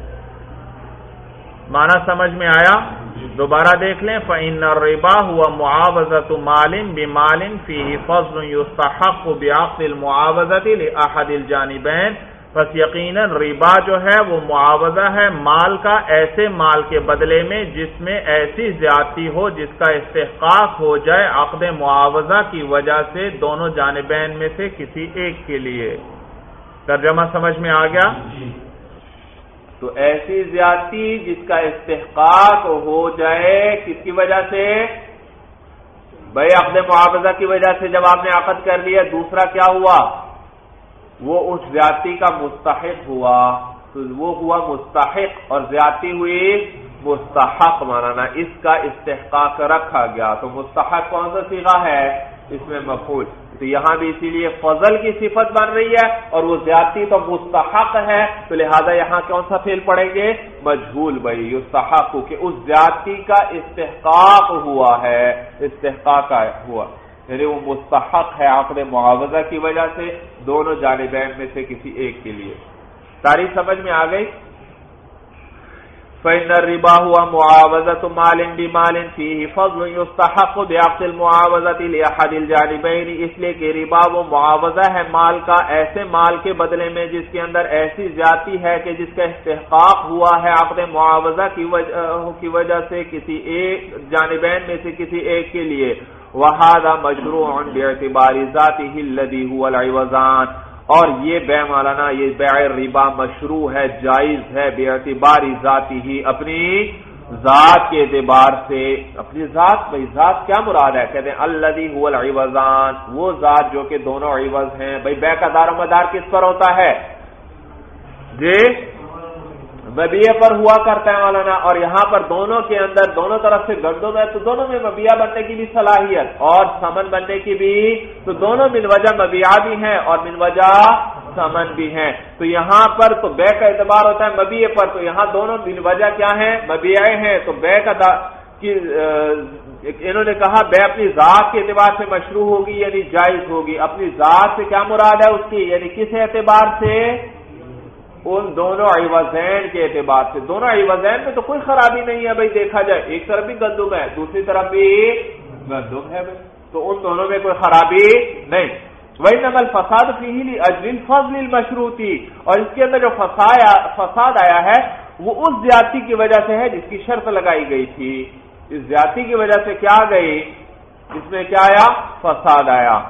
معنی سمجھ میں آیا؟ دوبارہ دیکھ لیں. فَإِنَّ الرِّبَا هُوَ مُعَاوَضَةُ مَالٍ بِمَالٍ فِيهِ فَضْلٌ يُسْتَحَقُّ بِعَقْدِ الْمُعَاوَضَةِ لِأَحَدِ الْجَانِبَيْنِ. پس یقیناً ربا جو ہے وہ معاوضہ ہے مال کا ایسے مال کے بدلے میں جس میں ایسی زیادتی ہو جس کا استحقاق ہو جائے عقد معاوضہ کی وجہ سے دونوں جانبین میں سے کسی ایک کے لیے. ترجمہ سمجھ میں آ گیا؟ تو ایسی زیادتی جس کا استحقاق ہو جائے کس کی وجہ سے؟ بھائی عقد معاوضہ کی وجہ سے جب آپ نے عقد کر لیا، دوسرا کیا ہوا؟ وہ اس زیادتی کا مستحق ہوا. تو وہ ہوا مستحق اور زیادتی ہوئی مستحق. مانا اس کا استحقاق رکھا گیا. تو مستحق کون سا صیغہ ہے؟ اس میں مفعول. تو یہاں بھی اسی لیے فضل کی صفت بن رہی ہے اور وہ زیادتی تو مستحق ہے. تو لہذا یہاں کون سا فعل پڑھیں گے؟ مجہول. بھائی یستحق کہ اس زیادتی کا استحقاق ہوا ہے، استحقاق ہوا. یعنی وہ مستحق ہے عقد معاوضہ کی وجہ سے دونوں جانبین میں سے کسی ایک کے لیے. تعریف سمجھ میں آ گئی؟ فإن الربا هو معاوضة مال بمال فيه فضل يستحق بعقد المعاوضة لأحد الجانبين. اس لیے کہ ربا وہ معاوضہ ہے مال کا، ایسے مال کے بدلے میں جس کے اندر ایسی زیادتی ہے کہ جس کا استحقاق ہوا ہے عقد معاوضہ کی وجہ سے کسی ایک جانبین میں سے کسی ایک کے لیے. وهذا مشروع باعتبار ذاته الذي هو العوضان. اور یہ بیع مولانا، یہ بیع ربا مشروع ہے، جائز ہے، باعتبار ذاتی ہی، اپنی ذات کے اعتبار سے. اپنی ذات، بھائی ذات کیا مراد ہے؟ کہتے ہیں الذی هو العوضان، وہ ذات جو کہ دونوں عوض ہیں. بھائی بیع کا دار و مدار کس پر ہوتا ہے؟ جی مبیع پر ہوا کرتا ہے مولانا. اور یہاں پر دونوں کے اندر دونوں طرف سے گندم ہے تو دونوں میں مبیع بننے کی بھی صلاحیت اور ثمن بننے کی بھی، تو دونوں من وجہ مبیع بھی ہیں اور من وجہ ثمن بھی ہیں. تو یہاں پر تو بیع کا اعتبار ہوتا ہے مبیع پر، تو یہاں دونوں من وجہ کیا ہیں؟ مبیع ہیں. تو بیع کا انہوں نے کہا بیع اپنی ذات کے اعتبار سے مشروع ہوگی یعنی جائز ہوگی. اپنی ذات سے کیا مراد ہے اس کی؟ یعنی کس اعتبار سے؟ ان دونوں عوضین کے اعتبار سے. دونوں عوضین میں تو کوئی خرابی نہیں ہے بھائی، دیکھا جائے ایک طرف بھی گندم ہے دوسری طرف بھی گندم ہے بھائی، تو ان دونوں میں کوئی خرابی نہیں. وَإِنَّمَا الْفَسَادُ فِيهِ لِأَجْلِ الْفَضْلِ الْمَشْرُوطِ. اور اس کے اندر جو فساد آیا ہے وہ اس زیادتی کی وجہ سے ہے جس کی شرط لگائی گئی تھی. اس زیادتی کی وجہ سے کیا گئی؟ اس میں کیا آیا؟ فساد آیا.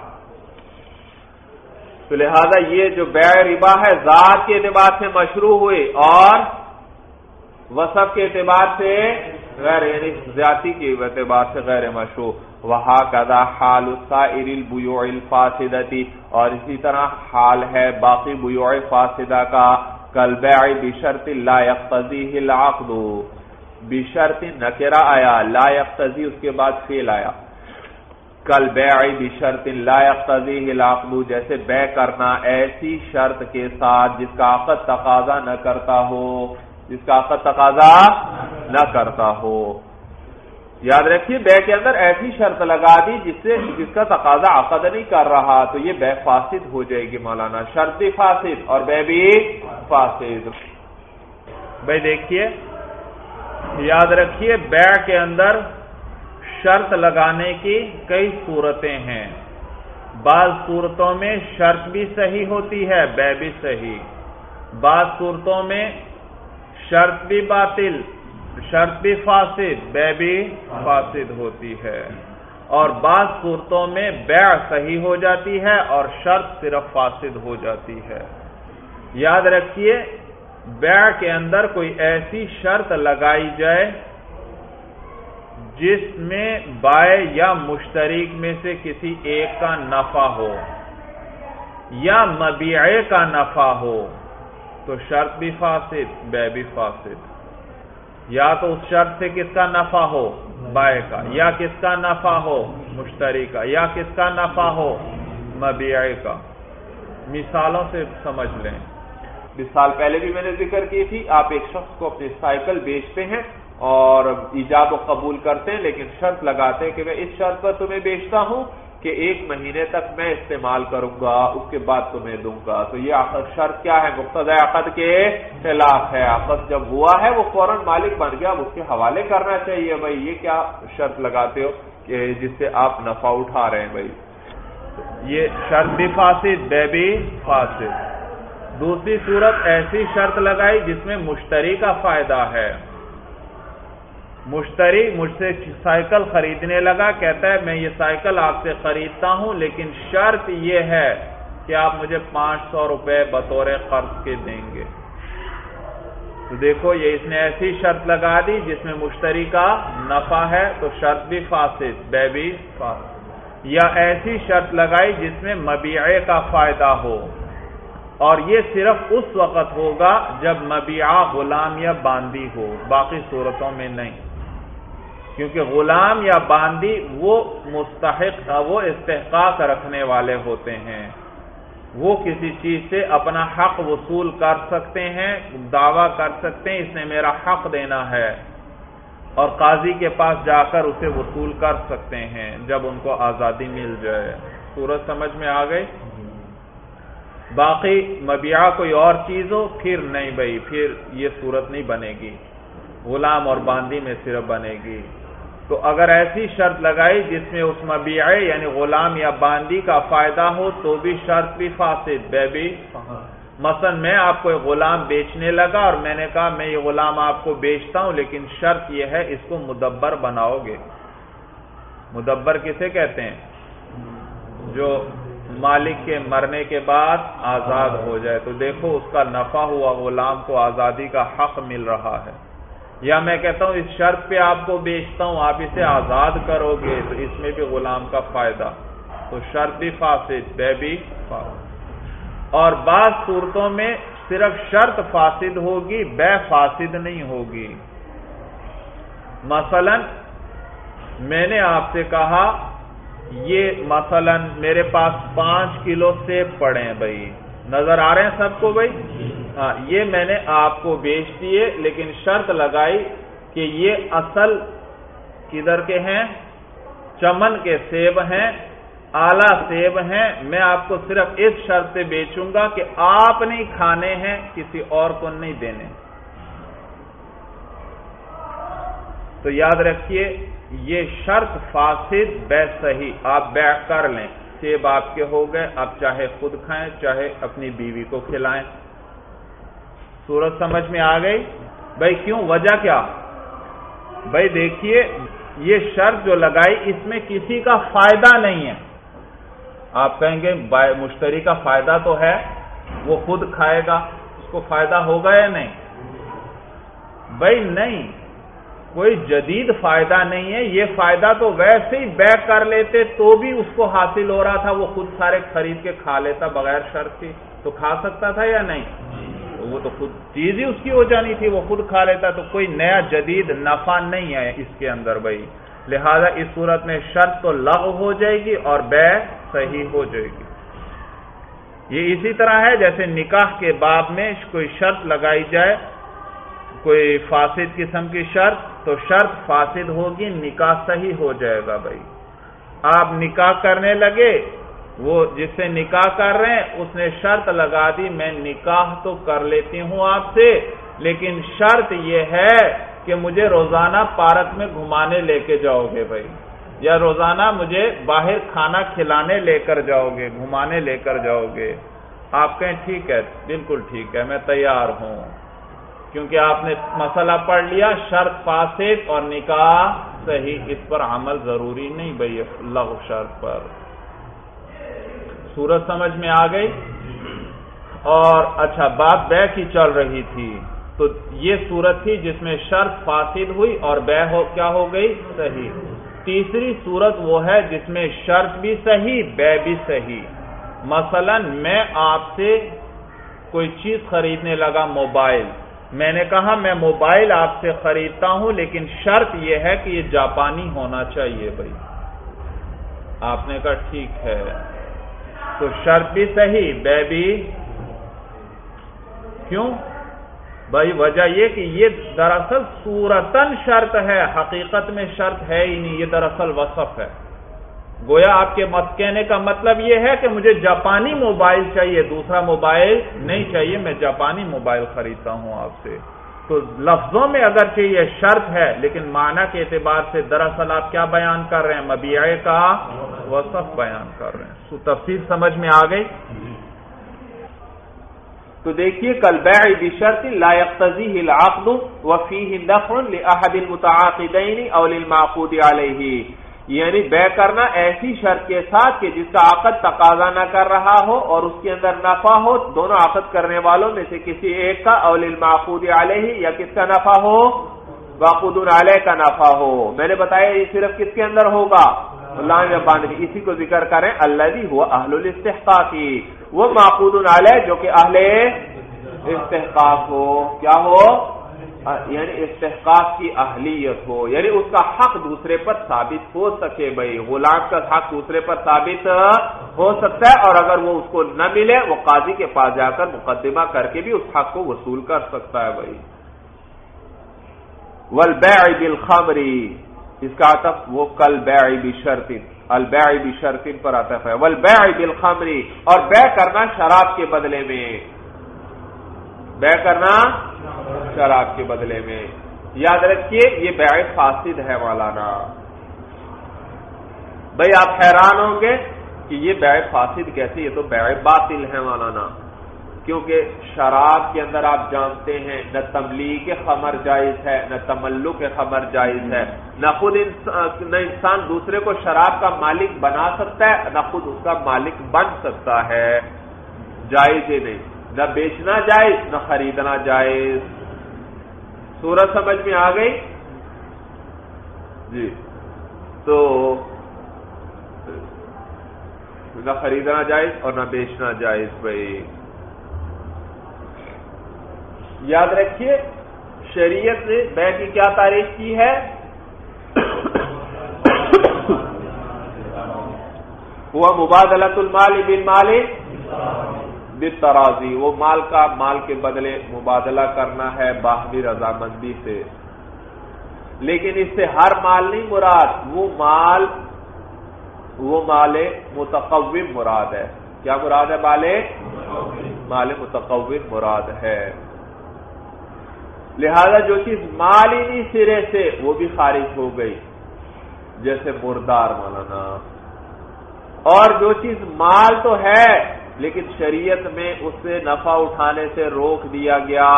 تو لہذا یہ جو بیع ربا ہے ذات کے اعتبار سے مشروع ہوئی اور وصف کے اعتبار سے غیر، یعنی زیادتی کے اعتبار سے غیر مشروع. وَهَكَذَا حَالُ سَائِرِ الْبُيُوعِ الْفَاسِدَةِ. اور اسی طرح حال ہے باقی بیوع فاسدہ کا. كَالْبَيْعِ بِشَرْطٍ لَا يَقْتَضِيهِ الْعَقْدُ. بشرط نکرہ آیا، لا يقتضی اس کے بعد فعل آیا. کالبیع بشرط لا يقتضیہ العقد. جیسے بیع کرنا ایسی شرط کے ساتھ جس کا عقد تقاضا نہ کرتا ہو، جس کا عقد تقاضا نہ کرتا ہو. یاد رکھیے بیع کے اندر ایسی شرط لگا دی جس کا تقاضا عقد نہیں کر رہا تو یہ بیع فاسد ہو جائے گی مولانا. شرط بھی فاسد اور بیع بھی فاسد. بھائی دیکھیے یاد رکھیے بیع کے اندر شرط لگانے کی کئی صورتیں ہیں. بعض صورتوں میں شرط بھی صحیح ہوتی ہے بیع بھی صحیح، بعض صورتوں میں شرط بھی باطل، شرط بھی فاسد، بیع بھی فاسد ہوتی ہے. اور بعض صورتوں میں بیع صحیح ہو جاتی ہے اور شرط صرف فاسد ہو جاتی ہے. یاد رکھیے بیع کے اندر کوئی ایسی شرط لگائی جائے جس میں بائع یا مشترک میں سے کسی ایک کا نفع ہو یا مبیعے کا نفع ہو تو شرط بھی فاسد بیع بھی فاسد. یا تو اس شرط سے کس کا نفع ہو؟ بائع کا. یا کس کا نفع ہو؟ مشترک کا. یا کس کا نفع ہو؟ مبیعے کا. مثالوں سے سمجھ لیں. مثال پہلے بھی میں نے ذکر کی تھی. آپ ایک شخص کو اپنی سائیکل بیچتے ہیں اور ایجاب و قبول کرتے ہیں لیکن شرط لگاتے ہیں کہ میں اس شرط پر تمہیں بیچتا ہوں کہ 1 مہینے تک میں استعمال کروں گا اس کے بعد تمہیں دوں گا. تو یہ عقد شرط کیا ہے؟ مقتضی عقد کے خلاف ہے. عقد جب ہوا ہے وہ فوراً مالک بن گیا، اس کے حوالے کرنا چاہیے. بھائی یہ کیا شرط لگاتے ہو کہ جس سے آپ نفع اٹھا رہے ہیں؟ بھائی یہ شرط بھی فاسد بیع بھی فاسد. دوسری صورت ایسی شرط لگائی جس میں مشتری کا فائدہ ہے. مشتری مجھ سے سائیکل خریدنے لگا، کہتا ہے میں یہ سائیکل آپ سے خریدتا ہوں لیکن شرط یہ ہے کہ آپ مجھے 500 روپے بطور قرض کے دیں گے. تو دیکھو یہ اس نے ایسی شرط لگا دی جس میں مشتری کا نفع ہے تو شرط بھی فاسد بیع بھی فاسد. یا ایسی شرط لگائی جس میں مبیعے کا فائدہ ہو اور یہ صرف اس وقت ہوگا جب مبیعہ غلام یا باندی ہو، باقی صورتوں میں نہیں. کیونکہ غلام یا باندی وہ مستحق، وہ استحقاق رکھنے والے ہوتے ہیں، وہ کسی چیز سے اپنا حق وصول کر سکتے ہیں، دعویٰ کر سکتے ہیں اس نے میرا حق دینا ہے. اور قاضی کے پاس جا کر اسے وصول کر سکتے ہیں جب ان کو آزادی مل جائے. صورت سمجھ میں آ گئی؟ باقی مبیعہ کوئی اور چیز ہو پھر نہیں بھائی، پھر یہ صورت نہیں بنے گی، غلام اور باندی میں صرف بنے گی. تو اگر ایسی شرط لگائی جس میں اس مبیعہ یعنی غلام یا باندی کا فائدہ ہو تو بھی شرط بھی فاسد، بے بھی. مثلا میں آپ کو ایک غلام بیچنے لگا اور میں نے کہا میں یہ غلام آپ کو بیچتا ہوں، لیکن شرط یہ ہے اس کو مدبر بناؤ گے. مدبر کسے کہتے ہیں؟ جو مالک کے مرنے کے بعد آزاد ہو جائے. تو دیکھو اس کا نفع ہوا، غلام کو آزادی کا حق مل رہا ہے. یا میں کہتا ہوں اس شرط پہ آپ کو بیچتا ہوں، آپ اسے آزاد کرو گے تو اس میں بھی غلام کا فائدہ. تو شرط بھی فاسد، بے بھی فاسد. اور بعض صورتوں میں صرف شرط فاسد ہوگی، بے فاسد نہیں ہوگی. مثلا میں نے آپ سے کہا یہ مثلا میرے پاس 5 کلو سیب پڑے ہیں بھائی، نظر آ رہے ہیں سب کو بھائی؟ ہاں، یہ میں نے آپ کو بیچ دیے، لیکن شرط لگائی کہ یہ اصل کدھر کے ہیں؟ چمن کے سیب ہیں، اعلیٰ سیب ہیں. میں آپ کو صرف اس شرط سے بیچوں گا کہ آپ نہیں کھانے ہیں، کسی اور کو نہیں دینے. تو یاد رکھیے یہ شرط فاسد، بے صحیح. آپ بیع کر لیں، سیب آپ کے ہو گئے، آپ چاہے خود کھائیں چاہے اپنی بیوی کو کھلائیں. صورت سمجھ میں آ گئی بھائی؟ کیوں؟ وجہ کیا؟ بھائی دیکھیے یہ شرط جو لگائی اس میں کسی کا فائدہ نہیں ہے. آپ کہیں گے مشتری کا فائدہ تو ہے، وہ خود کھائے گا، اس کو فائدہ ہوگا یا نہیں؟ بھائی نہیں، کوئی جدید فائدہ نہیں ہے. یہ فائدہ تو ویسے ہی بیع کر لیتے تو بھی اس کو حاصل ہو رہا تھا، وہ خود سارے خرید کے کھا لیتا بغیر شرط کی. تو کھا سکتا تھا یا نہیں؟ وہ تو خود چیز ہی اس کی ہو جانی تھی، وہ خود کھا لیتا. تو کوئی نیا جدید نفع نہیں ہے اس کے اندر بھائی. لہذا اس صورت میں شرط تو لغو ہو جائے گی اور بیع صحیح ہو جائے گی. یہ اسی طرح ہے جیسے نکاح کے باب میں کوئی شرط لگائی جائے، کوئی فاسد قسم کی شرط، تو شرط فاسد ہوگی، نکاح صحیح ہو جائے گا بھائی. آپ نکاح کرنے لگے، وہ جس سے نکاح کر رہے ہیں اس نے شرط لگا دی میں نکاح تو کر لیتی ہوں آپ سے، لیکن شرط یہ ہے کہ مجھے روزانہ پارک میں گھمانے لے کے جاؤ گے بھائی، یا روزانہ مجھے باہر کھانا کھلانے لے کر جاؤ گے، گھمانے لے کر جاؤ گے. آپ کہیں ٹھیک ہے، بالکل ٹھیک ہے، میں تیار ہوں. کیونکہ آپ نے مسئلہ پڑھ لیا، شرط فاسد اور نکاح صحیح، اس پر عمل ضروری نہیں بھائی لغو شرط پر. صورت سمجھ میں آ گئی؟ اور اچھا بات بیع کی چل رہی تھی، تو یہ صورت تھی جس میں شرط فاسد ہوئی اور بیع کیا ہو گئی؟ صحیح. تیسری صورت وہ ہے جس میں شرط بھی صحیح، بیع بھی صحیح. مثلا میں آپ سے کوئی چیز خریدنے لگا، موبائل. میں نے کہا میں موبائل آپ سے خریدتا ہوں، لیکن شرط یہ ہے کہ یہ جاپانی ہونا چاہیے بھائی. آپ نے کہا ٹھیک ہے، تو شرط بھی صحیح، بیع بھی. کیوں بھائی؟ وجہ یہ کہ یہ دراصل صورتاً شرط ہے، حقیقت میں شرط ہے ہی نہیں، یہ دراصل وصف ہے. گویا آپ کے کہنے کا مطلب یہ ہے کہ مجھے جاپانی موبائل چاہیے، دوسرا موبائل نہیں چاہیے، میں جاپانی موبائل خریدتا ہوں آپ سے. تو لفظوں میں اگرچہ یہ شرط ہے، لیکن معنی کے اعتبار سے دراصل آپ کیا بیان کر رہے ہیں؟ مبیعہ کا وصف بیان کر رہے ہیں. تفصیل سمجھ میں آ گئی؟ تو دیکھیے کالبیع بشرط لا يقتضیہ العقد وفیہ نفع لأحد المتعاقدین او للمعقود علیہ، یعنی بیع کرنا ایسی شرط کے ساتھ کہ جس کا عقد تقاضا نہ کر رہا ہو اور اس کے اندر نفع ہو دونوں عقد کرنے والوں میں سے کسی ایک کا، او للمعقود علیہ، یا کس کا نفع ہو؟ معقود علیہ کا نفع ہو. میں نے بتایا یہ صرف کس کے اندر ہوگا؟ اللہ نے باندھی. اسی کو ذکر کریں الذی هو اہل الاستحقاق، وہ معقود علیہ جو کہ اہل استحقاق ہو. کیا ہو؟ یعنی استحقاق کی اہلیت ہو، یعنی اس کا حق دوسرے پر ثابت ہو سکے. بھائی غلام کا حق دوسرے پر ثابت ہو سکتا ہے، اور اگر وہ اس کو نہ ملے وہ قاضی کے پاس جا کر مقدمہ کر کے بھی اس حق کو وصول کر سکتا ہے. بھائی والبیع بالخمر، اس کا عطف وہ کل بیع بشرط، البیع بشرط پر عطف ہے، والبیع بالخمر، اور بیع کرنا شراب کے بدلے میں، بیع کرنا شراب کے بدلے میں. یاد رکھیے یہ بیع فاسد ہے مولانا. بھئی آپ حیران ہوں گے کہ یہ بیع فاسد کیسے، یہ تو بیع باطل ہے مولانا، کیونکہ شراب کے اندر آپ جانتے ہیں نہ تملیک خمر جائز ہے، نہ تملک خمر جائز ہے، نہ خود نہ انسان دوسرے کو شراب کا مالک بنا سکتا ہے، نہ خود اس کا مالک بن سکتا ہے، جائز ہی نہیں، نہ بیچنا جائز نہ خریدنا جائز. صورت سمجھ میں آ گئی جی؟ تو نہ خریدنا جائز اور نہ بیچنا جائز. بھائی یاد رکھیے شریعت نے بیع کی کیا تعریف کی ہے؟ وہ مبادلۃ المال بالمال بالتراضی، وہ مال کا مال کے بدلے مبادلہ کرنا ہے باہمی رضامندی سے. لیکن اس سے ہر مال نہیں مراد، وہ مال متقوم مراد ہے. کیا مراد ہے؟ مال متقوم مراد ہے. لہذا جو چیز مال ہی نہیں سرے سے وہ بھی خارج ہو گئی، جیسے مردار مولانا. اور جو چیز مال تو ہے لیکن شریعت میں اس سے نفع اٹھانے سے روک دیا گیا.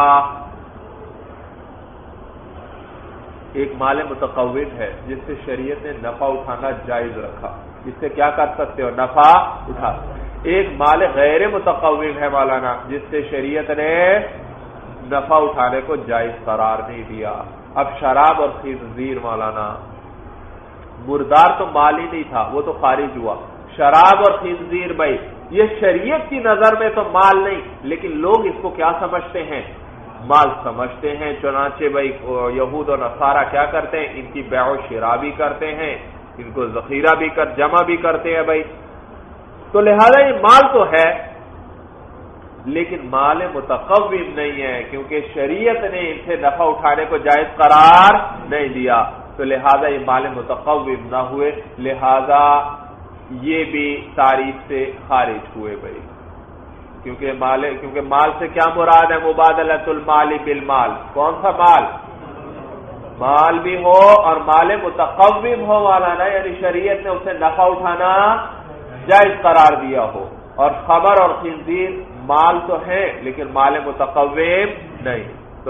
ایک مال متقوم ہے جس سے شریعت نے نفع اٹھانا جائز رکھا، اس سے کیا کر سکتے ہو؟ نفع اٹھا. ایک مال غیر متقوم ہے مولانا جس سے شریعت نے نفع اٹھانے کو جائز قرار نہیں دیا. اب شراب اور خنزیر مولانا، مردار تو مال ہی نہیں تھا، وہ تو خارج ہوا. شراب اور خنزیر بھائی یہ شریعت کی نظر میں تو مال نہیں، لیکن لوگ اس کو کیا سمجھتے ہیں؟ مال سمجھتے ہیں. چنانچہ بھائی یہود اور نصارہ کیا کرتے ہیں؟ ان کی بیع و شراء بھی کرتے ہیں، ان کو ذخیرہ بھی جمع بھی کرتے ہیں بھائی. تو لہذا یہ مال تو ہے لیکن مال متقوم نہیں ہے، کیونکہ شریعت نے ان سے نفع اٹھانے کو جائز قرار نہیں دیا. تو لہذا یہ مال متقوم نہ ہوئے، لہذا یہ بھی تعریف سے خارج ہوئے بھائی. کیونکہ مال سے کیا مراد ہے؟ مبادلۃ المال بالمال. کون سا مال؟ مال بھی ہو اور مال متقوم ہو والا نا، یعنی شریعت نے اسے نفع اٹھانا جائز قرار دیا ہو. اور خمر اور خنزیر مال تو ہے لیکن مال متقوم نہیں.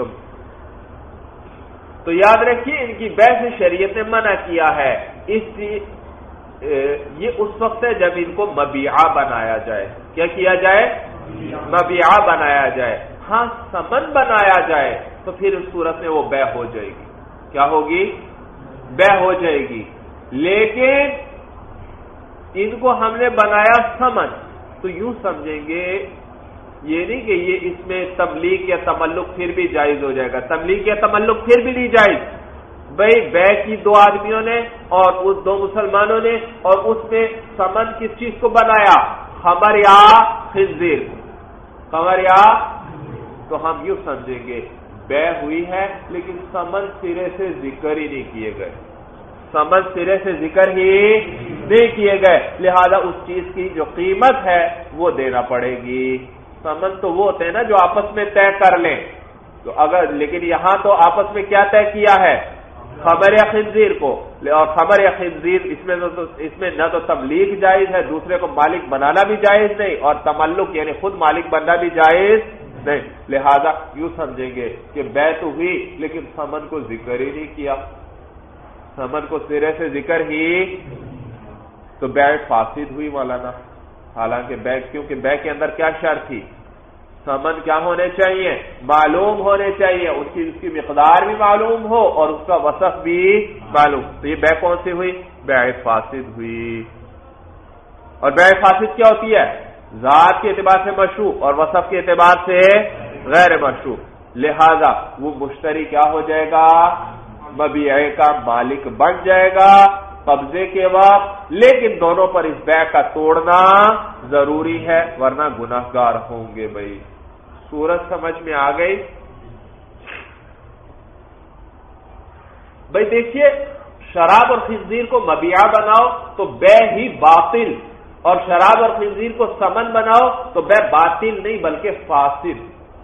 تو یاد رکھیے ان کی بیع سے شریعت نے منع کیا ہے. یہ اس وقت ہے جب ان کو مبیعہ بنایا جائے. کیا کیا جائے؟ مبیعہ بنایا جائے. ہاں ثمن بنایا جائے تو پھر اس صورت میں وہ بیع ہو جائے گی. کیا ہوگی؟ بیع ہو جائے گی. لیکن ان کو ہم نے بنایا ثمن، تو یوں سمجھیں گے یہ نہیں کہ یہ اس میں تملیک یا تملک پھر بھی جائز ہو جائے گا. تملیک یا تملک پھر بھی نہیں جائز. بھئی بیع کی دو آدمیوں نے اور اس دو مسلمانوں نے، اور اس میں ثمن کس چیز کو بنایا؟ خمر یا خنزیر. خمر یا، تو ہم یوں سمجھیں گے بیع ہوئی ہے لیکن ثمن سرے سے ذکر ہی نہیں کیے گئے. ثمن سرے سے ذکر ہی نہیں کیے گئے، لہذا اس چیز کی جو قیمت ہے وہ دینا پڑے گی. ثمن تو وہ ہوتے ہیں نا جو آپس میں طے کر لیں. تو اگر لیکن یہاں تو آپس میں کیا طے کیا ہے؟ خمر یا خنزیر کو. اور خمر یا خنزیر اس میں نہ تو تملیک جائز ہے، دوسرے کو مالک بنانا بھی جائز نہیں، اور تملک یعنی خود مالک بننا بھی جائز نہیں. لہذا یوں سمجھیں گے کہ بیع تو ہوئی لیکن ثمن کو ذکر ہی نہیں کیا، ثمن کو سرے سے ذکر ہی، تو بیع فاسد ہوئی مولانا. حالانکہ بیع، کیونکہ بیع کے اندر کیا شرط تھی؟ ثمن کیا ہونے چاہیے؟ معلوم ہونے چاہیے، اس کی مقدار بھی معلوم ہو اور اس کا وصف بھی معلوم. تو یہ بیع کون سی ہوئی؟ بیع فاسد ہوئی. اور بیع فاسد کیا ہوتی ہے؟ ذات کے اعتبار سے مشروع اور وصف کے اعتبار سے غیر مشروع. لہذا وہ مشتری کیا ہو جائے گا؟ مبیعے کا مالک بن جائے گا قبضے کے وقت، لیکن دونوں پر اس بیع کا توڑنا ضروری ہے ورنہ گناہگار ہوں گے. بھائی صورت سمجھ میں آ گئی؟ بھائی دیکھیے شراب اور خنزیر کو مبیعہ بناؤ تو بے ہی باطل، اور شراب اور خنزیر کو ثمن بناؤ تو بے باطل نہیں بلکہ فاسد۔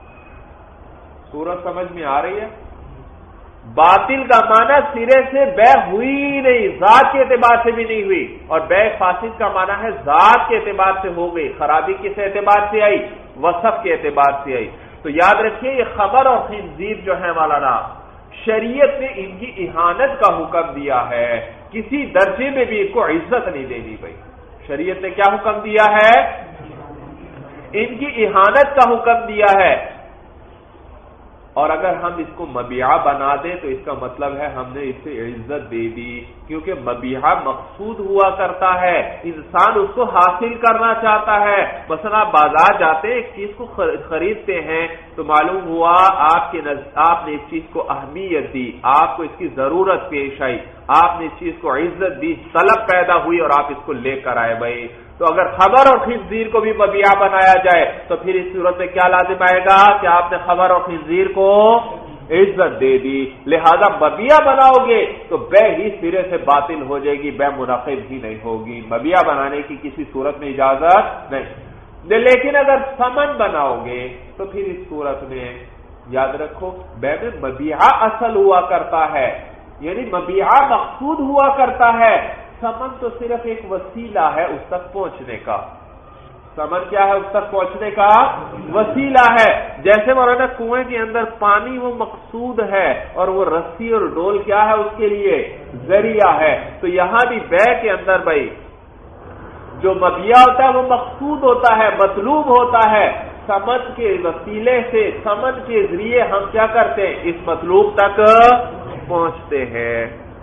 صورت سمجھ میں آ رہی ہے؟ باطل کا معنی سرے سے بے ہوئی نہیں، ذات کے اعتبار سے بھی نہیں ہوئی، اور بے فاسد کا معنی ہے ذات کے اعتبار سے ہو گئی۔ خرابی کس اعتبار سے آئی؟ وصف کے اعتبار سے آئی۔ تو یاد رکھیے یہ خمر اور خنزیر جو ہے مولانا، شریعت نے ان کی اہانت کا حکم دیا ہے، کسی درجے میں بھی ان کو عزت نہیں دینی۔ بھائی شریعت نے کیا حکم دیا ہے؟ ان کی اہانت کا حکم دیا ہے، اور اگر ہم اس کو مبیعہ بنا دیں تو اس کا مطلب ہے ہم نے اسے عزت دے دی، کیونکہ مبیعہ مقصود ہوا کرتا ہے، انسان اس کو حاصل کرنا چاہتا ہے۔ مثلا آپ بازار جاتے ہیں، ایک چیز کو خریدتے ہیں تو معلوم ہوا آپ نے اس چیز کو اہمیت دی، آپ کو اس کی ضرورت پیش آئی، آپ نے اس چیز کو عزت دی، طلب پیدا ہوئی اور آپ اس کو لے کر آئے۔ بھائی تو اگر خمر اور خنزیر کو بھی مبیعہ بنایا جائے تو پھر اس صورت میں کیا لازم آئے گا کہ آپ نے خمر اور خنزیر کو عزت دے دی، لہذا مبیعہ بناؤ گے تو بے ہی سرے سے باطل ہو جائے گی، بے منعقد ہی نہیں ہوگی، مبیعہ بنانے کی کسی صورت میں اجازت نہیں۔ لیکن اگر ثمن بناؤ گے تو پھر اس صورت میں یاد رکھو بے میں مبیعہ اصل ہوا کرتا ہے، یعنی مبیعہ مقصود ہوا کرتا ہے، ثمن تو صرف ایک وسیلہ ہے اس تک پہنچنے کا۔ ثمن کیا ہے؟ اس تک پہنچنے کا وسیلہ ہے۔ جیسے مولانا کنویں کے اندر پانی وہ مقصود ہے اور وہ رسی اور ڈول کیا ہے؟ اس کے لیے ذریعہ ہے۔ تو یہاں بھی بے کے اندر بھائی جو مبیعہ ہوتا ہے وہ مقصود ہوتا ہے، مطلوب ہوتا ہے، ثمن کے وسیلے سے، ثمن کے ذریعے ہم کیا کرتے ہیں؟ اس مطلوب تک پہنچتے ہیں۔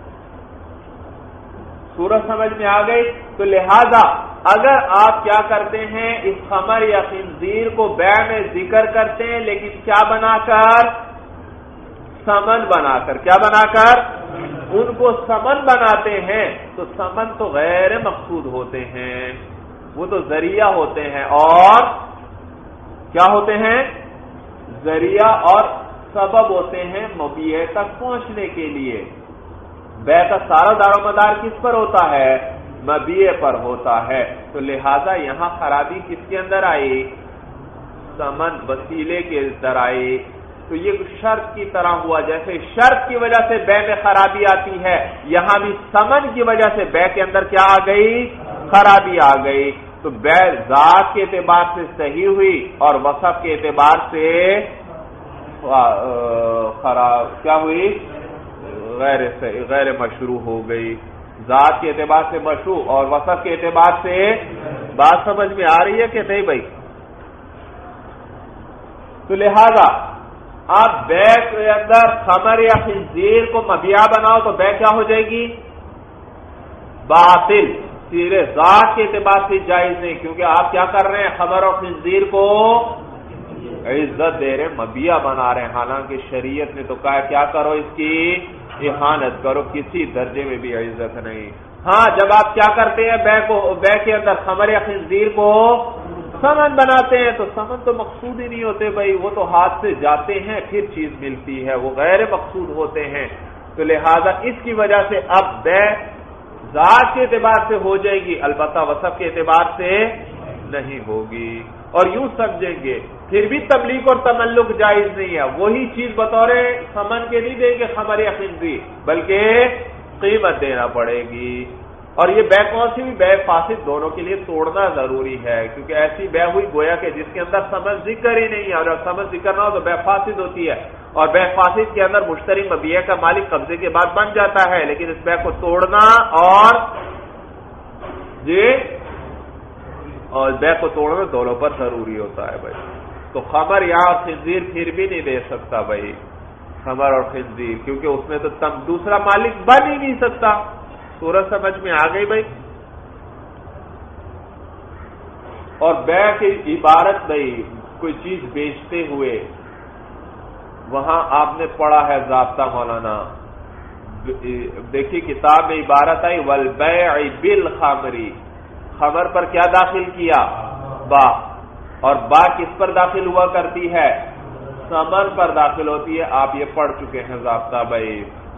سورج سمجھ میں آ گئی؟ تو لہذا اگر آپ کیا کرتے ہیں اس خمر یا خنزیر کو بیع میں ذکر کرتے ہیں لیکن کیا بنا کر؟ ثمن بنا کر۔ کیا بنا کر؟ ان کو ثمن بناتے ہیں تو ثمن تو غیر مقصود ہوتے ہیں، وہ تو ذریعہ ہوتے ہیں، اور کیا ہوتے ہیں؟ ذریعہ اور سبب ہوتے ہیں مبیع تک پہنچنے کے لیے۔ بیع کا سارا دار و مدار کس پر ہوتا ہے؟ مبیع پر ہوتا ہے۔ تو لہذا یہاں خرابی کس کے اندر آئی؟ ثمن وسیلے کے اندر آئی۔ تو یہ شرط کی طرح ہوا، جیسے شرط کی وجہ سے بیع میں خرابی آتی ہے، یہاں بھی ثمن کی وجہ سے بیع کے اندر کیا آ گئی؟ خرابی آ گئی۔ تو بیع ذات کے اعتبار سے صحیح ہوئی اور وصف کے اعتبار سے خراب کیا ہوئی؟ غیر مشروع ہو گئی۔ ذات کے اعتبار سے مشروع اور وصف کے اعتبار سے۔ بات سمجھ میں آ رہی ہے کہ نہیں بھائی؟ تو لہذا آپ بیع کے اندر خمر یا خنزیر کو مبیعہ بناؤ تو بیع کیا ہو جائے گی؟ باطل، سیرے ذات کے اعتبار سے جائز نہیں، کیونکہ آپ کیا کر رہے ہیں؟ خمر اور خنزیر کو عزت دے رہے، مبیعہ بنا رہے ہیں، حالانکہ شریعت نے تو کہا کیا کرو؟ اس کی اہانت کرو، کسی درجے میں بھی عزت نہیں۔ ہاں جب آپ کیا کرتے ہیں بیع کے اندر خمر یا خنزیر کو ثمن بناتے ہیں تو ثمن تو مقصود ہی نہیں ہوتے بھائی، وہ تو ہاتھ سے جاتے ہیں پھر چیز ملتی ہے، وہ غیر مقصود ہوتے ہیں۔ تو لہذا اس کی وجہ سے اب بیع ذات کے اعتبار سے ہو جائے گی، البتہ وصف کے اعتبار سے نہیں ہوگی۔ اور یوں سمجھیں گے پھر بھی تملیک اور تملک جائز نہیں ہے، وہی چیز بطور ثمن کے نہیں دیں گے خمر یا خنزیر، بلکہ قیمت دینا پڑے گی۔ اور یہ بیع کون سی بھی؟ بیع فاسد، دونوں کے لیے توڑنا ضروری ہے، کیونکہ ایسی بیع ہوئی گویا کہ جس کے اندر ثمن ذکر ہی نہیں ہے، اور اگر ثمن ذکر نہ ہو تو بیع فاسد ہوتی ہے، اور بیع فاسد کے اندر مشتری مبیع کا مالک قبضے کے بعد بن جاتا ہے، لیکن اس بیع کو توڑنا اور بیع کو توڑنا دونوں پر ضروری ہوتا ہے بھائی۔ تو خمر یا خنزیر پھر بھی نہیں دے سکتا بھائی، خمر اور خنزیر، کیونکہ اس میں تو دوسرا مالک بن ہی نہیں سکتا۔ سورج سمجھ میں آ گئی بھائی؟ اور بیع کی عبارت بھائی کوئی چیز بیچتے ہوئے وہاں آپ نے پڑھا ہے ضابطہ مولانا، دیکھیے کتاب میں عبارت آئی والبیع بالخمر، خمر پر کیا داخل کیا؟ با، اور با کس پر داخل ہوا کرتی ہے؟ ثمن پر داخل ہوتی ہے۔ آپ یہ پڑھ چکے ہیں ضابطہ بھائی،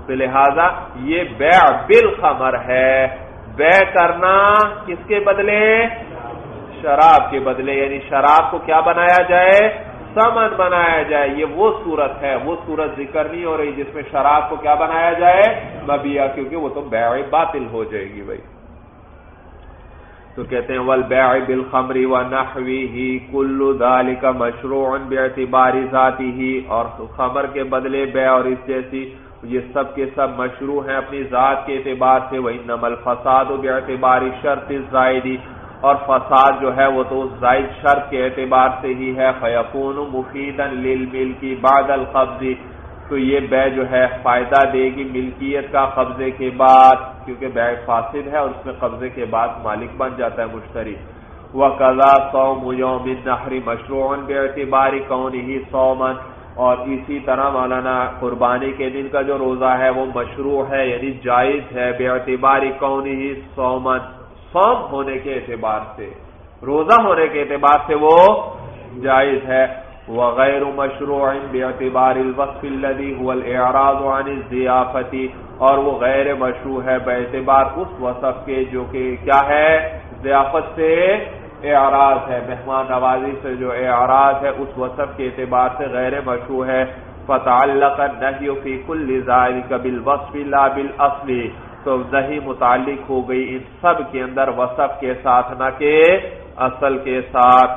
تو لہذا یہ بیع بالخمر ہے، بیع کرنا کس کے بدلے؟ شراب کے بدلے، یعنی شراب کو کیا بنایا جائے؟ ثمن بنایا جائے. یہ وہ صورت ہے، وہ صورت ذکر نہیں ہو رہی جس میں شراب کو کیا بنایا جائے؟ مبیع، کیونکہ وہ تو بیع باطل ہو جائے گی بھائی. تو کہتے ہیں والبیع بالخمر ونحوه کل ذلك مشروع باعتبار ذاته، اور خمر کے بدلے بیع اور اس جیسی یہ سب کے سب مشروع ہیں اپنی ذات کے اعتبار سے. وانما الفساد باعتبار الشرط الزائد، اور فساد جو ہے وہ تو اس زائد شرط کے اعتبار سے ہی ہے. فیکون مفیدا للملک بعد القبض، تو یہ بیع جو ہے فائدہ دے گی ملکیت کا قبضے کے بعد، کیونکہ بیع فاسد ہے اور اس میں قبضے کے بعد مالک بن جاتا ہے مشتری. وَقَضَى صَوْمُ يَوْمِ النَّحْرِ مَشْرُوعٌ بِاعْتِبَارِ كَوْنِهِ صَوْمًا، اور اسی طرح مولانا قربانی کے دن کا جو روزہ ہے وہ مشروع ہے، یعنی جائز ہے باعتبار كَوْنِهِ صَوْمًا، صوم ہونے کے اعتبار سے، روزہ ہونے کے اعتبار سے وہ جائز ہے. وغیر مشروع باعتبار الوصف الذي هو الاعراض عن الضیافت، اور وہ غیر مشروع ہے باعتبار اس وصف کے جو کہ کیا ہے؟ ضیافت سے اعراض ہے، مہمان نوازی سے جو اعراض ہے اس وصف کے اعتبار سے غیر مشروع ہے. فتعلق النهي في كل ذلك بالوصف لا بالاصل، تو نہیں متعلق ہو گئی ان سب کے اندر وصف کے ساتھ نہ کہ اصل کے ساتھ.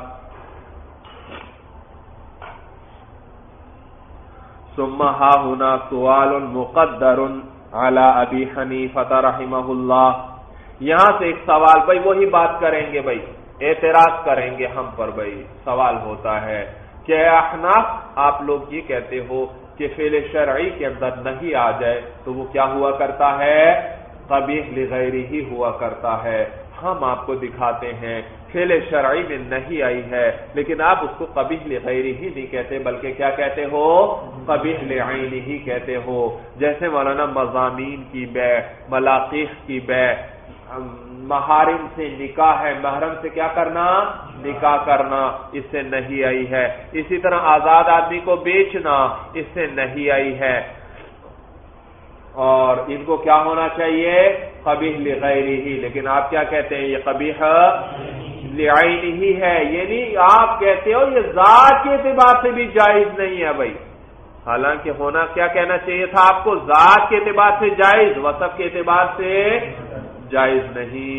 ثم ها هنا سوال مقدر على ابي حنیفہ رحمہ اللہ، یہاں سے ایک سوال، بھائی وہی بات کریں گے بھائی، اعتراض کریں گے ہم پر بھائی. سوال ہوتا ہے کہ احناف آپ لوگ یہ کہتے ہو کہ فعل شرعی کے اندر نہیں آ جائے تو وہ کیا ہوا کرتا ہے؟ قبیح لغیرہ ہی ہوا کرتا ہے. ہم آپ کو دکھاتے ہیں فعل شرعی میں نہیں آئی ہے، لیکن آپ اس کو قبیح لغیرہ ہی نہیں کہتے بلکہ کیا کہتے ہو؟ قبیح لعینہ ہی کہتے ہو. جیسے مولانا مضامین کی بیع، ملاقیح کی بیع، محارم سے نکاح ہے، محرم سے کیا کرنا؟ نکاح کرنا، اس سے نہیں آئی ہے. اسی طرح آزاد آدمی کو بیچنا، اس سے نہیں آئی ہے. اور ان کو کیا ہونا چاہیے؟ قبیح لغیرہ ہی. لیکن آپ کیا کہتے ہیں؟ یہ قبیح لعینہ ہی ہے، یعنی آپ کہتے ہو یہ ذات کے اعتبار سے بھی جائز نہیں ہے بھائی. حالانکہ ہونا کیا کہنا چاہیے تھا آپ کو؟ ذات کے اعتبار سے جائز، وصف کے اعتبار سے جائز نہیں.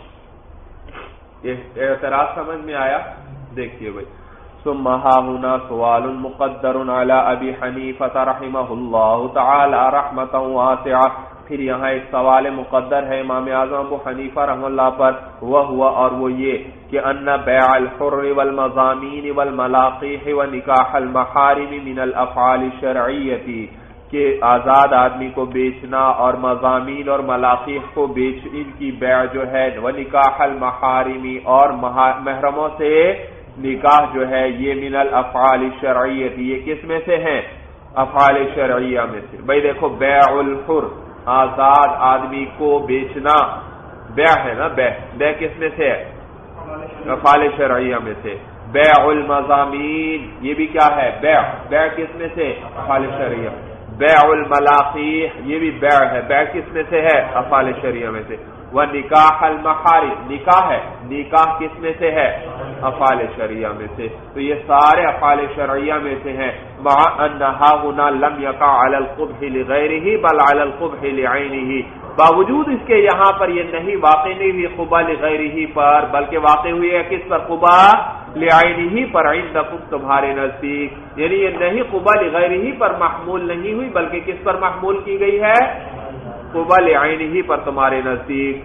یہ اعتراض سمجھ میں آیا؟ دیکھیے بھائی. ثم ها هنا سوال مقدر على ابي حنیفہ رحمہ اللہ تعالی رحمتا واسعہ، پھر یہاں ایک سوال مقدر ہے امام اعظم ابو حنیفہ رحمہ اللہ پر، اور وہ یہ کہ ان بیع الحر والمضامین والملاقیح ونکاح المحارم من الافعال الشرعیۃ، کہ آزاد آدمی کو بیچنا اور مضامین اور ملاقیح کو بیچ، ان کی بیع جو ہے، ونکاح المحارم اور محرموں سے نکاح جو ہے، یہ من الافعال الشرعیۃ، یہ کس میں سے ہیں؟ افعال شرعیہ میں سے. بھائی دیکھو، بیع الحر آزاد آدمی کو بیچنا بیع ہے نا، بیع کس میں سے ہے؟ افعال شرعیہ میں سے. بیع المضامین یہ بھی کیا ہے؟ بیع کس میں سے؟ افعال شرعیہ. بیع الملاقیح یہ بھی بیع ہے، بیع کس میں سے ہے؟ افعال شرعیہ میں سے. ونکاح المحارم نکاح ہے، نکاح کس میں سے ہے؟ افعال شرعیہ میں سے. تو یہ سارے افعال شرعیہ میں سے ہیں. مع انہا هنا لم يقع على القبح لغیرہ بل على القبح لعینہ، باوجود اس کے یہاں پر یہ نہیں واقع نہیں ہوئی قبح لغیرہ پر، بلکہ واقع ہوئی ہے کس پر؟ قبح لعینہ پر. عندکم تمہارے نزدیک، یعنی یہ نہیں قبح لغیرہ پر محمول نہیں ہوئی بلکہ کس پر محمول کی گئی ہے؟ قبح لعینہ پر تمہارے نزدیک.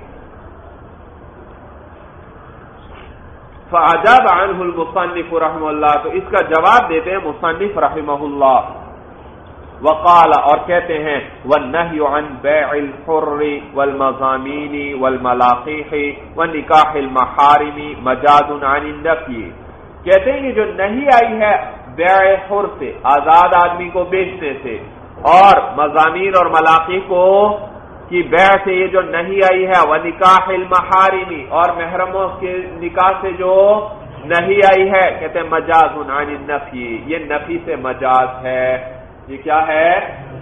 فَأَجَابَ عَنْهُ الْمُصَنِّفُ رحمہ اللہ، تو اس کا جواب دیتے ہیں مصنف رحمہ اللہ. وقال، اور کہتے ہیں وَالنَّهْيُ عَنْ بَيْعِ الْحُرِّ وَالْمَضَامِينِ وَالْمَلَاقِحِ وَنِكَاحِ الْمَحَارِمِ مَجَازٌ عَنِ النَّفْيِ، کہتے ہیں یہ جو نہیں آئی ہے بیع حر سے، آزاد آدمی کو بیچنے سے، اور مضامین اور ملاقی کو کی بیع سے یہ جو نہیں آئی ہے، وَنِكَاحِ الْمَحَارِمِ اور محرموں کے نکاح سے جو نہیں آئی ہے، کہتے ہیں مجاز عن النفی، یہ نفی سے مجاز ہے. یہ کیا ہے؟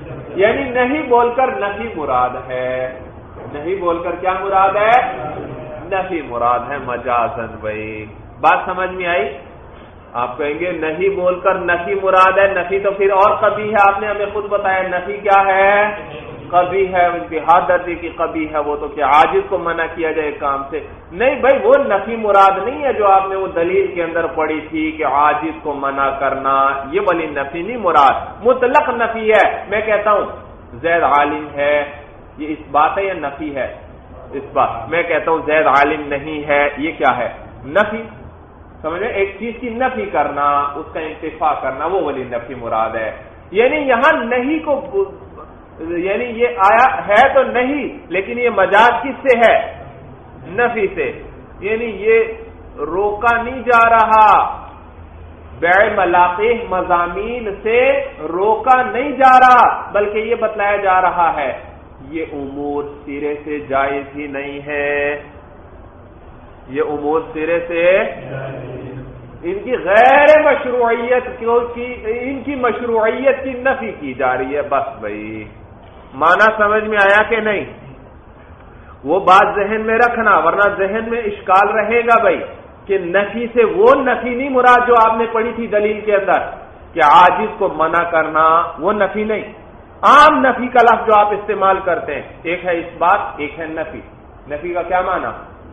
یعنی نہیں بول کر نفی مراد ہے، نہیں بول کر کیا مراد ہے؟ نفی مراد ہے مجازن۔ بھائی بات سمجھ میں آئی؟ آپ کہیں گے نہیں بول کر نفی مراد ہے، نفی تو پھر اور قبیح ہے، آپ نے ہمیں خود بتایا نفی کیا ہے؟ قبیح ہے، انتہا درجے کی قبیح ہے، وہ تو کہ عاجز کو منع کیا جائے کام سے۔ نہیں بھائی، وہ نفی مراد نہیں ہے جو آپ نے وہ دلیل کے اندر پڑھی تھی کہ عاجز کو منع کرنا، یہ والی نفی نہیں مراد، مطلق نفی ہے۔ میں کہتا ہوں زید عالم ہے، یہ اس بات ہے یا نفی ہے؟ اس بات۔ میں کہتا ہوں زید عالم نہیں ہے، یہ کیا ہے؟ نفی۔ سمجھے؟ ایک چیز کی نفی کرنا، اس کا انتفاع کرنا، وہ والی نفی مراد ہے۔ یعنی یہاں نہیں کو، یعنی یہ آیا ہے تو نہیں، لیکن یہ مجاز کس سے ہے؟ نفی سے۔ یعنی یہ روکا نہیں جا رہا، بیع ملاقیح مضامین سے روکا نہیں جا رہا، بلکہ یہ بتلایا جا رہا ہے یہ امور سرے سے جائز ہی نہیں ہے، یہ امور سرے سے ان کی غیر مشروعیت کی، ان کی مشروعیت کی نفی کی جا رہی ہے۔ بس بھائی معنی سمجھ میں آیا کہ نہیں؟ وہ بات ذہن میں رکھنا، ورنہ ذہن میں اشکال رہے گا بھائی کہ نفی سے وہ نفی نہیں مراد جو آپ نے پڑھی تھی دلیل کے اندر کہ عاجز کو منع کرنا، وہ نفی نہیں۔ عام نفی کا لفظ جو آپ استعمال کرتے ہیں، ایک ہے اس بات، ایک ہے نفی۔ نفی کا کیا معنی؟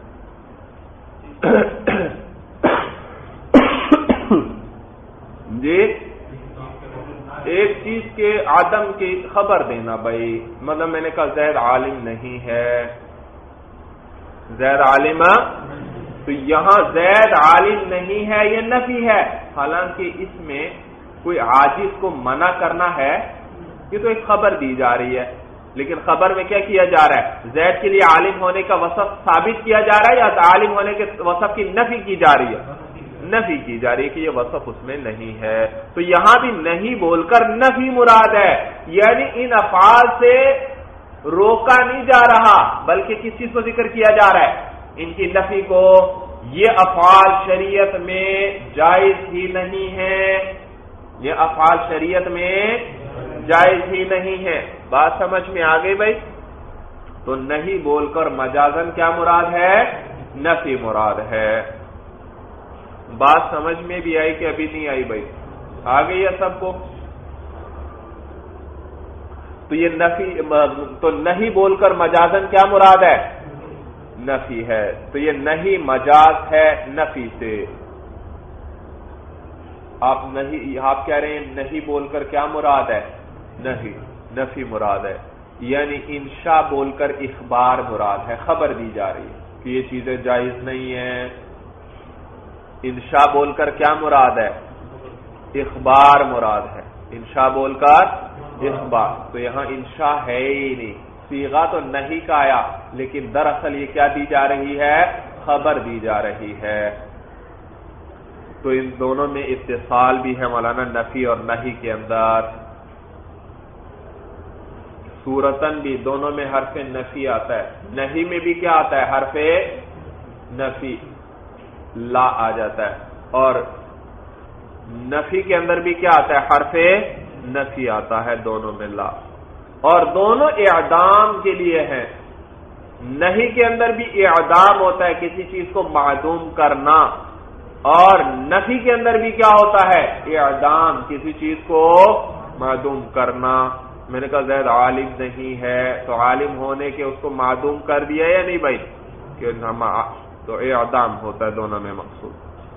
جی ایک چیز کے عدم کی خبر دینا بھائی، مطلب میں نے کہا زید عالم نہیں ہے، زید عالم، تو یہاں زید عالم نہیں ہے یہ نفی ہے، حالانکہ اس میں کوئی عاجز کو منع کرنا ہے، یہ تو ایک خبر دی جا رہی ہے، لیکن خبر میں کیا کیا جا رہا ہے؟ زید کے لیے عالم ہونے کا وصف ثابت کیا جا رہا ہے یا عالم ہونے کے وصف کی نفی کی جا رہی ہے؟ نفی کی جا رہی ہے کہ یہ وصف اس میں نہیں ہے۔ تو یہاں بھی نہیں بول کر نفی مراد ہے، یعنی ان افعال سے روکا نہیں جا رہا، بلکہ کس چیز کو ذکر کیا جا رہا ہے؟ ان کی نفی کو۔ یہ افعال شریعت میں جائز ہی نہیں ہے، یہ افعال شریعت میں جائز ہی نہیں ہے۔ بات سمجھ میں آ گئی بھائی؟ تو نہیں بول کر مجازن کیا مراد ہے؟ نفی مراد ہے۔ بات سمجھ میں بھی آئی کہ ابھی نہیں آئی بھائی؟ آ گئی ہے سب کو؟ تو یہ نفی، تو نہیں بول کر مجازن کیا مراد ہے؟ نفی ہے۔ تو یہ نہیں مجاز ہے نفی سے۔ آپ کہہ رہے ہیں نہیں بول کر کیا مراد ہے؟ نہیں، نفی مراد ہے، یعنی انشاء بول کر اخبار مراد ہے، خبر دی جا رہی ہے کہ یہ چیزیں جائز نہیں ہیں۔ انشاء بول کر کیا مراد ہے؟ اخبار مراد ہے، انشاء بول کر اخبار۔ تو یہاں انشاء ہے ہی نہیں، صیغہ تو نہیں کا آیا، لیکن دراصل یہ کیا دی جا رہی ہے؟ خبر دی جا رہی ہے۔ تو ان دونوں میں اتصال بھی ہے مولانا، نفی اور نہیں کے اندر، صورتن بھی دونوں میں حرف نفی آتا ہے، نہیں میں بھی کیا آتا ہے؟ حرف نفی، لا آ جاتا ہے، اور نفی کے اندر بھی کیا آتا ہے؟ حرف نفی آتا ہے، دونوں میں لا، اور دونوں اعدام کے لیے ہیں۔ نہیں کے اندر بھی اعدام ہوتا ہے، کسی چیز کو معدوم کرنا، اور نفی کے اندر بھی کیا ہوتا ہے؟ اعدام، کسی چیز کو معدوم کرنا۔ میں نے کہا زید عالم نہیں ہے، تو عالم ہونے کے اس کو معدوم کر دیا یا نہیں بھائی؟ کہ تو اعدام ہوتا ہے، دونوں میں مقصود۔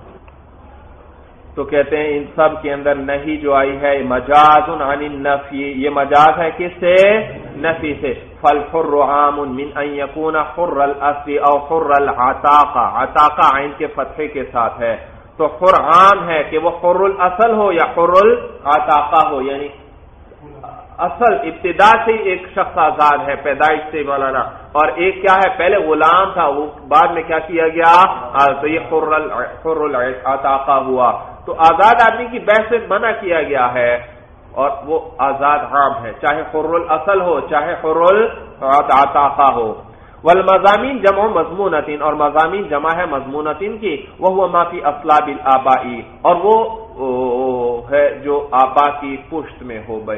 تو کہتے ہیں ان سب کے اندر نہیں جو آئی ہے مجاز عن النفی، یہ مجاز ہے کس سے؟ نفی سے۔ فالحر عام من ان يكون حر الاصل او حر العتاقہ، عتاقہ عین کے فتحے کے ساتھ ہے، تو حر عام ہے کہ وہ حر الاصل ہو یا حر العتاقہ ہو، یعنی اصل ابتدا سے ایک شخص آزاد ہے پیدائش سے مولانا، اور ایک کیا ہے؟ پہلے غلام تھا، وہ بعد میں کیا کیا گیا؟ تو یہ حر العتاقہ ہوا۔ تو آزاد آدمی کی بیع سے منع کیا گیا ہے، اور وہ آزاد عام ہے، چاہے حر الاصل ہو چاہے حر العتاقہ ہو۔ والمضامین جمع مضمونتین، اور مضامین جمع ہے مضمونتین کی، وہو ما فی اصلاب الآبائی، اور وہ ہے جو آبا کی پشت میں ہو بھائی۔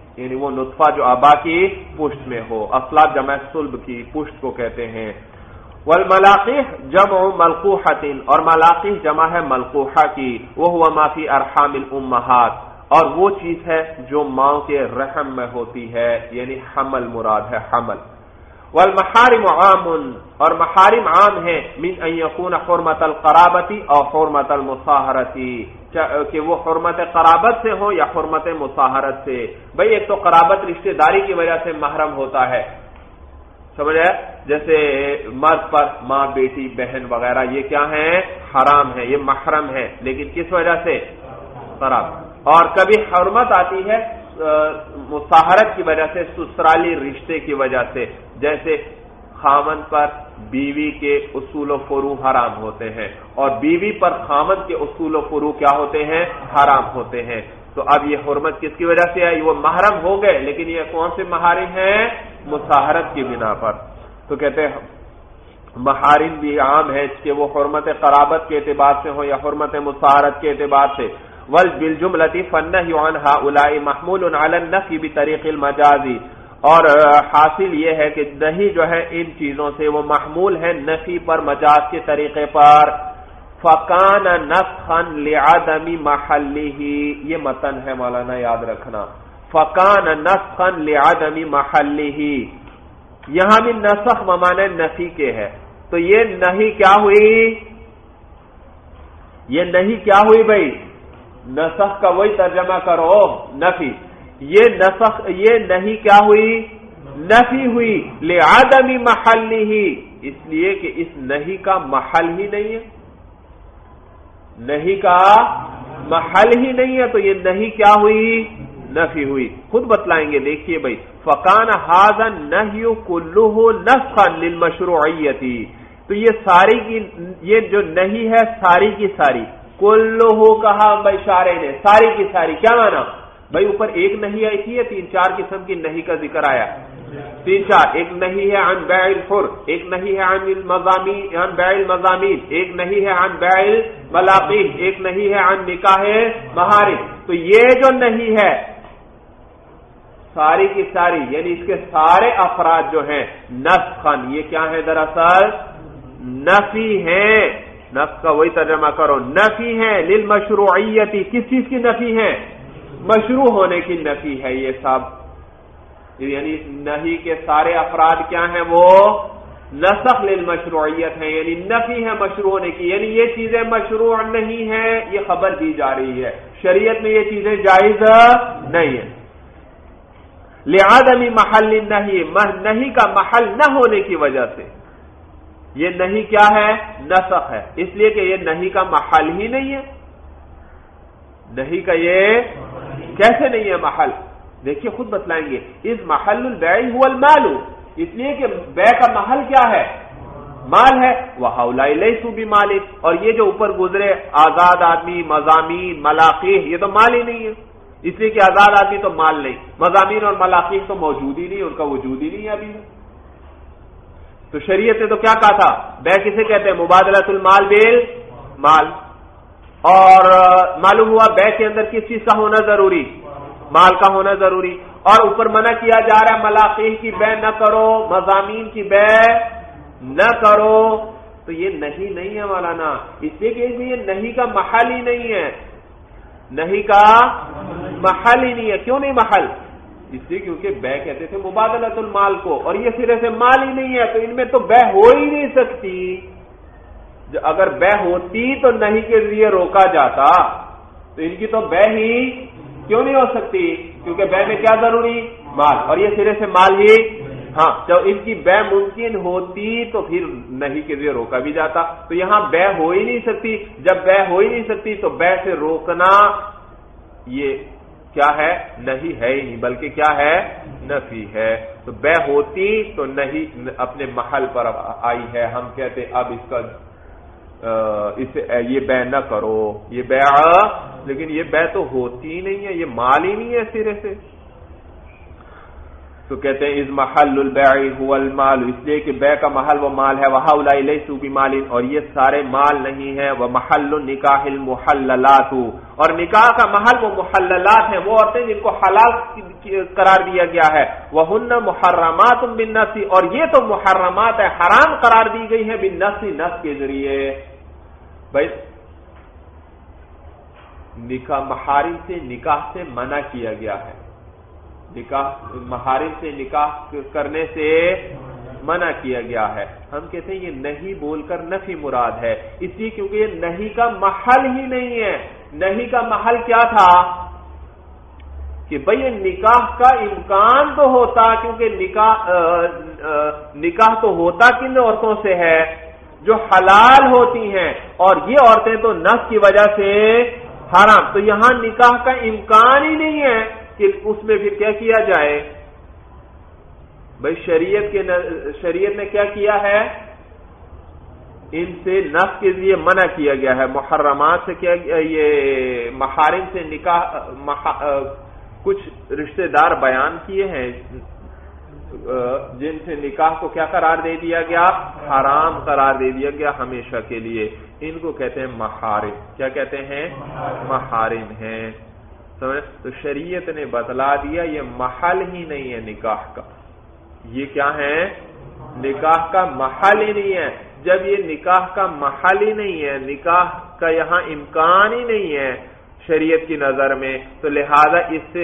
یعنی وہ نطفہ جو آبا کی پشت میں ہو. اصلاب جمع صلب کی پشت کو کہتے ہیں. والملاقیح جمع ملقوحۃ، اور ملاقیح جمع ہے ملقوحہ کی. وہو ما فی ارحام الامہات، اور وہ چیز ہے جو ماں کے رحم میں ہوتی ہے، یعنی حمل مراد ہے، حمل. والمحارم عام، اور محارم عام ہے من ان یکون حرمت القرابت او حرمت المصاہرت، کہ وہ حرمت قرابت سے ہو یا حرمت مصاہرت سے. بھئی ایک تو قرابت رشتہ داری کی وجہ سے محرم ہوتا ہے، سمجھے، جیسے مرد پر ماں، بیٹی، بہن وغیرہ یہ کیا ہیں؟ حرام ہے، یہ محرم ہے. لیکن کس وجہ سے؟ قراب. اور کبھی حرمت آتی ہے مصاہرت کی وجہ سے، سسرالی رشتے کی وجہ سے، جیسے خامن پر بیوی کے اصول و فروع حرام ہوتے ہیں، اور بیوی پر خامن کے اصول و فروع کیا ہوتے ہیں؟ حرام ہوتے ہیں. تو اب یہ حرمت کس کی وجہ سے ہے؟ وہ محرم ہو گئے، لیکن یہ کون سے محارم ہیں؟ مصاہرت کی بنا پر. تو کہتے ہیں محارم بھی عام ہے کہ وہ حرمت قرابت کے اعتبار سے ہو یا حرمت مصاہرت کے اعتبار سے. وَالْبِالْجُمْلَةِ فَالنَّهْيُ عَنْ هَؤُلَاءِ مَحْمُولٌ عَلَى النَّفْيِ بِطَرِيقِ الْمَجَازِ، اور حاصل یہ ہے کہ نہیں جو ہے ان چیزوں سے وہ محمول ہے نفی پر مجاز کے طریقے پر. فَكَانَ نَسْخًا لِعَدَمِ مَحَلِّهِ، یہ متن ہے مولانا یاد رکھنا. فَكَانَ نَسْخًا لِعَدَمِ مَحَلِّهِ، یہاں بھی نسخ معنی نفی کے ہے. تو یہ نہیں کیا ہوئی؟ یہ نہیں کیا ہوئی بھائی؟ نسخ کا وہی ترجمہ کرو، نفی. یہ نسخ، یہ نہیں کیا ہوئی؟ نفی ہوئی. لعدم محلہ، اس لیے کہ اس نہیں کا محل ہی نہیں ہے، نہیں کا محل ہی نہیں ہے. تو یہ نہیں کیا ہوئی؟ نفی ہوئی. خود بتلائیں گے، دیکھیے بھائی. فکان ھذا النہی کلہ نسخا للمشروعیت، تو یہ ساری کی، یہ جو نہیں ہے ساری کی ساری، کلہ کہا بھائی شارع نے، ساری کی ساری کیا مانا بھائی؟ اوپر ایک نہیں آئی تھی، 3-4 قسم کی نہیں کا ذکر آیا، 3-4. ایک نہیں ہے عن بیع الحر، ایک نہیں ہے عن المضامین، عن بیع المضامین، ایک نہیں ہے عن بیع الملاقین، ایک نہیں ہے عن نکاح محارم. تو یہ جو نہیں ہے ساری کی ساری، یعنی اس کے سارے افراد جو ہیں نسخن، یہ کیا ہے؟ دراصل نفی ہیں. نفس کا وہی ترجمہ کرو، نفی ہے للمشروعیتی. کس چیز کی نفی ہے؟ مشروع ہونے کی نفی ہے یہ سب. یعنی نہیں کے سارے افراد کیا ہیں؟ وہ نسخ للمشروعیت ہیں، یعنی نفی ہے مشروع ہونے کی. یعنی یہ چیزیں مشروع نہیں ہیں، یہ خبر دی جا رہی ہے، شریعت میں یہ چیزیں جائز نہیں ہیں. لعدم محل النہی، نہیں کا محل نہ ہونے کی وجہ سے. یہ نہیں کیا ہے؟ نسخ ہے، اس لیے کہ یہ نہیں کا محل ہی نہیں ہے. نہیں کا یہ کیسے نہیں ہے محل؟ دیکھیے خود بتلائیں گے. اس محل البیع هو المال، اس لیے کہ بیع کا محل کیا ہے؟ مال ہے. وَهَؤُلَاءِ لَيْسُوا بِمَالٍ، اور یہ جو اوپر گزرے آزاد آدمی، مضامین، ملاقیح، یہ تو مال ہی نہیں ہے، اس لیے کہ آزاد آدمی تو مال نہیں، مضامین اور ملاقیح تو موجود ہی نہیں، ان کا وجود ہی نہیں ہے ابھی. تو شریعت نے تو کیا کہا تھا؟ بیع کسے کہتے ہیں؟ مبادلۃ المال بالمال. اور معلوم ہوا بیع کے اندر کس چیز کا ہونا ضروری؟ مال کا ہونا ضروری. اور اوپر منع کیا جا رہا ہے ملاقیح کی بیع نہ کرو، مضامین کی بیع نہ کرو. تو یہ نہیں ہے مولانا، اس لیے کہ یہ نہیں کا محل ہی نہیں ہے، نہیں کا محل ہی نہیں ہے. کیوں نہیں محل؟ اس لیے کیونکہ بیع کہتے تھے مبادلۃ المال کو، اور یہ سرے سے مال ہی نہیں ہے، تو ان میں تو بیع ہو ہی نہیں سکتی. اگر بیع ہوتی تو نہیں کے ذریعے روکا جاتا، تو ان کی تو بیع ہی کیوں نہیں ہو سکتی؟ کیونکہ بیع میں کیا ضروری؟ مال، اور یہ سرے سے مال ہی. ہاں، جب ان کی بیع ممکن ہوتی تو پھر نہیں کے ذریعے روکا بھی جاتا. تو یہاں بیع ہو ہی نہیں سکتی. جب بیع ہو ہی نہیں سکتی تو بیع سے روکنا یہ کیا ہے؟ نہیں ہے ہی نہیں، بلکہ کیا ہے؟ نفی ہے. تو بیع ہوتی تو نہیں اپنے محل پر آئی ہے. ہم کہتے اب اس کا اسے یہ بیع نہ کرو، یہ بیع، لیکن یہ بیع تو ہوتی ہی نہیں ہے، یہ مال ہی نہیں ہے سرے سے. تو کہتے ہیں از محل البیع هو المال، اس لیے کہ بیع کا محل وہ مال ہے، وہؤلاء لیسوا بمال، اور یہ سارے مال نہیں ہے، ومحل النکاح المحللات، اور نکاح کا محل وہ محللات ہیں، وہ عورتیں جن کو حلال قرار دیا گیا ہے، وہن محرمات بالنص، اور یہ تو محرمات ہے، حرام قرار دی گئی ہے بالنص، نص کے ذریعے۔ بھائی نکاح محارم سے نکاح سے منع کیا گیا ہے، نکاح محارم سے نکاح کرنے سے منع کیا گیا ہے، ہم کہتے ہیں یہ نہیں بول کر نفی مراد ہے، اس لیے کیونکہ یہ نہیں کا محل ہی نہیں ہے۔ نہیں کا محل کیا تھا کہ بھئی نکاح کا امکان تو ہوتا، کیونکہ نکاح تو ہوتا کن عورتوں سے ہے جو حلال ہوتی ہیں، اور یہ عورتیں تو نفس کی وجہ سے حرام، تو یہاں نکاح کا امکان ہی نہیں ہے کہ اس میں پھر کیا کیا جائے۔ بھائی شریعت نے کیا کیا ہے، ان سے نفس کے لیے منع کیا گیا ہے، محرمات سے کیا، یہ محارم سے نکاح، کچھ رشتہ دار بیان کیے ہیں جن سے نکاح کو کیا قرار دے دیا گیا، حرام قرار دے دیا گیا ہمیشہ کے لیے، ان کو کہتے ہیں محارم۔ کیا کہتے ہیں؟ محارم ہیں۔ تو شریعت نے بتلا دیا یہ محل ہی نہیں ہے نکاح کا، یہ کیا ہے، نکاح کا محل ہی نہیں ہے۔ جب یہ نکاح کا محل ہی نہیں ہے، نکاح کا یہاں امکان ہی نہیں ہے شریعت کی نظر میں، تو لہذا اس سے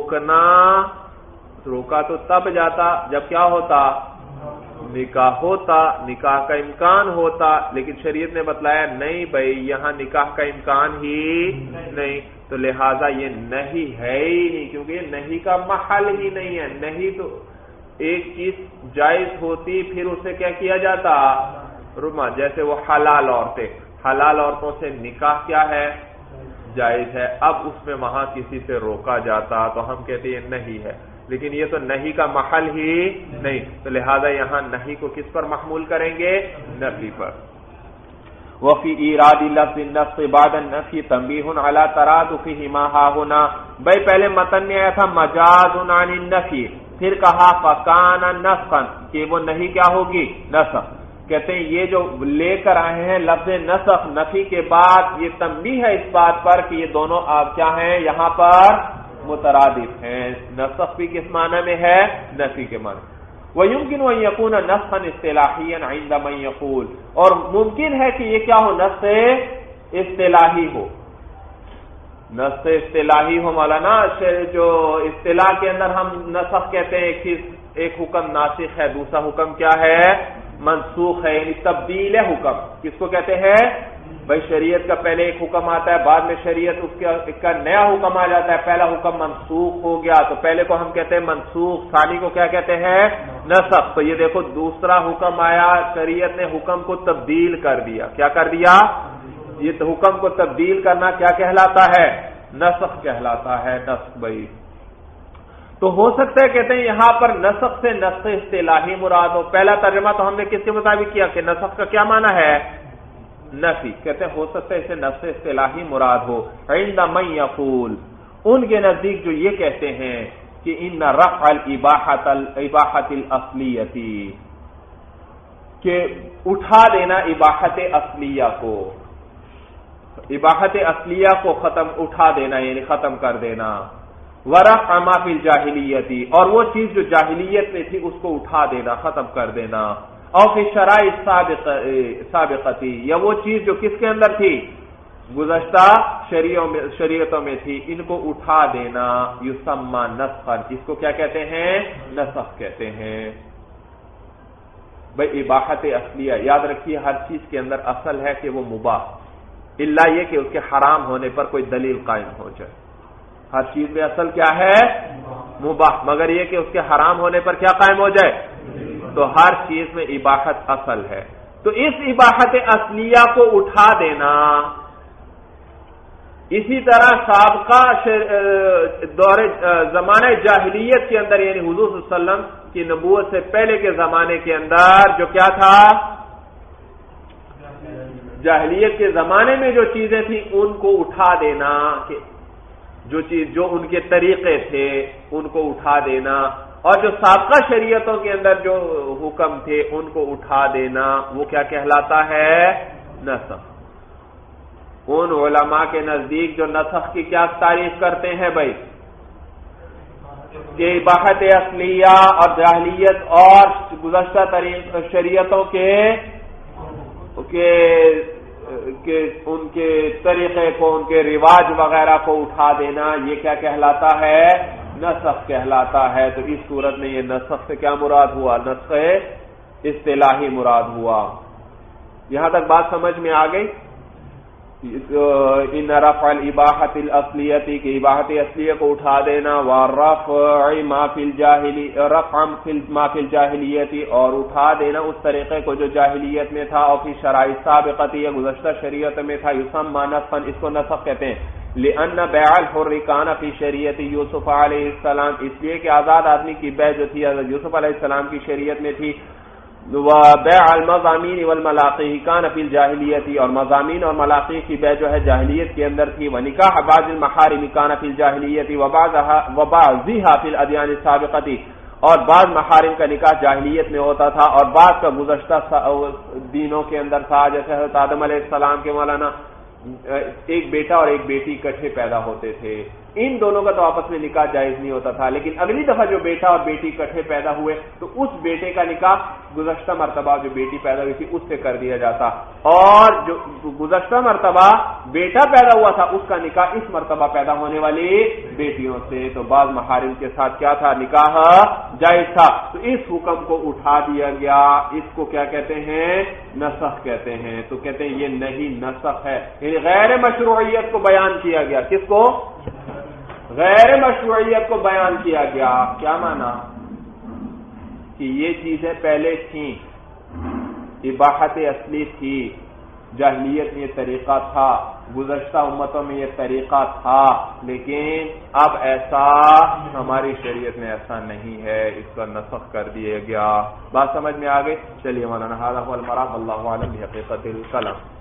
روکا تو تب جاتا جب کیا ہوتا، نکاح ہوتا، نکاح کا امکان ہوتا، لیکن شریعت نے بتلایا نہیں بھائی یہاں نکاح کا امکان ہی نہیں، تو لہذا یہ نہیں ہے ہی نہیں، کیونکہ یہ نہیں کا محل ہی نہیں ہے۔ نہیں تو ایک چیز جائز ہوتی پھر اسے کیا کیا جاتا، رما، جیسے وہ حلال عورتیں، حلال عورتوں سے نکاح کیا ہے، جائز ہے، اب اس میں وہاں کسی سے روکا جاتا تو ہم کہتے ہیں نہیں ہے، لیکن یہ تو نہیں کا محل ہی نہیں، تو لہذا یہاں نہیں کو کس پر محمول کریں گے، نفی پر۔ وفی ایراد لفظ النفس بعد النفی تنبیہ علی ترادفہ ما ہاہنا، بھائی پہلے متن میں آیا تھا مجاز عن النفی، پھر کہا فکان نسخا، کہ وہ نہیں کیا ہوگی، نسخ۔ کہتے ہیں یہ جو لے کر آئے ہیں لفظ نسخ نفی کے بعد، یہ تنبیہ ہے اس بات پر کہ یہ دونوں آپ کیا ہیں، یہاں پر مترادف ہیں، نسخ بھی کس معنی میں ہے، نفی کے معنی۔ وَيُمْكِنُ أَن يَكُونَ نَسْخًا اصطلاحيًا عِندَ مَن يَقُولُ، اور ممکن ہے کہ یہ کیا ہو، نسخ اصطلاحی ہو، نسخ اصطلاحی ہو مولانا، جو اصطلاح کے اندر ہم نسخ کہتے ہیں ایک حکم ناسخ ہے، دوسرا حکم کیا ہے، منسوخ ہے، یعنی تبدیل ہے حکم، کس کو کہتے ہیں، بھائی شریعت کا پہلے ایک حکم آتا ہے، بعد میں شریعت اس کا نیا حکم آ جاتا ہے، پہلا حکم منسوخ ہو گیا تو پہلے کو ہم کہتے ہیں منسوخ، ثانی کو کیا کہتے ہیں، نسخ۔ تو یہ دیکھو دوسرا حکم آیا، شریعت نے حکم کو تبدیل کر دیا، کیا کر دیا، یہ حکم کو تبدیل کرنا کیا کہلاتا ہے، نسخ کہلاتا ہے، نسخ بھائی۔ تو ہو سکتا ہے کہتے ہیں یہاں پر نسخ سے نسخ اصطلاحی مراد ہو، پہلا ترجمہ تو ہم نے کس کے مطابق کیا کہ نسخ کا کیا معنی ہے، نفی، کہتے ہیں ہو سکتا ہے اسے نسخ اصطلاحی مراد ہو، عند من یقول، ان کے نزدیک جو یہ کہتے ہیں کہ ان رفع الاباحۃ الاصلیۃ، کہ اٹھا دینا اباحت اصلیہ کو، اباحت اصلیہ کو اٹھا دینا یعنی ختم کر دینا، ورفع ما فی الجاہلیۃ، اور وہ چیز جو جاہلیت میں تھی اس کو اٹھا دینا، ختم کر دینا، اور فی شرائع سابقتی، یا وہ چیز جو کس کے اندر تھی، گزشتہ شریعتوں میں تھی، ان کو اٹھا دینا، یسمى نسخا، اس کو کیا کہتے ہیں، نسخ کہتے ہیں۔ بھائی اباحت اصلیہ یاد رکھیے، ہر چیز کے اندر اصل ہے کہ وہ مباح، الا یہ کہ اس کے حرام ہونے پر کوئی دلیل قائم ہو جائے، ہر چیز میں اصل کیا ہے، مباح، مگر یہ کہ اس کے حرام ہونے پر کیا قائم ہو جائے، تو ہر چیز میں اباحت اصل ہے، تو اس اباحت اصلیہ کو اٹھا دینا۔ اسی طرح سابقہ دور زمانہ جاہلیت کے اندر، یعنی حضور صلی اللہ علیہ وسلم کی نبوت سے پہلے کے زمانے کے اندر جو کیا تھا، جاہلیت کے زمانے میں جو چیزیں تھیں ان کو اٹھا دینا، کہ جو ان کے طریقے تھے ان کو اٹھا دینا، اور جو سابقہ شریعتوں کے اندر جو حکم تھے ان کو اٹھا دینا وہ کیا کہلاتا ہے؟ نسخ۔ ان علماء کے نزدیک جو نسخ کی کیا تعریف کرتے ہیں بھائی؟ کہ اباحت اصلیہ اور جاہلیت اور گزشتہ شریعتوں کے ان کے طریقے کو، ان کے رواج وغیرہ کو اٹھا دینا، یہ کیا کہلاتا ہے؟ نسخ کہلاتا ہے۔ تو اس صورت میں یہ نسخ سے کیا مراد ہوا؟ نسخ اصطلاحی مراد ہوا۔ یہاں تک بات سمجھ میں آ گئی؟ ان رفع الاباحۃ الاصلیۃ کی اباحت اصلیہ کو اٹھا دینا، ورفع ما فی الجاہلیۃ اور اٹھا دینا اس طریقے کو جو جاہلیت میں تھا، اور فی شرائع سابقۃ یا گزشتہ شریعت میں تھا، یسمى نسخا، اس کو نسخ کہتے ہیں۔ لأن بیع الحر کان فی شریعت یوسف علیہ السلام، اس لیے کہ آزاد آدمی کی بیع جو تھی حضرت یوسف علیہ السلام کی شریعت میں تھی۔ وبيع المضامين والملاقي كان في الجاهليه، اور مضامین اور ملاقی کی بیع جو ہے جاہلیت کے اندر تھی۔ ونکاح بعض المحارم كان في الجاهليه وبعضها في الاديان السابقه، اور بعض محارم کا نکاح جاہلیت میں ہوتا تھا اور بعض کا گزشتہ دینوں کے اندر تھا، جیسے حضرت آدم علیہ السلام کے مولانا ایک بیٹا اور ایک بیٹی اکٹھے پیدا ہوتے تھے، ان دونوں کا تو آپس میں نکاح جائز نہیں ہوتا تھا، لیکن اگلی دفعہ جو بیٹا اور بیٹی اکٹھے پیدا ہوئے تو اس بیٹے کا نکاح گزشتہ مرتبہ جو بیٹی پیدا ہوئی تھی اس سے کر دیا جاتا، اور جو گزشتہ مرتبہ بیٹا پیدا ہوا تھا اس کا نکاح اس مرتبہ پیدا ہونے والی بیٹیوں سے۔ تو بعض محارم کے ساتھ کیا تھا؟ نکاح جائز تھا۔ تو اس حکم کو اٹھا دیا گیا، اس کو کیا کہتے ہیں؟ نسخ کہتے ہیں۔ تو کہتے ہیں یہ نہیں نسخ ہے، یعنی غیر مشروعیت کو بیان کیا گیا۔ کس کو؟ غیر مشروعیت کو بیان کیا گیا۔ کیا معنی؟ کہ یہ چیزیں پہلے تھیں، اباحت اصلی تھی، جاہلیت میں یہ طریقہ تھا، گزشتہ امتوں میں یہ طریقہ تھا، لیکن اب ایسا ہماری شریعت میں ایسا نہیں ہے، اس کا نسخ کر دیا گیا۔ بات سمجھ میں آ گئی؟ چلیے مولانا ھذا ھو المراد، اللہ اعلم بحقیقت الکلام۔